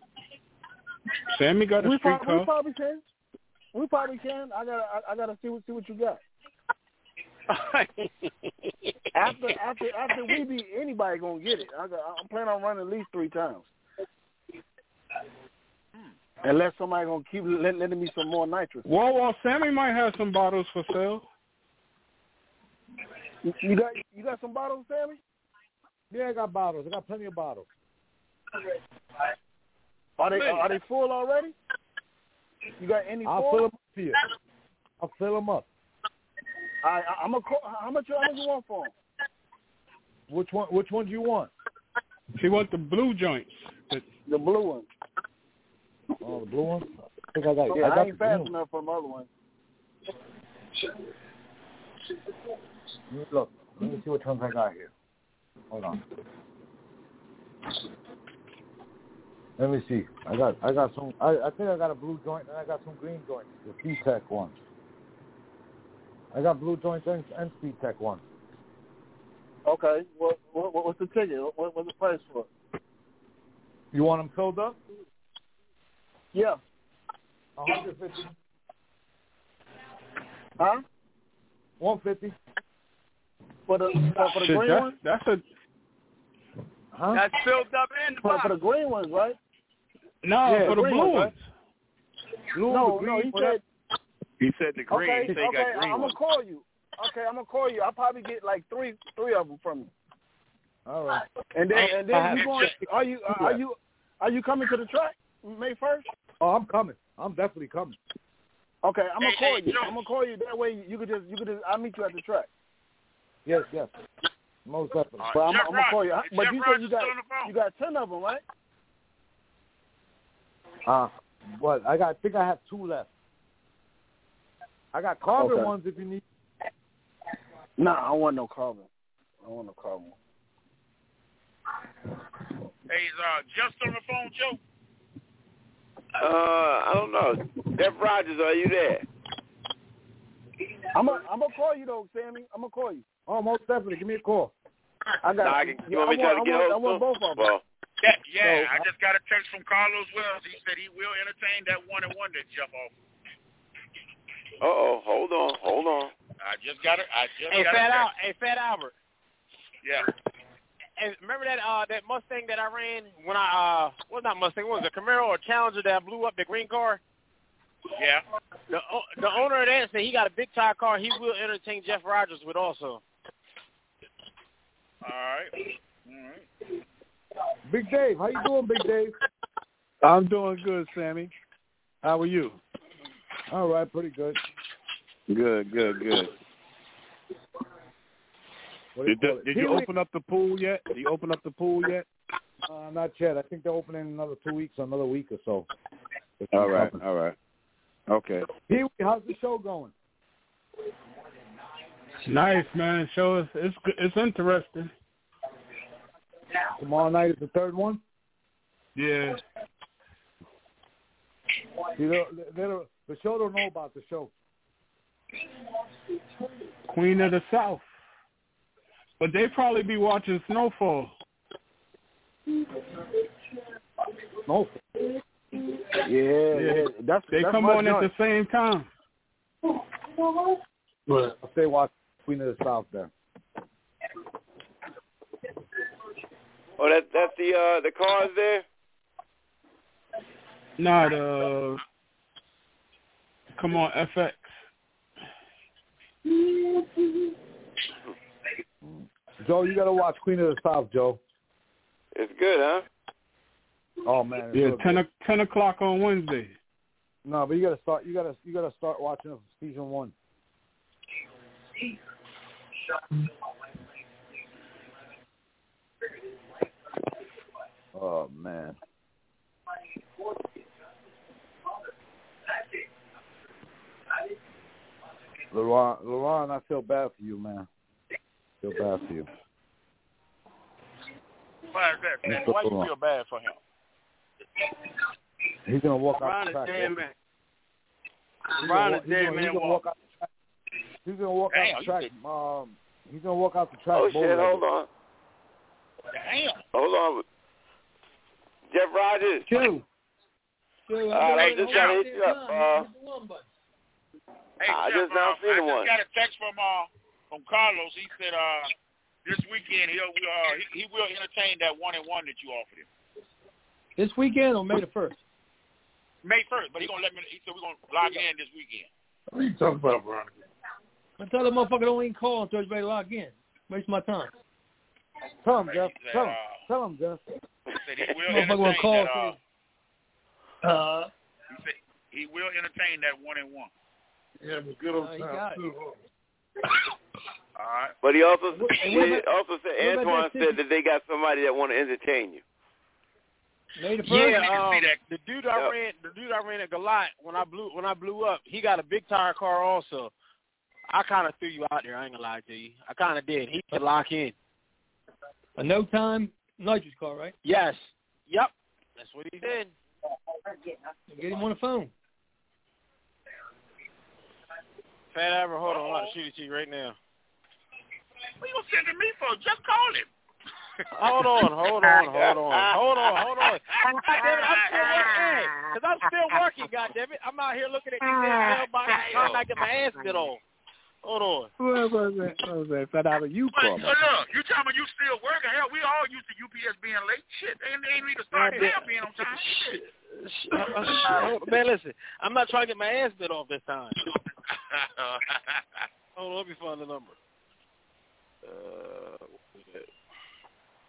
Sammy got a street car. We probably can. I gotta see what you got. after we beat anybody gonna get it. I'm planning on running at least 3 times. Unless somebody gonna keep letting me some more nitrous. Well, Sammy might have some bottles for sale. You got some bottles, Sammy? Yeah, I got bottles. I got plenty of bottles. Are they full already? You got any? I'll fill them up for you. I'll fill them up. I'm a. How much you want for them? Which one do you want? She wants the blue joints. The blue one. Oh, the blue one. I think I got it. Yeah, I ain't fast enough for the other one. Look, let me see what ones I got here. Hold on. Let me see. I got some. I think I got a blue joint and I got some green joints. The Speed-Tech ones. I got blue joints and Speed-Tech ones. Okay. What's the ticket? What's the price for it? You want them filled up? Yeah. 150. Huh? 150. For the green ones? That's a. Huh? That's filled up in the box. For the green ones, right? No, yeah, for the blue ones. Right? He said the green. Okay, he said he got green I'm gonna call you. Okay, I'm gonna call you. I'll probably get like three of them from you. All right. And then you going? Are you coming to the track May 1st? Oh, I'm coming. I'm definitely coming. Okay, I'm gonna call you. I'm gonna call you. That way you could just. I'll meet you at the track. Yes. Most definitely. But I'm gonna call you. But you said you got 10 of them, right? What? I think I have 2 left. I got carbon ones if you need. Nah, I don't want no carbon. Hey, is just on the phone, Joe? I don't know. Jeff Rogers, are you there? I'm gonna call you though, Sammy. I'm gonna call you. Oh, most definitely. Give me a call. You want me to try to get hold of both of them. Well, yeah. I just got a text from Carlos Wells. He said he will entertain that 1-1 that Jeff offered. Hold on. I just got it. Hey, Fat Albert. Yeah. And remember that Mustang that I ran when I not Mustang, what was it, Camaro or Challenger that blew up, the green car? Yeah. The owner of that said he got a big tire car he will entertain Jeff Rogers with also. All right. Big Dave, how you doing, Big Dave? I'm doing good, Sammy. How are you? All right, pretty good. Good. Did you open up the pool yet? Not yet. I think they're opening in another 2 weeks, another week or so. All right. Okay. Pee-wee, how's the show going? Nice, man. Show us. It's interesting. Tomorrow night is the 3rd one? Yeah. The show don't know about the show. Queen of the South. But they probably be watching Snowfall. Snowfall? Yeah. They come on at the same time. But they watch Queen of the South there. Oh, that's the cars there? Not come on, FX. Joe, you gotta watch Queen of the South, Joe. It's good, huh? Oh man. Yeah, 10 o'clock on Wednesday. No, but you gotta start. You gotta start watching it from season 1. Oh man. LeRon, I feel bad for you, man. Feel bad for you. Why is that, man? Why you feel bad for him? He's gonna walk out the track. LeBron is dead, man. He's gonna walk out the track. He's gonna walk out the track. Oh shit! Hold on. Damn. Hold on. Jeff Rogers. Joe. I just got to hit you up. Hey, I Jeff, just now seen the one. I just got a text from Carlos. He said this weekend he will entertain that 1-1 that you offered him. This weekend or May the 1st? May 1st, but he said we're gonna log in this weekend. What are you talking about, Veronica? I tell the motherfucker don't even call until everybody log in. Waste my time. Tell him, Jeff. Tell him, Jeff. He said he will entertain that. He said he will entertain that 1-1. Yeah, but good old time too. All right. But he also said Antoine said that they got somebody that want to entertain you. Yeah, the dude I ran at Galat when I blew up, he got a big tire car also. I kind of threw you out there. I ain't gonna lie to you. I kind of did. He could lock in. A no time nitrous car, right? Yes. Yep. That's what he did. Get him on the phone. Fat Albert, hold on. I'm about to shoot it to you right now. What you gonna send to me for? Just call him. Hold on. Goddammit, I'm still working, goddammit. I'm out here looking at these mailboxes trying not to get my ass bit off. Hold on. What was that? Fat Albert, you call me. Look, you tell me you still working. Hell, we all used to UPS being late. Shit, they ain't need to start hell being on time. Shit. Man, listen, I'm not trying to get my ass bit off this time. Hold on, let me find the number.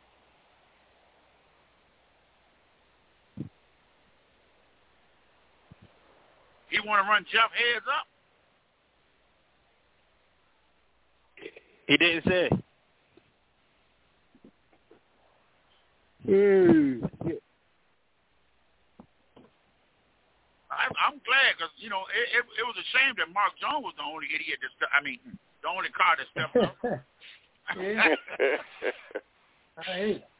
He want to run Jeff heads up. He didn't say. I'm glad because, you know, it was a shame that Mark Jones was the only idiot that the only car that stepped up. Yeah. Hey.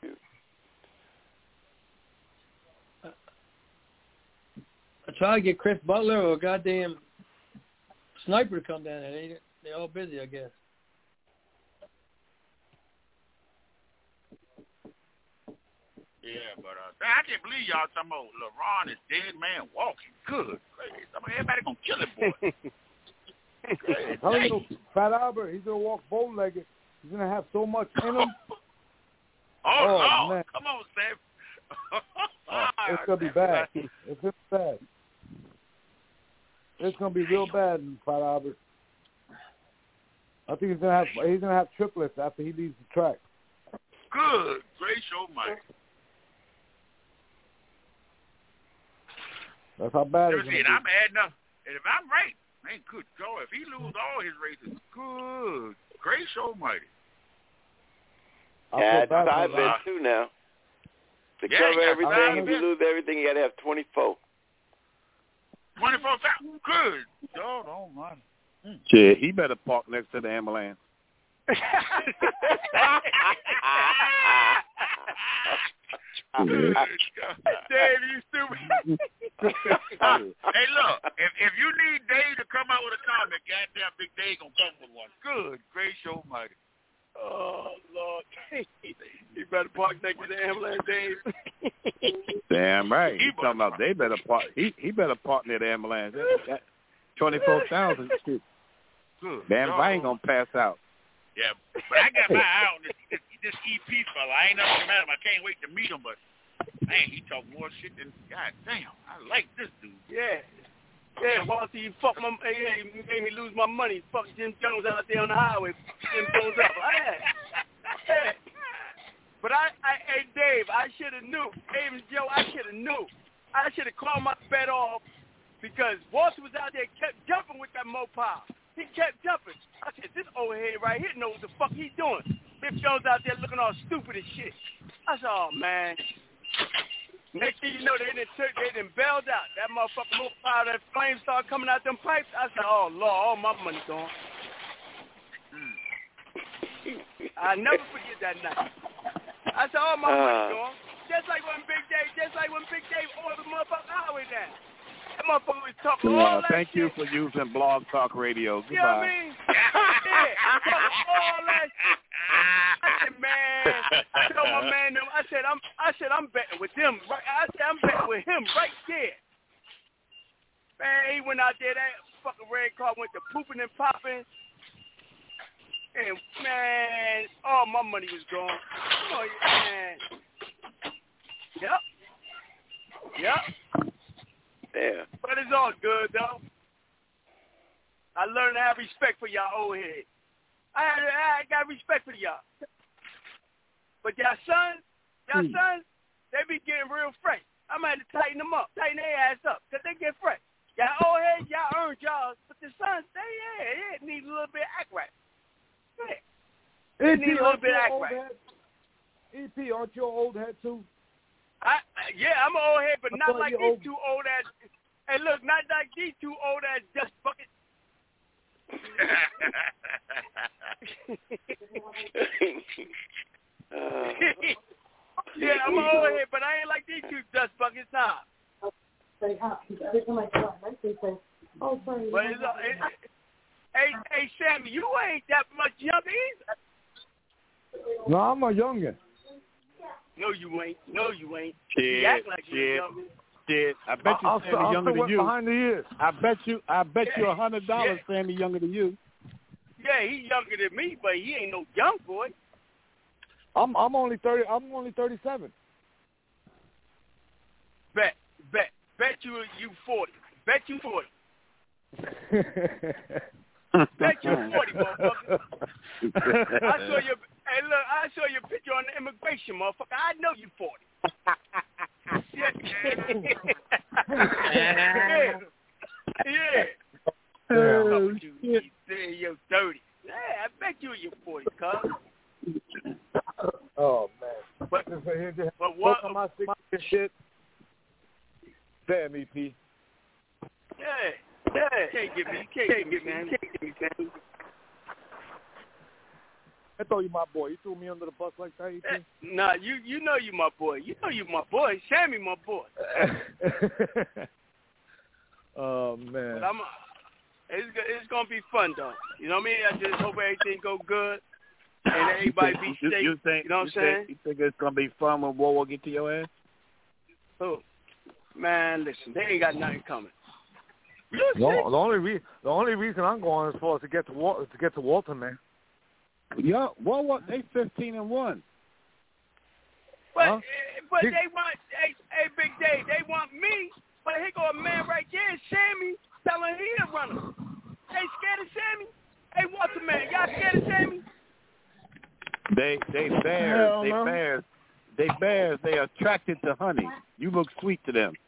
I try to get Chris Butler or a goddamn Sniper to come down there. They're all busy, I guess. Yeah, but I can't believe y'all talking about LeBron is dead man walking. Good. Everybody gonna kill him, boy. You, Fat Albert, he's gonna walk bow-legged. He's gonna have so much in him. Oh man. Come on, Sam. It's gonna be bad. It's gonna be bad. It's gonna be real bad, Fat Albert. I think he's gonna have triplets after he leaves the track. Good. Great show, Mike. That's how bad it's going to be. I'm adding up. And if I'm right, man, good God. If he lose all his races, good. Great show, Mighty. Yeah, it's side bet too now. To cover everything, if you lose everything, you got to have 24. 24,000. Good. God almighty. Shit, he better park next to the ambulance. Dave, you stupid. Hey, look, if you need Dave to come out with a comment, goddamn Big Dave gonna come with one. Good, great show, Mighty. Oh Lord, you better park next to the ambulance, Dave. Damn right. He's talking about they better park. He better park near the ambulance. That 24,000 shit. Good. Damn, I ain't gonna pass out. Yeah, but I got my eye on this EP fella. I ain't nothing mad at him. I can't wait to meet him, but man, he talk more shit than God damn. I like this dude. Yeah, Walter, you fuck my. Yeah, you made me lose my money. Fuck Jim Jones out there on the highway. Jim Jones up. But hey Dave, I should have knew. Dave and Joe, I should have knew. I should have called my bet off because Walter was out there kept jumping with that Mopar. He kept jumping. I said, this old head right here knows what the fuck he's doing. Biff Jones out there looking all stupid as shit. I said, oh, man. Next thing you know, they done bailed out. That motherfucker moved out, that flame started coming out them pipes. I said, oh, Lord, all my money gone. I'll never forget that night. I said, all my money gone. Just like when Big Dave ordered the motherfucking highway down. That motherfucker was talking all that Thank shit. you for using Blog Talk Radio. Goodbye. You know what I mean? Yeah, all that shit. I said, man, I told my man, I said, I'm betting with them. Right? I said, I'm betting with him right there. Man, he went out there, that fucking red car went to pooping and popping. And, man, all my money was gone. Oh, man. Yep. Yeah. But it's all good, though. I learned to have respect for y'all old heads. I got respect for y'all. But y'all sons, they be getting real fresh. I'm going to have to tighten them up, tighten their ass up, because they get fresh. Y'all old heads, y'all earned y'all, but the sons, they need a little bit of act right. Yeah. They need a little bit of act right. EP, aren't you an old head, too? Yeah, I'm an old head, but not like these two old ass. Hey, look, not like these two old ass dust buckets. Yeah, I'm an old head, but I ain't like these two dust buckets, nah. Every time I go, my face says, "Oh, sorry." But hey, Sammy, you ain't that much younger either. No, I'm a youngin'. No, you ain't. Shit, You act like you're younger. Shit. I bet you Sammy younger than you. Behind the ears. I bet you $100 Sammy younger than you. Yeah, he younger than me, but he ain't no young boy. I'm only 30. I'm only 37. Bet you 40. Bet you 40. Bet you 40, motherfucker. I saw your picture on the immigration, motherfucker. I know you 40. my stick and shit. Damn, EP. Yeah. Can't get me, man. I thought you my boy. You threw me under the bus like that, EP? Nah, you know you my boy. You know you my boy. Sammy my boy. Oh, man. But it's going to be fun, though. You know what I mean? I just hope everything go good and everybody be safe. You know what I'm saying? You think it's going to be fun when War get to your ass? Oh, man, listen, they ain't got nothing coming. No, the only reason I'm going is for to get to Walter, man. Yeah, War they 15-1. But huh? but they want hey Big Dave, they want me. But here go a man right there, Sammy, telling he the runner. They scared of Sammy? Hey, Walter, man, y'all scared of Sammy? They bears. They bears. They attracted to honey. You look sweet to them.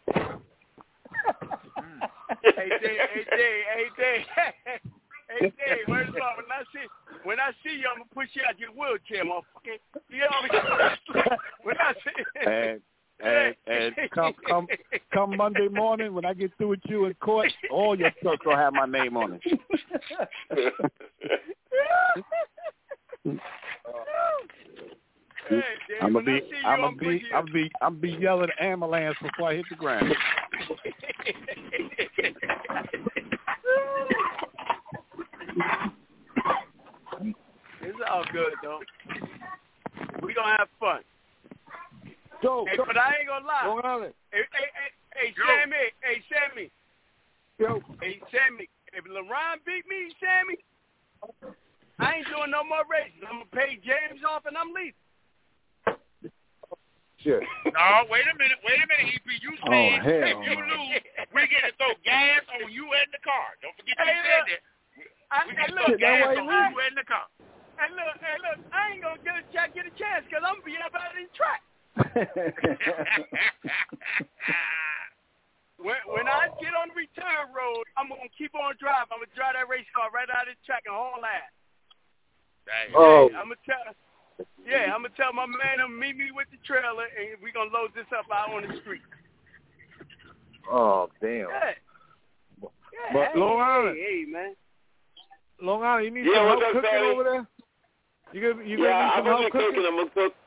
Hey, Dave. Where's up? When I see you, I'm gonna push you out your wheelchair, motherfucker. You know when I see. And come Monday morning when I get through with you in court, all your trucks will have my name on it. I'm be yelling ambulance before I hit the ground. It's all good though. We gonna have fun. But I ain't gonna lie. Hey, Sammy. Yo. Hey, Sammy. If LeBron beat me, Sammy, I ain't doing no more races. I'm gonna pay James off and I'm leaving. Shit. No, wait a minute, EP. You said if you lose, we get to throw gas on you and the car. Don't forget you said that. We get to throw gas on you and the car. Hey, look, I ain't gonna get a chance because I'm gonna be up out of the track. When I get on the return road, I'm going to keep on driving. I'm going to drive that race car right out of the track and haul ass. I'm going to tell my man to meet me with the trailer, and we're going to load this up out on the street. Oh, damn. Yeah. But Long Island. Hey, man. Long Island, you need some help cooking over there? You gonna need some help cooking? I'm going to cook.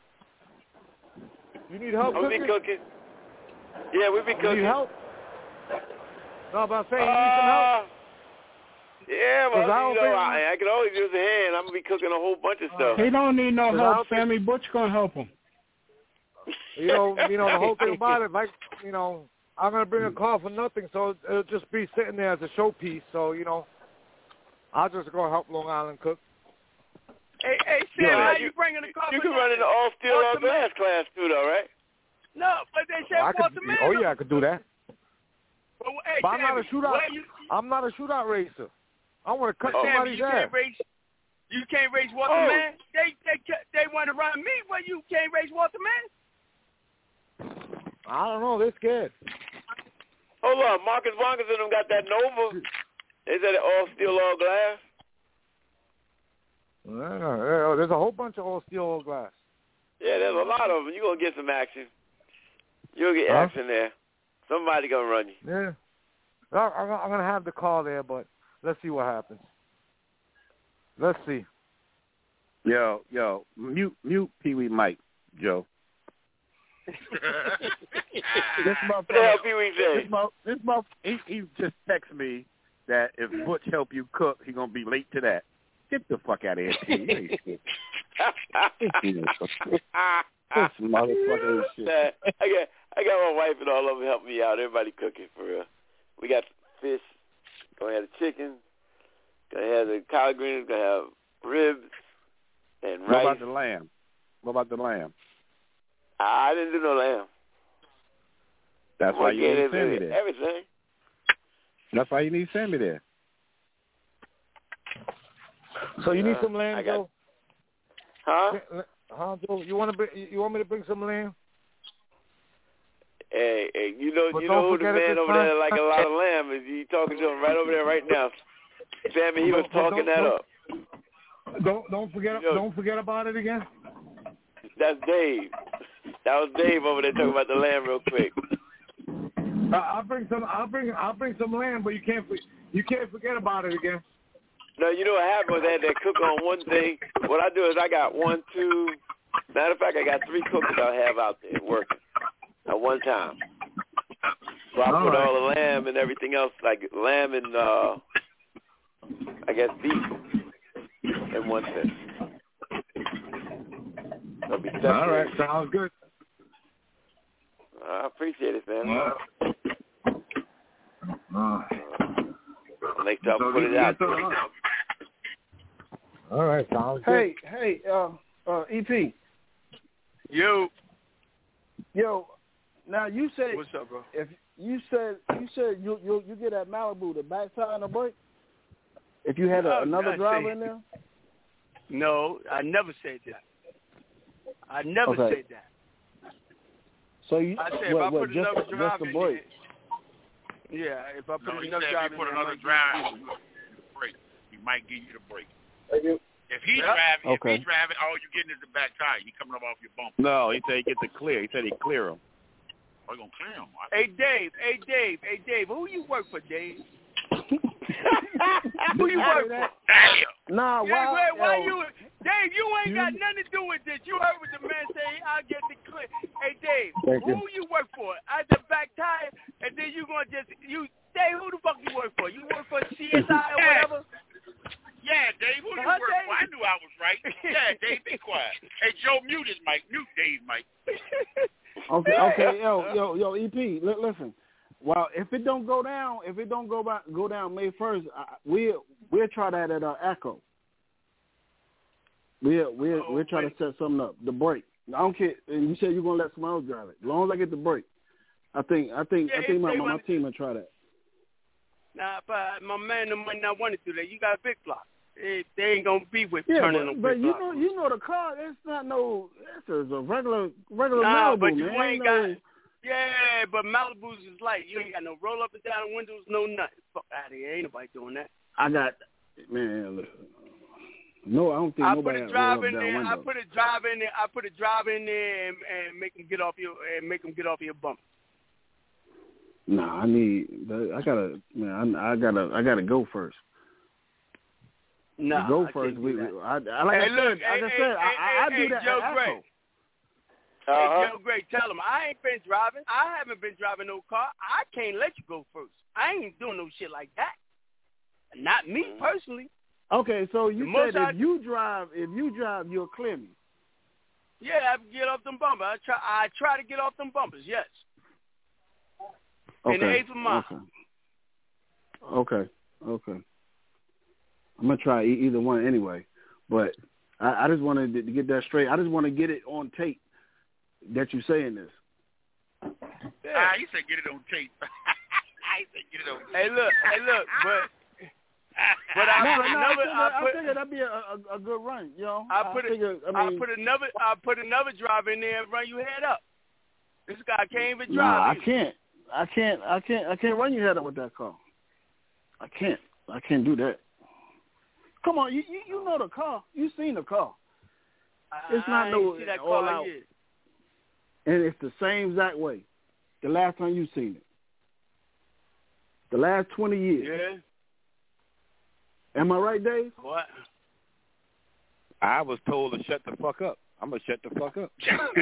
You need help cooking? I'll be cooking. Yeah, we'll be cooking. You need help? No, but I'm saying you need some help. Yeah, well, I can always use a hand. I'm going to be cooking a whole bunch of stuff. He don't need no help, Sammy. Butch going to help him. You know, the whole thing about it, like, I'm going to bring a car for nothing, so it'll just be sitting there as a showpiece. So, I'll just go help Long Island cook. Hey, Sam, how you bringing the car? You can run in the all-steel all-glass class, too, though, right? No, but they said I could do that. But I'm not a shootout. I'm not a shootout racer. I want to cut somebody's ass. You can't race Walter Man. They want to run me, but you can't race Walter Man. I don't know. They're scared. Hold on, Marcus Wonkers and them got that Nova. They said all-steel all-glass. No, there's a whole bunch of all-steel all-glass. Yeah, there's a lot of them. You're going to get some action. You'll get action there. Somebody going to run you. Yeah. I'm going to have the car there, but let's see what happens. Let's see. Yo, mute Pee-wee Mike, Joe. This he just texted me that if Butch help you cook, he going to be late to that. Get the fuck out of here. This motherfucker shit. I got my wife and all of them helping me out. Everybody cooking for real. We got fish. Gonna have the chicken. Gonna have the collard greens. Gonna have ribs and rice. What about the lamb? I didn't do no lamb. That's why you need Sammy there. Everything. That's why you need Sammy there. So you need some lamb, Joe? Huh, Joe? You want me to bring some lamb? Hey, you know who the man over there like a lot of lamb is? You talking to him right over there right now. Sammy, he was talking that up. Don't forget about it again. That's Dave. That was Dave over there talking about the lamb real quick. I'll bring some lamb, but you can't forget about it again. No, you know what happened was I had that cook on one thing. What I do is I got 1, 2. Matter of fact, I got 3 cooks I have out there working at one time. So I put all the lamb and everything else, like lamb and I guess beef in one thing. All right, sounds good. I appreciate it, man. I'll make sure I put it out. All right, sounds good. Hey, EP. Yo. Now you said, what's up, bro? If you said you get at Malibu the back tire and the brake. If you had another driver in there. No, I never said that. I never said that. So you? I said if I put another driver in there. Yeah, if I put another driver in there. Put another driver in the brake, he might give you the brake. If he driving, all you getting is the back tire. He coming up off your bumper. No, he said he gets it clear. He said he clear him. Oh, you gonna clear him? Hey Dave, who you work for, Dave? Who you work for? Nah, why you? Dave, you ain't got nothing to do with this. You heard what the man say. I'll get the clear. Hey Dave, who you work for? At the back tire, and then you gonna Dave, who the fuck you work for? You work for CSI or whatever? Yeah, Dave, who you work for? I knew I was right. Yeah, Dave, be quiet. Hey, Joe, mute his mic. Mute Dave, Mike. Okay, yo, EP, listen. Well, if it don't go down, go down May 1st, we'll try that at Echo. We'll try to set something up. The break. I don't care. And you said you're gonna let someone else drive it. As long as I get the break, I think my team will try that. Nah, but my man might not want to do that. You got a big block. They ain't gonna be with turning no big block. But you know the car. It's not no. It's a regular nah, Malibu, but you man. ain't got. Yeah, but Malibu's is light. You ain't got no roll up and down windows, no nothing. Fuck out of here. Ain't nobody doing that. I got, man. No, I don't think nobody has roll up down windows. I put a driver in there and make them get off your bump. Nah, I gotta go first. Nah, go first. I do that. Joe Gray. Hey, Joe Gray, tell him I ain't been driving. I haven't been driving no car. I can't let you go first. I ain't doing no shit like that. Not me personally. Okay, so you said if you drive, you'll clear me. Yeah, I can get off them bumpers. I try to get off them bumpers. Yes. Okay. In the eighth of mile. Okay. I'm gonna try either one anyway, but I just wanted to get that straight. I just want to get it on tape that you saying this. Yeah. You said get it on tape. I said get it on tape. Hey, look, but I figured that'd be a good run, you know. I put another driver in there and run you head up. This guy can't even drive. I can't run your head up with that car. I can't do that. Come on, you know the car. You seen the car. It's not no all out. Yet. And it's the same exact way. The last time you seen it. The last 20 years. Yeah. Am I right, Dave? What? I was told to shut the fuck up. I'm going to shut the fuck up.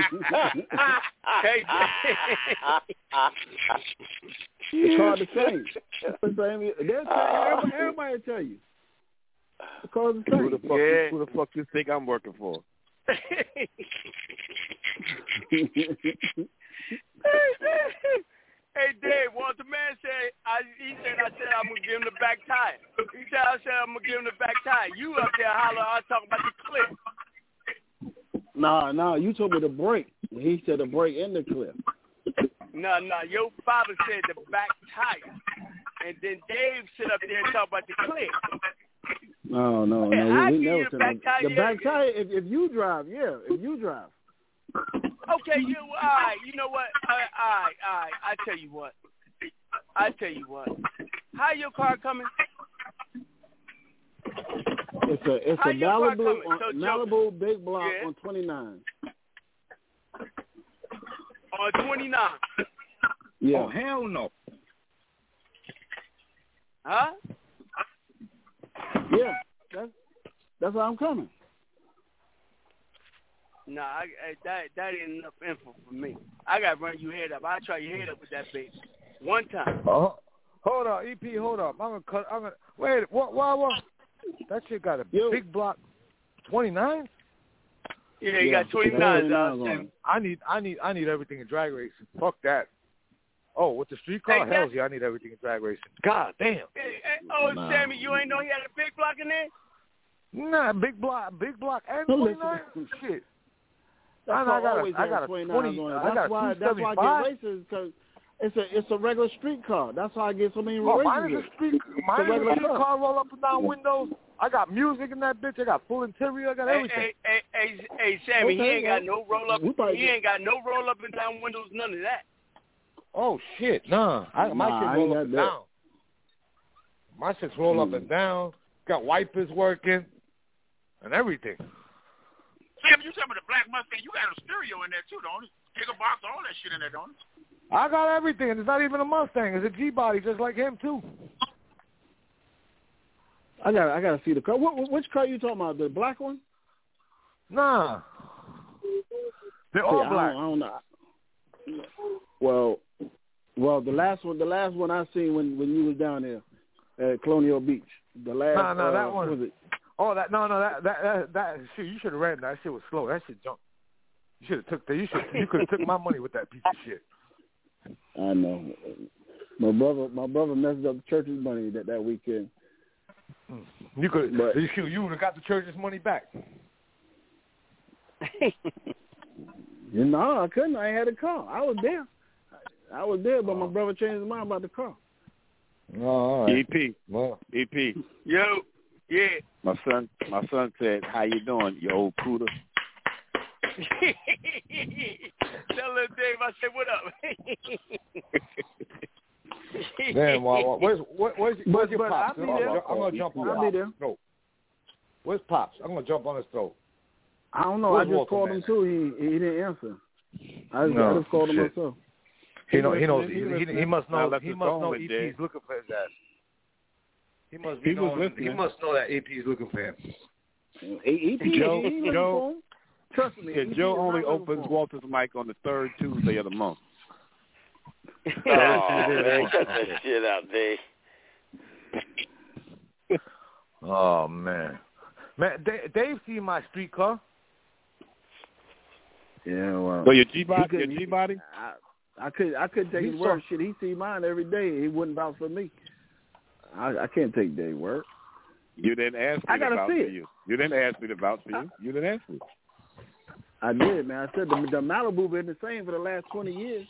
It's hard to change. Everybody will tell you. Because it's who the fuck you think I'm working for? Hey, Dave, Walter Mann said, I said I'm going to give him the back tire. I said I'm going to give him the back tire. You up there holler, I was talking about the clip. Nah, you told me the brake. He said the brake and the clip. No, your father said the back tire. And then Dave sit up there and talk about the clip. No. We never said that. The back tire, if you drive, yeah, if you drive. Okay, all right. You know what? All right. I tell you what. How your car coming? It's a Malibu big block on 29. on 29. Yeah. Oh, hell no. Huh? Yeah. That's why I'm coming. Nah, that ain't enough info for me. I got to run your head up. I'll try your head up with that baby. One time. Oh, hold up, EP, hold up. Wait, what? That shit got a big block 29? Yeah, you got 29. I need everything in drag racing. Fuck that. Oh, with the street car? Hell yeah, I need everything in drag racing. God damn. Sammy, you ain't know he had a big block in there? Nah, big block and 29? Shit. I got a 20. That's why I get races, because it's a regular street car. That's how I get so many races. Mine is a street car, roll up and down windows. I got music in that bitch. I got full interior. I got everything. Hey, Sammy, he ain't got no roll up. He ain't got no roll up and down windows. None of that. Oh shit, nah. My shit roll up and down. My shit's roll up and down. Got wipers working and everything. Sam, you talking about the black Mustang? You got a stereo in there too, don't you? Kicker box, all that shit in there, don't you? I got everything. It's not even a Mustang. It's a G-body, just like him too. I gotta see the car. Which car you talking about? The black one? Nah, they're all black. I don't know. Well, the last one I seen when you was down there at Colonial Beach. The last. No, that one. Was it? Oh, that shit. You should have ran. That shit was slow. That shit jumped. You should have took that. You could have took my money with that piece of shit. I know. My brother messed up the church's money that weekend. You would have got the church's money back. No, I couldn't. I had a car. I was there, but my brother changed his mind about the car. Oh, all right. EP. Yo, yeah. My son said, "How you doing, you old cooter?" Tell little Dave I said, "What up?" Damn, where's your pops? I'm gonna jump on I'll be there. No. Where's Pops? I'm gonna jump on his throat. I don't know. I just called him too. He didn't answer. I just called him myself. He knows. He must know. He must know EP's looking for his ass. He must know that EP's looking for him. Joe. Trust me. Yeah, Joe only opens Walter's mic on the third Tuesday of the month. Oh, man, cut that shit out, Dave. Oh, man. Dave seen my street car. Yeah, well. So your G-body? I couldn't take his word. Shit, he see mine every day. He wouldn't vouch for me. I can't take Dave's word. You didn't ask me to vouch for you. You didn't ask me to vouch for you. You didn't ask me. I did, man. I said the Malibu been the same for the last 20 years.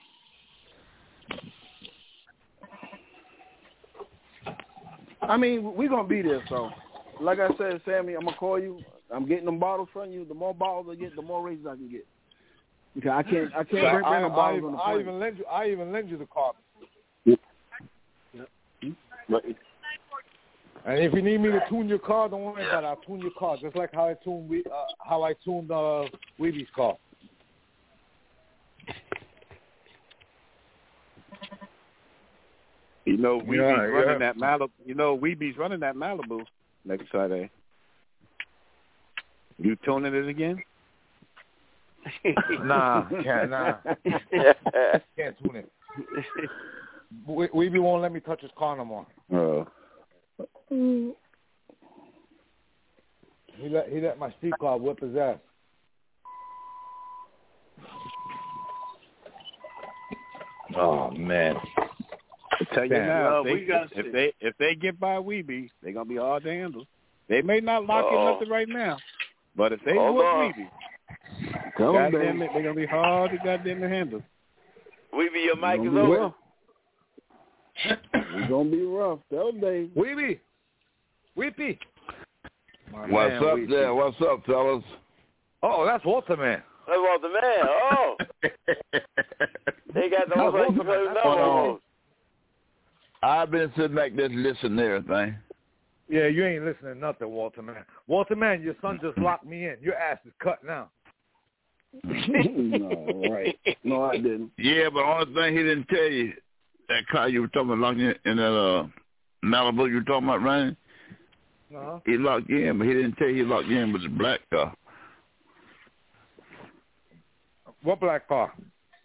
I mean, we're going to be there, so. Like I said, Sammy, I'm going to call you. I'm getting them bottles from you. The more bottles I get, the more races I can get. Because I can't bring no bottles on the plane. I even lend you the car. Yep. And if you need me to tune your car, don't worry about it. I'll tune your car, just like how I tuned Weeby's car. You know, Weeby's running that Malibu. You know, Weeby's running that Malibu next Saturday. You tuning it again? Nah. Can't tune it. Weeby won't let me touch his car no more. He let my street car whip his ass. Oh man! I tell you now, if they get by Weeby, they're gonna be hard to handle. They may not lock in nothing right now, but if they whoop Weeby, goddamn it, they're gonna be hard to goddamn handle. Weeby, your mic is open. It's gonna be rough. Those days. Weeby. What's up there? What's up, fellas? Oh, that's Walter Man. That's Walter Man. Oh. They got the whole I've been sitting back there listening to everything. Yeah, you ain't listening to nothing, Walter Man. Walter Man, your son just locked me in. Your ass is cut now. No, right. No, I didn't. Yeah, but the only thing he didn't tell you, that car you were talking about locked in that Malibu you were talking about running, he locked you in, but he didn't tell you he locked you in with the black car. What black car?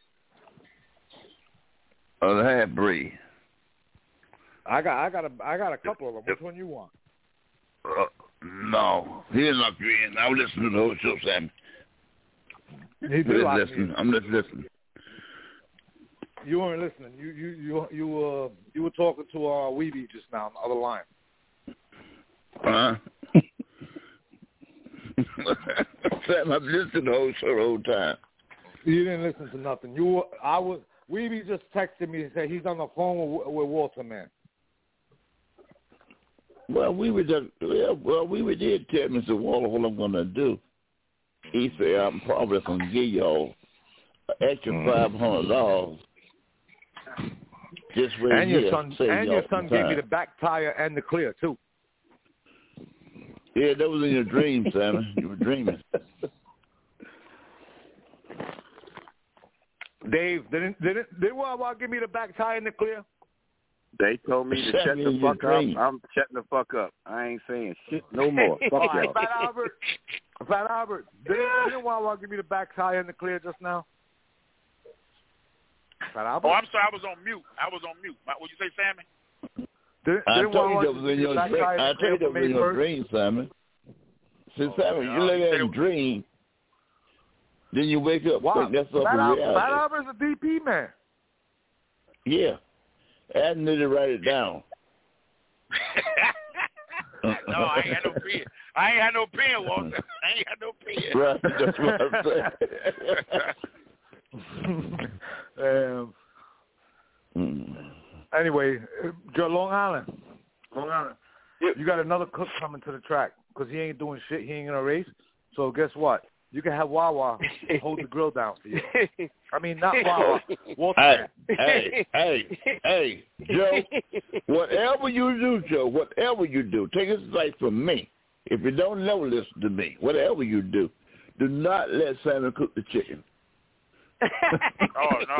The half-breed. I got a couple of them. Which one you want? No, he didn't lock you in. I was listening to the whole show, Sammy. He did lock me in. I'm just listening. You weren't listening. You were talking to Weeby just now on the other line. Sam, I've listened to the whole show the whole time. You didn't listen to nothing. Weeby just texted me and said he's on the phone with Walter, man. Well, Weeby did tell Mr. Walter what I'm going to do. He said I'm probably going to give y'all an extra $500. Just for and your son gave me the back tire and the clear too. Yeah, that was in your dream, Sammy. You were dreaming. Dave, didn't Wawa give me the back tire and the clear? They told me to shut the fuck up. I'm shutting the fuck up. I ain't saying shit no more. Fuck y'all. Fat Albert, didn't Wawa give me the back tire and the clear just now? Oh, I'm sorry. I was on mute. What'd you say, Sammy? I told you that was in your dream. I told you that was in your dream, Sammy. Since Sammy, you let that dream, then you wake up. Wow. That's up in reality. Fat Albert's a DP man. Yeah. I need to write it down. No, I ain't had no pen. I ain't had no pen, Walter. I ain't had no pen. Right, that's what I'm saying. Anyway, Long Island. You got another cook coming to the track because he ain't doing shit. He ain't gonna race. So guess what? You can have Wawa hold the grill down for you. I mean, not Wawa. Walter. Hey, Joe. Whatever you do, Joe. Whatever you do, take this advice from me. If you don't know, listen to me. Whatever you do, do not let Sammy cook the chicken. Oh no!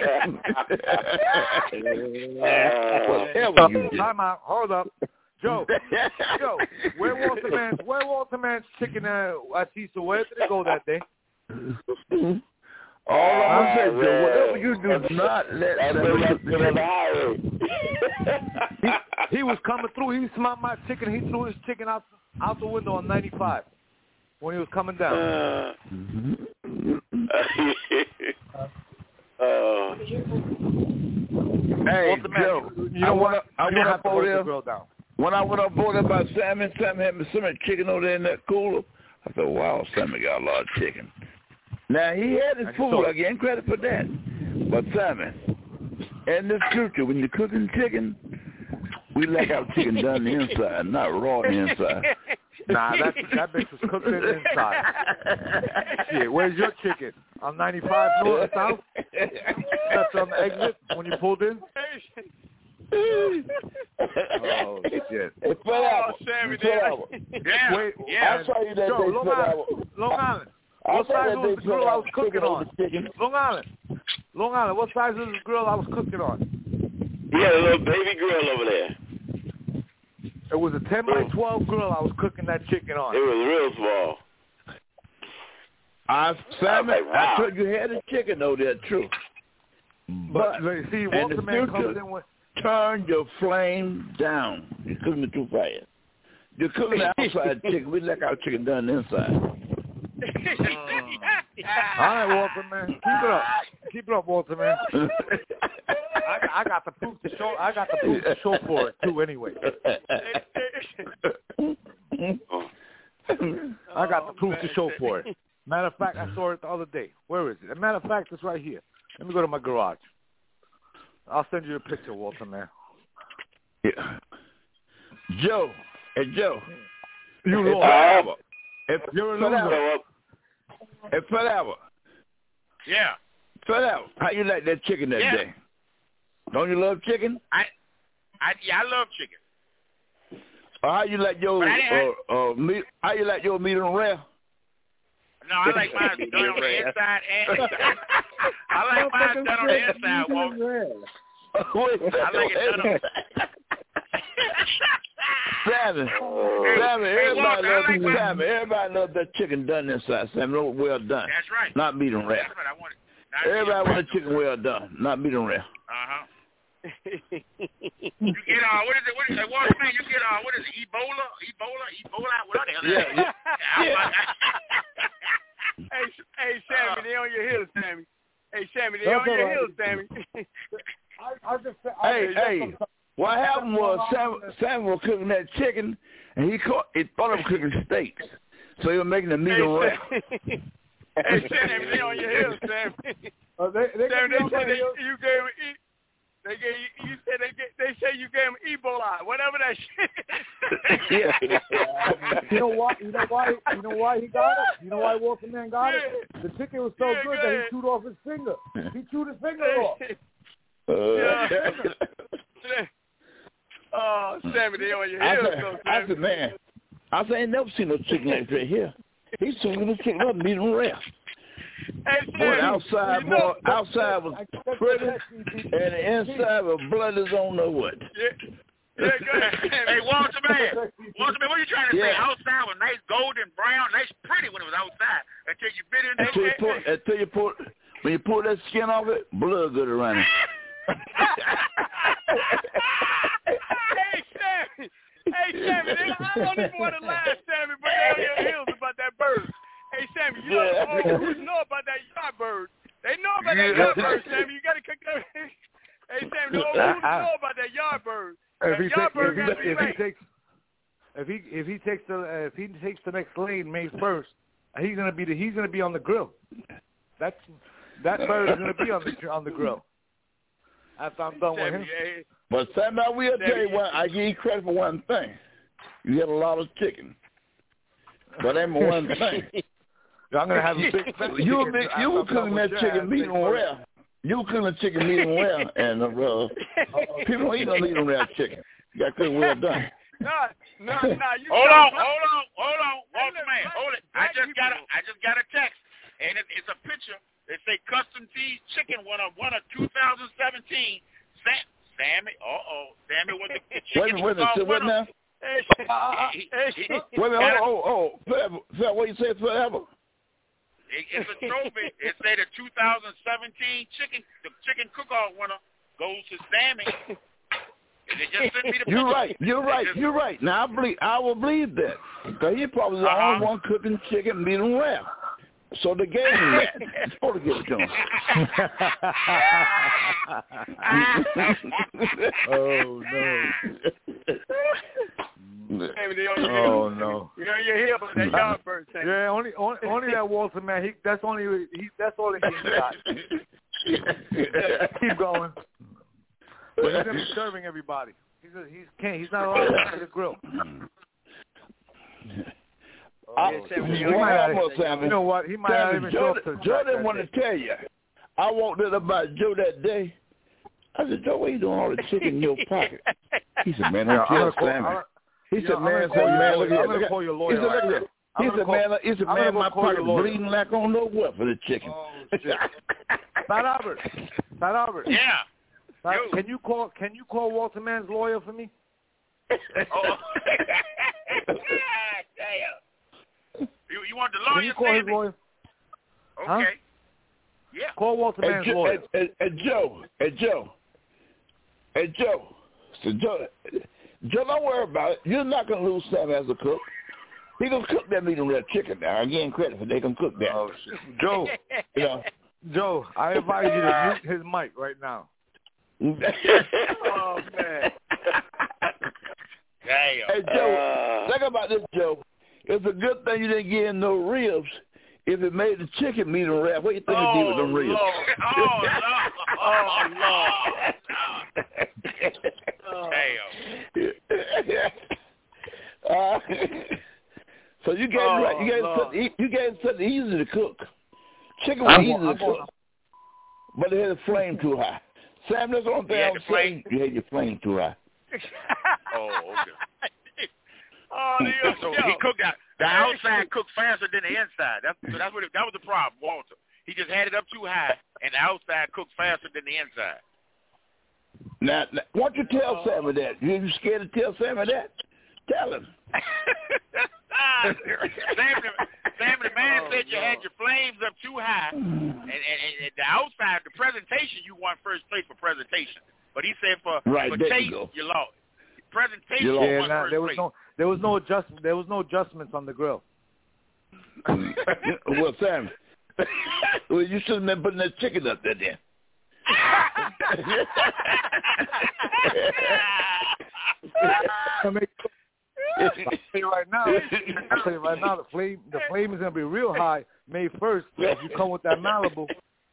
Whatever you do. Time out. Hold up. Joe, where Walter Man's chicken at Cecil? Where did it go that day? All I'm saying, Joe, whatever you do, not let He was coming through. He smelled my chicken. He threw his chicken out the window on 95 when he was coming down. Hey, Joe, you know what? I went up over there. When I went up over there by Sammy had me some chicken over there in that cooler. I thought, wow, Sammy got a lot of chicken. Now, he had his food. I give him credit for that. But, Sammy, in the future, when you're cooking chicken, we like our chicken done on the inside, not raw on the inside. Nah, that bitch was cooked in the inside. Shit, where's your chicken? On 95 North South? That's on the exit when you pulled in? Oh, shit. Sammy, yeah. Wait, I'll show you that Joe, Long Island. What size was the grill I was cooking on? Long Island, what size was the grill I was cooking on? You had a little baby grill over there. It was a 10 by 12 grill I was cooking that chicken on. It was real small. Sammy, I told you had a chicken over there, true. But see, Walter Man comes in with... Turn your flame down. You're cooking it too fast. You're cooking the outside chicken. We like our chicken done inside. All right, Walter Man. Keep it up, Walter Man. I got the proof to show. I got the proof to show for it too. Anyway, I got the proof to show for it. Matter of fact, I saw it the other day. Where is it? As a matter of fact, it's right here. Let me go to my garage. I'll send you a picture, Walter Man. Yeah. Joe. Hey, Joe. You're a loser. Hey, Fat Yeah. Fat how you like that chicken that day? Don't you love chicken? I love chicken. Or how you like your meat? How you like your medium rare? No, I like mine done on the inside and I like mine done on the inside, Walter. I like it done on Sammy, everybody loves that chicken done inside. Sammy, well done. That's right. Not medium rare. That's what I wanted. Everybody wants a chicken well done, not medium rare. You get what is it? What's man? You get what is it? Ebola? What the hell? Yeah. Hey, Sammy, they on your heels, Sammy. Hey, Sammy, they on your heels, Sammy. Hey, what happened was Sammy was cooking that chicken, and he thought he was cooking steaks, so he was making the medium rare. Hey, Sammy, they on your heels, Sammy. Sammy, they said you gave him eat. They say you gave him Ebola, whatever that shit. You know why he got it? You know why Walter Man got it? The chicken was so good that he chewed off his finger. He chewed his finger off. Oh, Sammy, they on your heels. I said, man, I ain't never seen no chicken like that here. He's seen the chicken up medium rare. Hey, boy, outside was pretty, and the inside was blood as on the what. Yeah, go ahead. Hey, Walter Man, what are you trying to say? Outside was nice golden brown, nice pretty when it was outside. Until you bit in there. When you pull that skin off it, blood good around it. Hey, Sammy, I don't even want to lie, Sammy, but they're on your heels about that bird. Hey, Sammy, you know the old dudes know about that yardbird. They know about that yardbird, Sammy. You got to cook that. Hey, Sammy, the old dudes know about that yardbird. If he takes the next lane May 1st, he's gonna be on the grill. That bird is gonna be on the grill. After I'm done with him. But Sammy, I will tell you what. I give you credit for one thing. You get a lot of chicken. But ain't one thing. I'm gonna have a big. You were cooking that chicken medium rare. You were cooking the chicken medium rare, and people don't eat no medium rare chicken. You got to cook well done. No. Hold on, Walter Man, hold it. I just got a text, and it's a picture. They say custom teas chicken won a 2017. Sammy, Sammy was the chicken. Wait now. Wait, what you say forever? It's a trophy. It say the 2017 chicken cook-off winner goes to Sammy. And they just sent me the picture. You're right. Now I will believe that because he probably the only one cooking chicken medium rare. So they gave him that. You're supposed to give it to him. Oh no. No. You're on your heel with that yardbird thing. Yeah, only that Walter Man. That's all he got. Keep going. But he's gonna be serving everybody. He's not allowed to go to the grill. You know what? He might not even show up to Joe didn't want to tell you. I walked in about Joe that day. I said, Joe, what you doing all the chicken in your pocket? He said, man, I'm just Sammy. He said, man, look at that. He said, man, my pocket bleeding like on no what for the chicken. Oh, shit. Fat Albert. Yeah. Can you call Walter Mann's lawyer for me? Oh. Damn. You want the lawyer? Can you call his lawyer? Okay. Huh? Yeah. Call Walter Mann's lawyer. Joe. So Joe, don't worry about it. You're not gonna lose Sammy as a cook. He gonna cook that medium rare chicken now. I give him credit for they can cook that. Oh shit. Joe. Joe, I advise you to mute his mic right now. Oh man. Damn. Hey Joe, think about this, Joe. It's a good thing you didn't get in no ribs. If it made the chicken medium rare, what do you think it did with them ribs? So you gave something easy to cook. Chicken was easy to cook, but it had a flame too high. Sam, that's the only thing I'm saying. You had your flame too high. Oh, okay. So he cooked out. The outside cooked faster than the inside. That was the problem, Walter. He just had it up too high, and the outside cooked faster than the inside. Now why don't you tell Sammy that? You scared to tell Sammy that? Tell him. Sammy, the man said you had your flames up too high, and the outside, the presentation, you won first place for presentation. But he said for taste, you lost. Presentation, you won first place. There was no adjustment. There was no adjustments on the grill. Well, Sam, you should have been putting that chicken up there then. I'll tell you right now, the flame is gonna be real high May 1st if you come with that Malibu.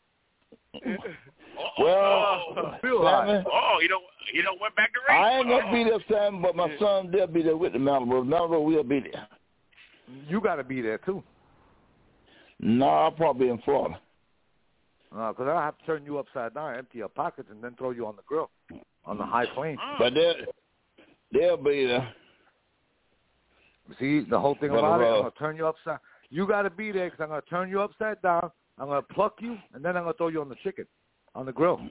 Well, real high. He don't went back to race. I ain't gonna be there, Sam, but my son they'll be there with the Malibu. Malibu will be there. You got to be there too. No, I'll probably be in Florida. Because I'll have to turn you upside down, empty your pockets, and then throw you on the grill, on the high flame. But they'll be there. See, the whole thing about it, I'm going to turn you upside. You got to be there because I'm going to turn you upside down. I'm going to pluck you, and then I'm going to throw you on the chicken, on the grill.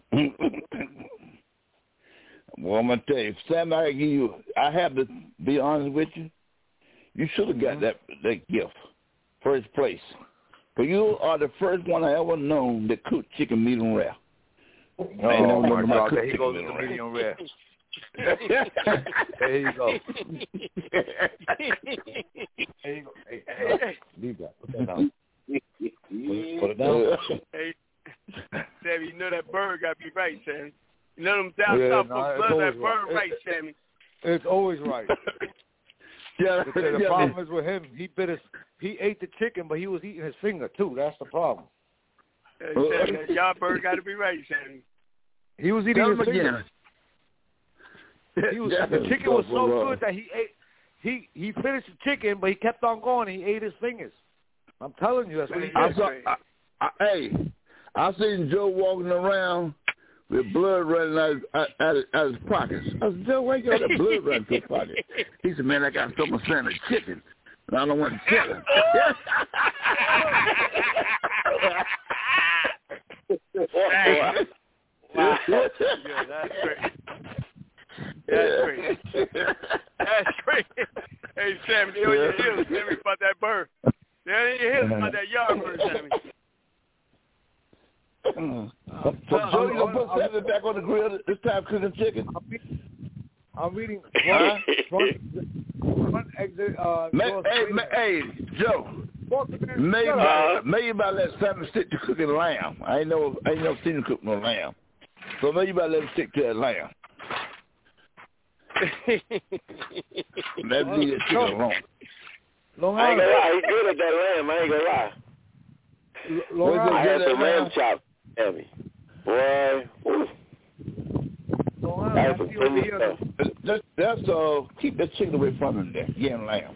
Well, I'm going to tell you, Sam, I have to be honest with you. You should have got that gift, first place. But you are the first one I ever known that cooked chicken medium rare. Oh, my God. There he goes with the medium rare. There you go. There you go. Hey, leave that. Put that down. Put it down. Hey, Sammy, you know that bird got to be right, Sammy. You know them down south folks love that bird right, Sammy. It's always right. The problem is with him. He ate the chicken, but he was eating his finger too. That's the problem. Sammy, y'all bird got to be right, Sammy. He was eating his finger. The chicken was so good that he ate. He finished the chicken, but he kept on going. He ate his fingers. I'm telling you, that's what he did. I seen Joe walking around with blood running out his pockets. I said, Joe, why you got that blood running through your pocket? He said, man, I got so much of chicken, and I don't want to tell him. Wow. Yeah, that's great. That's great. That's great. Hey, Sammy, they on your heels, Sammy, about that bird. They on your heels about that yard bird, Sammy. So Joe, you gonna put Sammy back on the grill this time cooking chicken? I'm reading front exit. Hey, Joe. Maybe you about let Sammy stick to cooking lamb. I ain't never seen him cook no lamb. So maybe you about let him stick to that lamb. Let's leave that chicken alone. I ain't gonna lie, he's good at that lamb. I ain't gonna lie. I had some lamb chops, Sammy. Boy, that's keep that chicken away from him there. Yeah, lamb.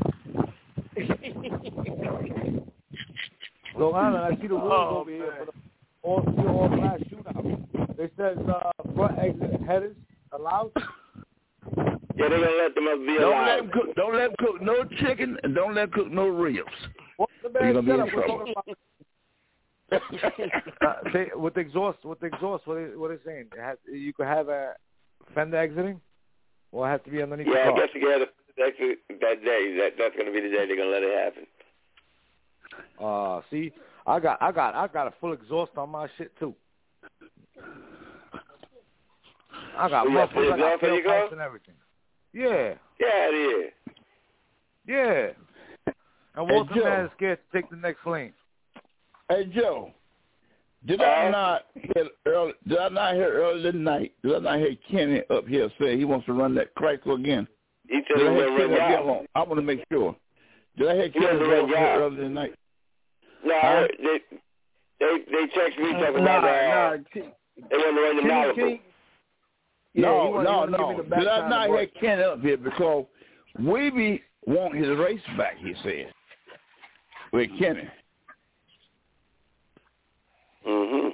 Long Island, I see the rules over here for the all-class shootout. They said front exit headers allowed. Yeah, they're gonna let them up be allowed. Don't let them cook no chicken, and don't let them cook no ribs. What's the bad setup? With exhaust, what are they saying? You could have a fender exiting, or it has to be underneath the car? Yeah, I guess you got to exit that day. That's going to be the day they're going to let it happen. See, I got a full exhaust on my shit too. I got mufflers, I got tailpipes and everything. Yeah. Yeah, it is. Yeah. And Walter Man is scared to take the next lane. Hey Joe, did I not hear earlier tonight? Did I not hear Kenny up here say he wants to run that Chrysler again? He said he was going to run. I want to make sure. Did I hear Kenny earlier tonight? No, they texted me talking about they want to run the Malibu. No. Did I not hear Kenny up here because Weeby want his race back? He said with Kenny. Mhm.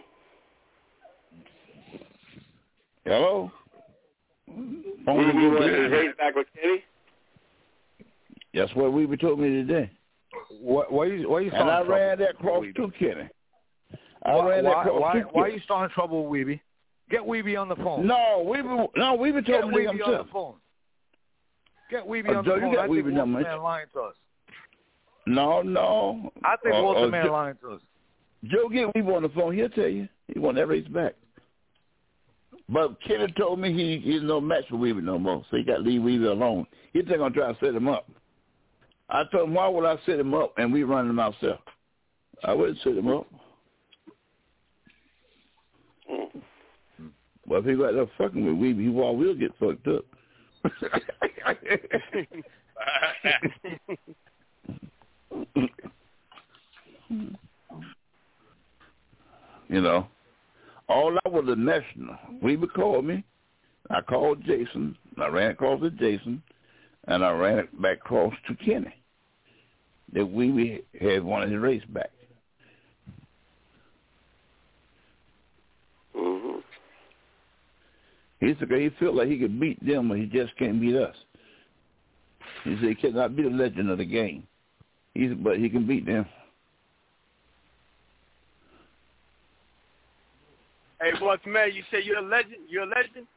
Hello. You want his race back with Kenny? That's what Weeby told me today. Why you and I ran that cross too, Kenny. Why are you starting trouble with Weeby? Get Weeby on the phone. Weeby told me Weeby on the phone. Get Weeby on the phone. I think Walter Man lying to us. No. I think Walter Man lying to us. Joe, get Weeby on the phone. He'll tell you. He want that race back. But Kenny told me he's no match for Weeby no more, so he got to leave Weeby alone. He's just going to try to set him up. I told him, why would I set him up and we run him ourselves? I wouldn't set him up. Well, if he got that fucking with Weeby, he will get fucked up. You know, all that was a national. Weeby called me. I called Jason. I ran across to Jason, and I ran it back across to Kenny. That Weeby had wanted his race back. Mm-hmm. He said he felt like he could beat them, but he just can't beat us. He said he cannot be the legend of the game. But he can beat them. Hey, Walter Man, you say you're a legend? You're a legend?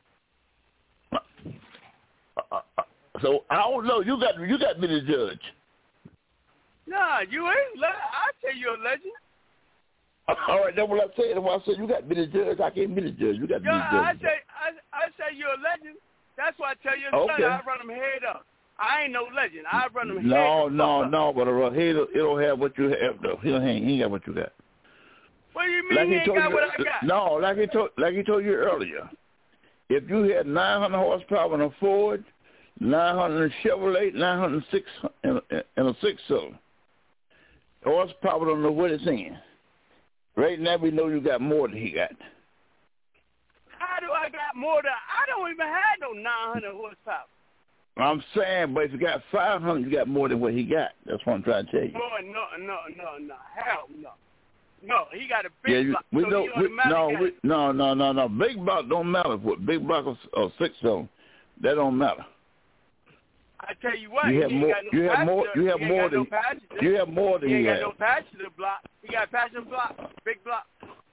So I don't know. You got me to judge. Nah, you ain't. I say you're a legend. All right, that's what I said. When I said you got me to judge, I can't be the judge. You got me to judge. I say you're a legend. That's why I tell you, okay. I run them head up. I ain't no legend. I run them head up. No, but a head it don't have what you have though. He ain't got what you got. What do you mean he ain't got what I got? No, like he told you earlier. If you had 900 horsepower in a Ford, 900 in a Chevrolet, 906 in a six-cylinder, horsepower don't know what it's in. Right now we know you got more than he got. How do I got more than? I don't even have no 900 horsepower. I'm saying, but if you got 500, you got more than what he got. That's what I'm trying to tell you. No. Hell no. No, he got a big block. No. Big block don't matter. Big block or six-cylinder, that don't matter. I tell you what, you have more than he has. He ain't got no passenger block. He got passenger block, big block.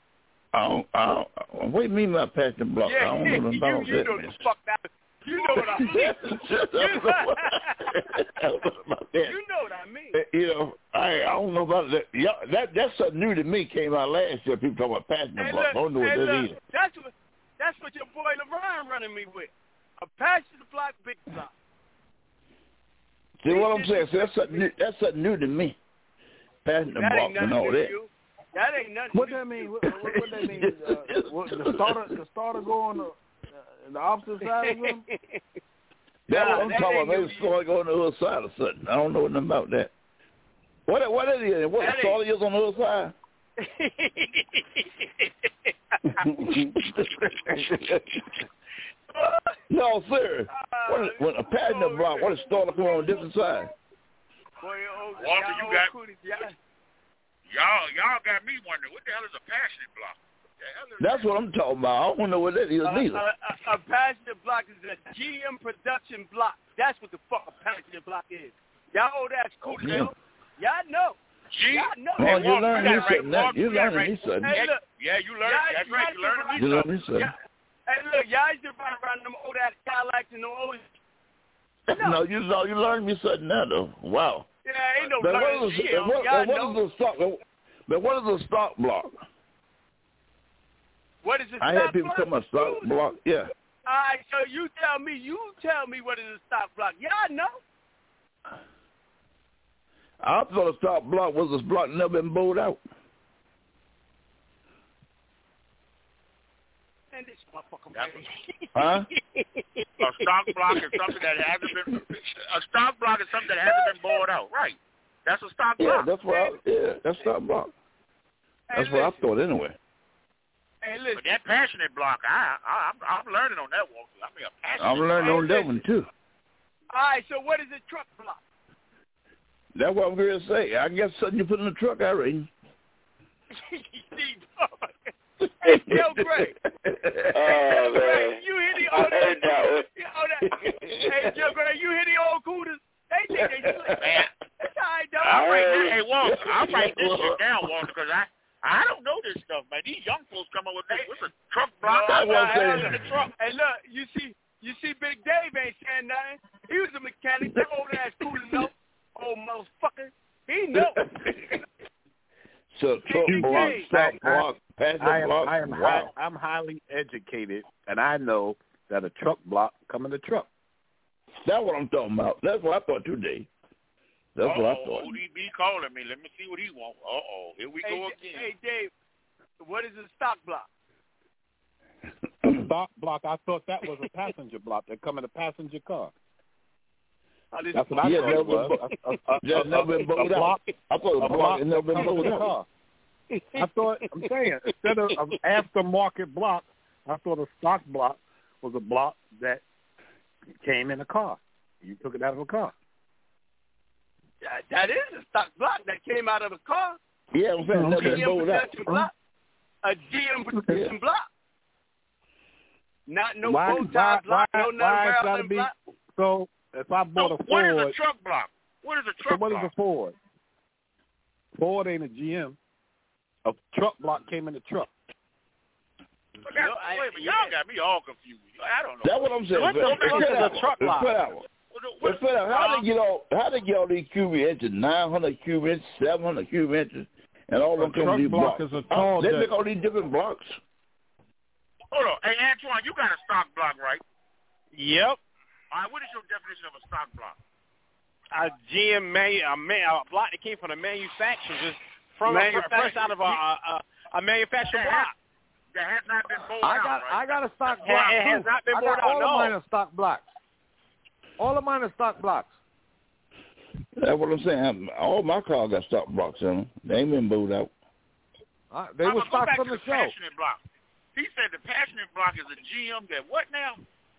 What do you mean by passenger block? Yeah, I don't know about you know the fuck that. You know what I mean. You know what I mean. You know, I don't know about that. Yeah, that's something new to me. Came out last year. People talking about passenger block. I don't know what that is. That's what your boy LeBron running me with. A passenger block, big block. See what I'm saying? So that's something new to me. Passenger block and all that. That ain't nothing. What that mean? What that mean? The starter go on the opposite side of them? That's what I'm talking about. Maybe starter go on the other side or something. I don't know nothing about that. What is it? What the starter is on the other side? No, sir. When a passenger block, what a starter come on a different side? Walter, you got y'all got me wondering what the hell is a passenger block? That's what I'm talking about. I don't know what that is neither. A passenger block is a GM production block. That's what the fuck a passenger block is. Y'all old ass cool as hell. Y'all know. Y'all know. Oh, you learned me something. You learned me something. Yeah, you learned. That's right. You learned me something. You learned me something. Hey, look, y'all used to run around them old ass Cadillacs and them old. No, you learned me something now though. Wow. Yeah, ain't no learning. What is a stock block? What is a stock block? I had people come a stock block. Yeah. All right, so you tell me what is a stock block. Y'all know. I thought a stock block was a block never been bowled out. Man, this motherfucker. Huh? A stock block is something that hasn't been. A stock block is something that hasn't been bowled out. Right. That's a stock block. That's stock block. That's what I thought anyway. Hey, listen. But that passionate block, I'm learning on that one. I mean, a passionate. I'm learning on that one too. All right, so what is a truck block? That's what I'm going to say. I guess something you put in the truck, I reckon. Hey, Joe Gray. Oh, man. You hear the old Hey, Joe Gray, you hear the old cooters? They Man, that's all right, dog. Hey, Walter, I'll write this shit down, Walter, because I don't know this stuff, man. These young folks come up with this. What's a truck block? In the truck. Hey, look, you see Big Dave ain't saying nothing. He was a mechanic. That old ass cool enough. Old motherfucker. He knows. So truck block, stock block, passenger block. I'm highly educated, and I know that a truck block come in the truck. That's what I'm talking about. That's what I thought today. That's what I thought. ODB calling me. Let me see what he wants. Here we go again. Hey, Dave, what is a stock block? A stock block, I thought that was a passenger block that come in a passenger car. That's what I thought it was. Just never been bowled out. I thought a block had never been bowled out. I'm saying, instead of aftermarket block, I thought a stock block was a block that came in a car. You took it out of a car. That is a stock block that came out of a car. Yeah, I'm saying never been bowled out. A GM production block. Not no bow-tie block, no nothing block. So if I bought a Ford. What is a truck block? What is a truck block? So what is a Ford? Ford ain't a GM. A truck block came in the truck. Y'all got me all confused. I don't know. That's what I'm saying. What the fuck is a truck block? How they get all these cubic inches, 900 cubic inches, 700 cubic inches, and all of them come these blocks? They make all these different blocks. Hold on. Hey, Antoine, you got a stock block, right? Yep. All right, what is your definition of a stock block? A GM a block that came from the manufacturer, just from fresh out of a manufactured block. That has not been bowled out, I got a stock block. It has not been bowled out. All of mine are stock blocks. All of mine are stock blocks. That's what I'm saying. All my cars got stock blocks in them. They ain't been bowled out. They were stock from the show. Passionate block. He said the passionate block is a GM that what now?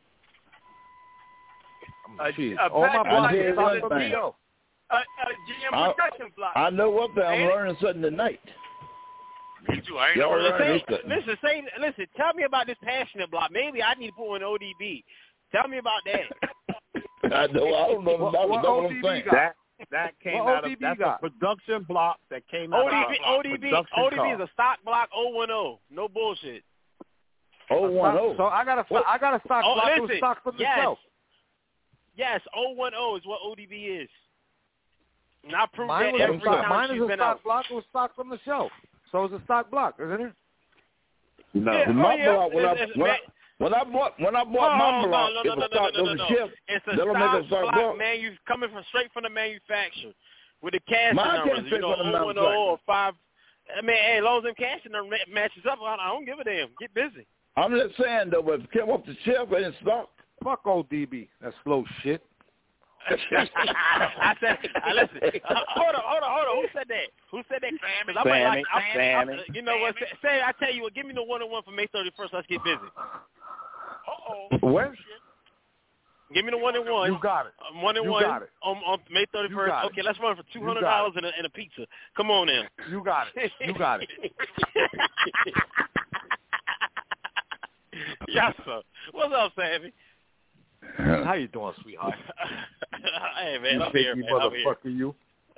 All my blocks are stock from the show. A GM production block. I know what I'm learning something tonight. Me too. I ain't know. Listen. Tell me about this passionate block. Maybe I need to put in ODB. Tell me about that. I don't know about what ODB got. That came out of that's a production block that came out of ODB is a stock block 010. No bullshit. 010. So I got a stock block that was stock from the show. Yes, 010 is what ODB is. And I proved that every time mine she's is a been stock out. block. It was stock from the show. So it's a stock block, isn't it? No. When I bought my block, it was stock on the ship. It's a That'll make a stock block. Coming from straight from the manufacturer with the casting Mine numbers. 010 or 5. I mean, hey, as long as them casting numbers matches up, I don't give a damn. Get busy. I'm just saying though, if it came off the shelf and it's stock. Fuck ODB. That slow shit. I said, listen. Hold on. Who said that? Sammy. You know what? Say, I tell you what. Give me the 101 for May 31st. Let's get busy. When? Give me the 101. You got it. 101 You got it. On May 31st. Okay, let's run for $200 and a pizza. Come on in. You got it. Yes, sir. What's up, Sammy? How you doing, sweetheart? Hey, man, you I'm here, man. Motherfucker, you.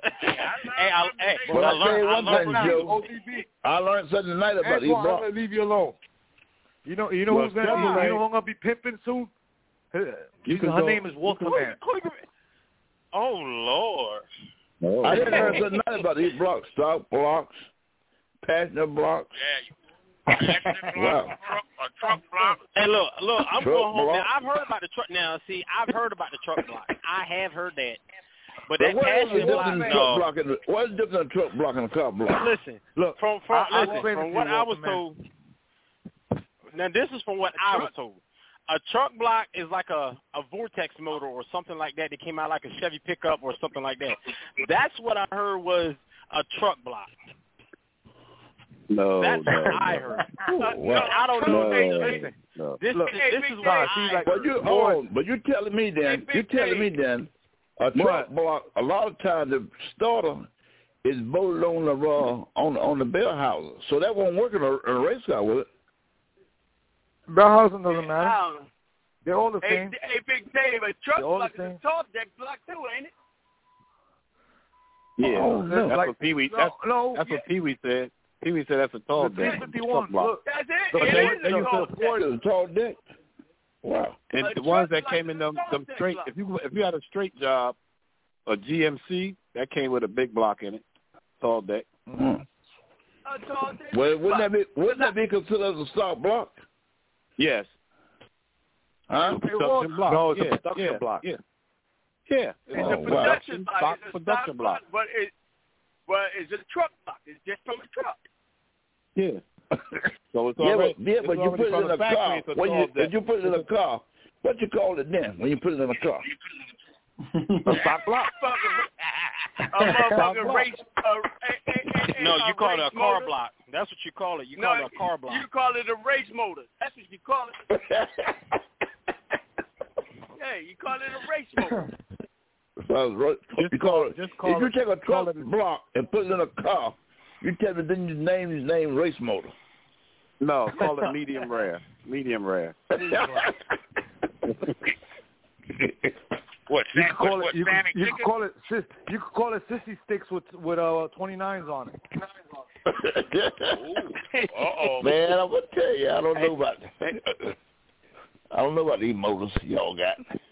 I learned something tonight about these blocks. I'm gonna leave you alone. You know who's gonna be pimping soon? Her name is Walter Man. Oh Lord! I didn't learn something tonight about these blocks, stock blocks, passenger blocks. Wow. A truck block. Hey, look, I'm going home now. I've heard about the truck now. See, I've heard about the truck block. I have heard that. But that passenger block, no. What's the difference in a truck block and a car block? Listen, from what I was told. Now, this is from what I was told. A truck block is like a Vortex motor or something like that. That came out like a Chevy pickup or something like that. That's what I heard was a truck block. That's what I heard. I don't know. This is what I heard. But you're telling me then, a truck block, a lot of times the starter is bolted on the bell housing, so that won't work in a race car, will it? Bell housing doesn't matter. They're all the same. Hey, Big Dave, a truck block is a tall deck block too, ain't it? Yeah, that's like, what Pee Wee. That's what Pee Wee said. Pee Wee said that's a tall deck. 351. Look, that's it. They used to afford a tall deck. Wow. And the ones that came in them straight. If you had a straight job, a GMC that came with a big block in it, tall deck. Mm-hmm. Well, wouldn't that be considered a stock block? Yes. Huh? Production block. No, it's a production block. Yeah. Yeah. It's a production block. It's a production block. But it's a truck block. It's just from a truck. Yeah. So it's already, but you put it in a car. When you put it in a car, what you call it then when you put it in a car? A stock block. A motherfucking race. No, you call it a car block. That's what you call it. You call it a car block. You call it a race motor. That's what you call it. Yeah, you call it a race motor. If you take a truck block and put it in a car, you tell me then you name his name race motor. No, call it medium rare. Medium rare. What? You can call it sissy sticks with 29s on it. Man, I'm gonna tell you, I don't know about these motors y'all got.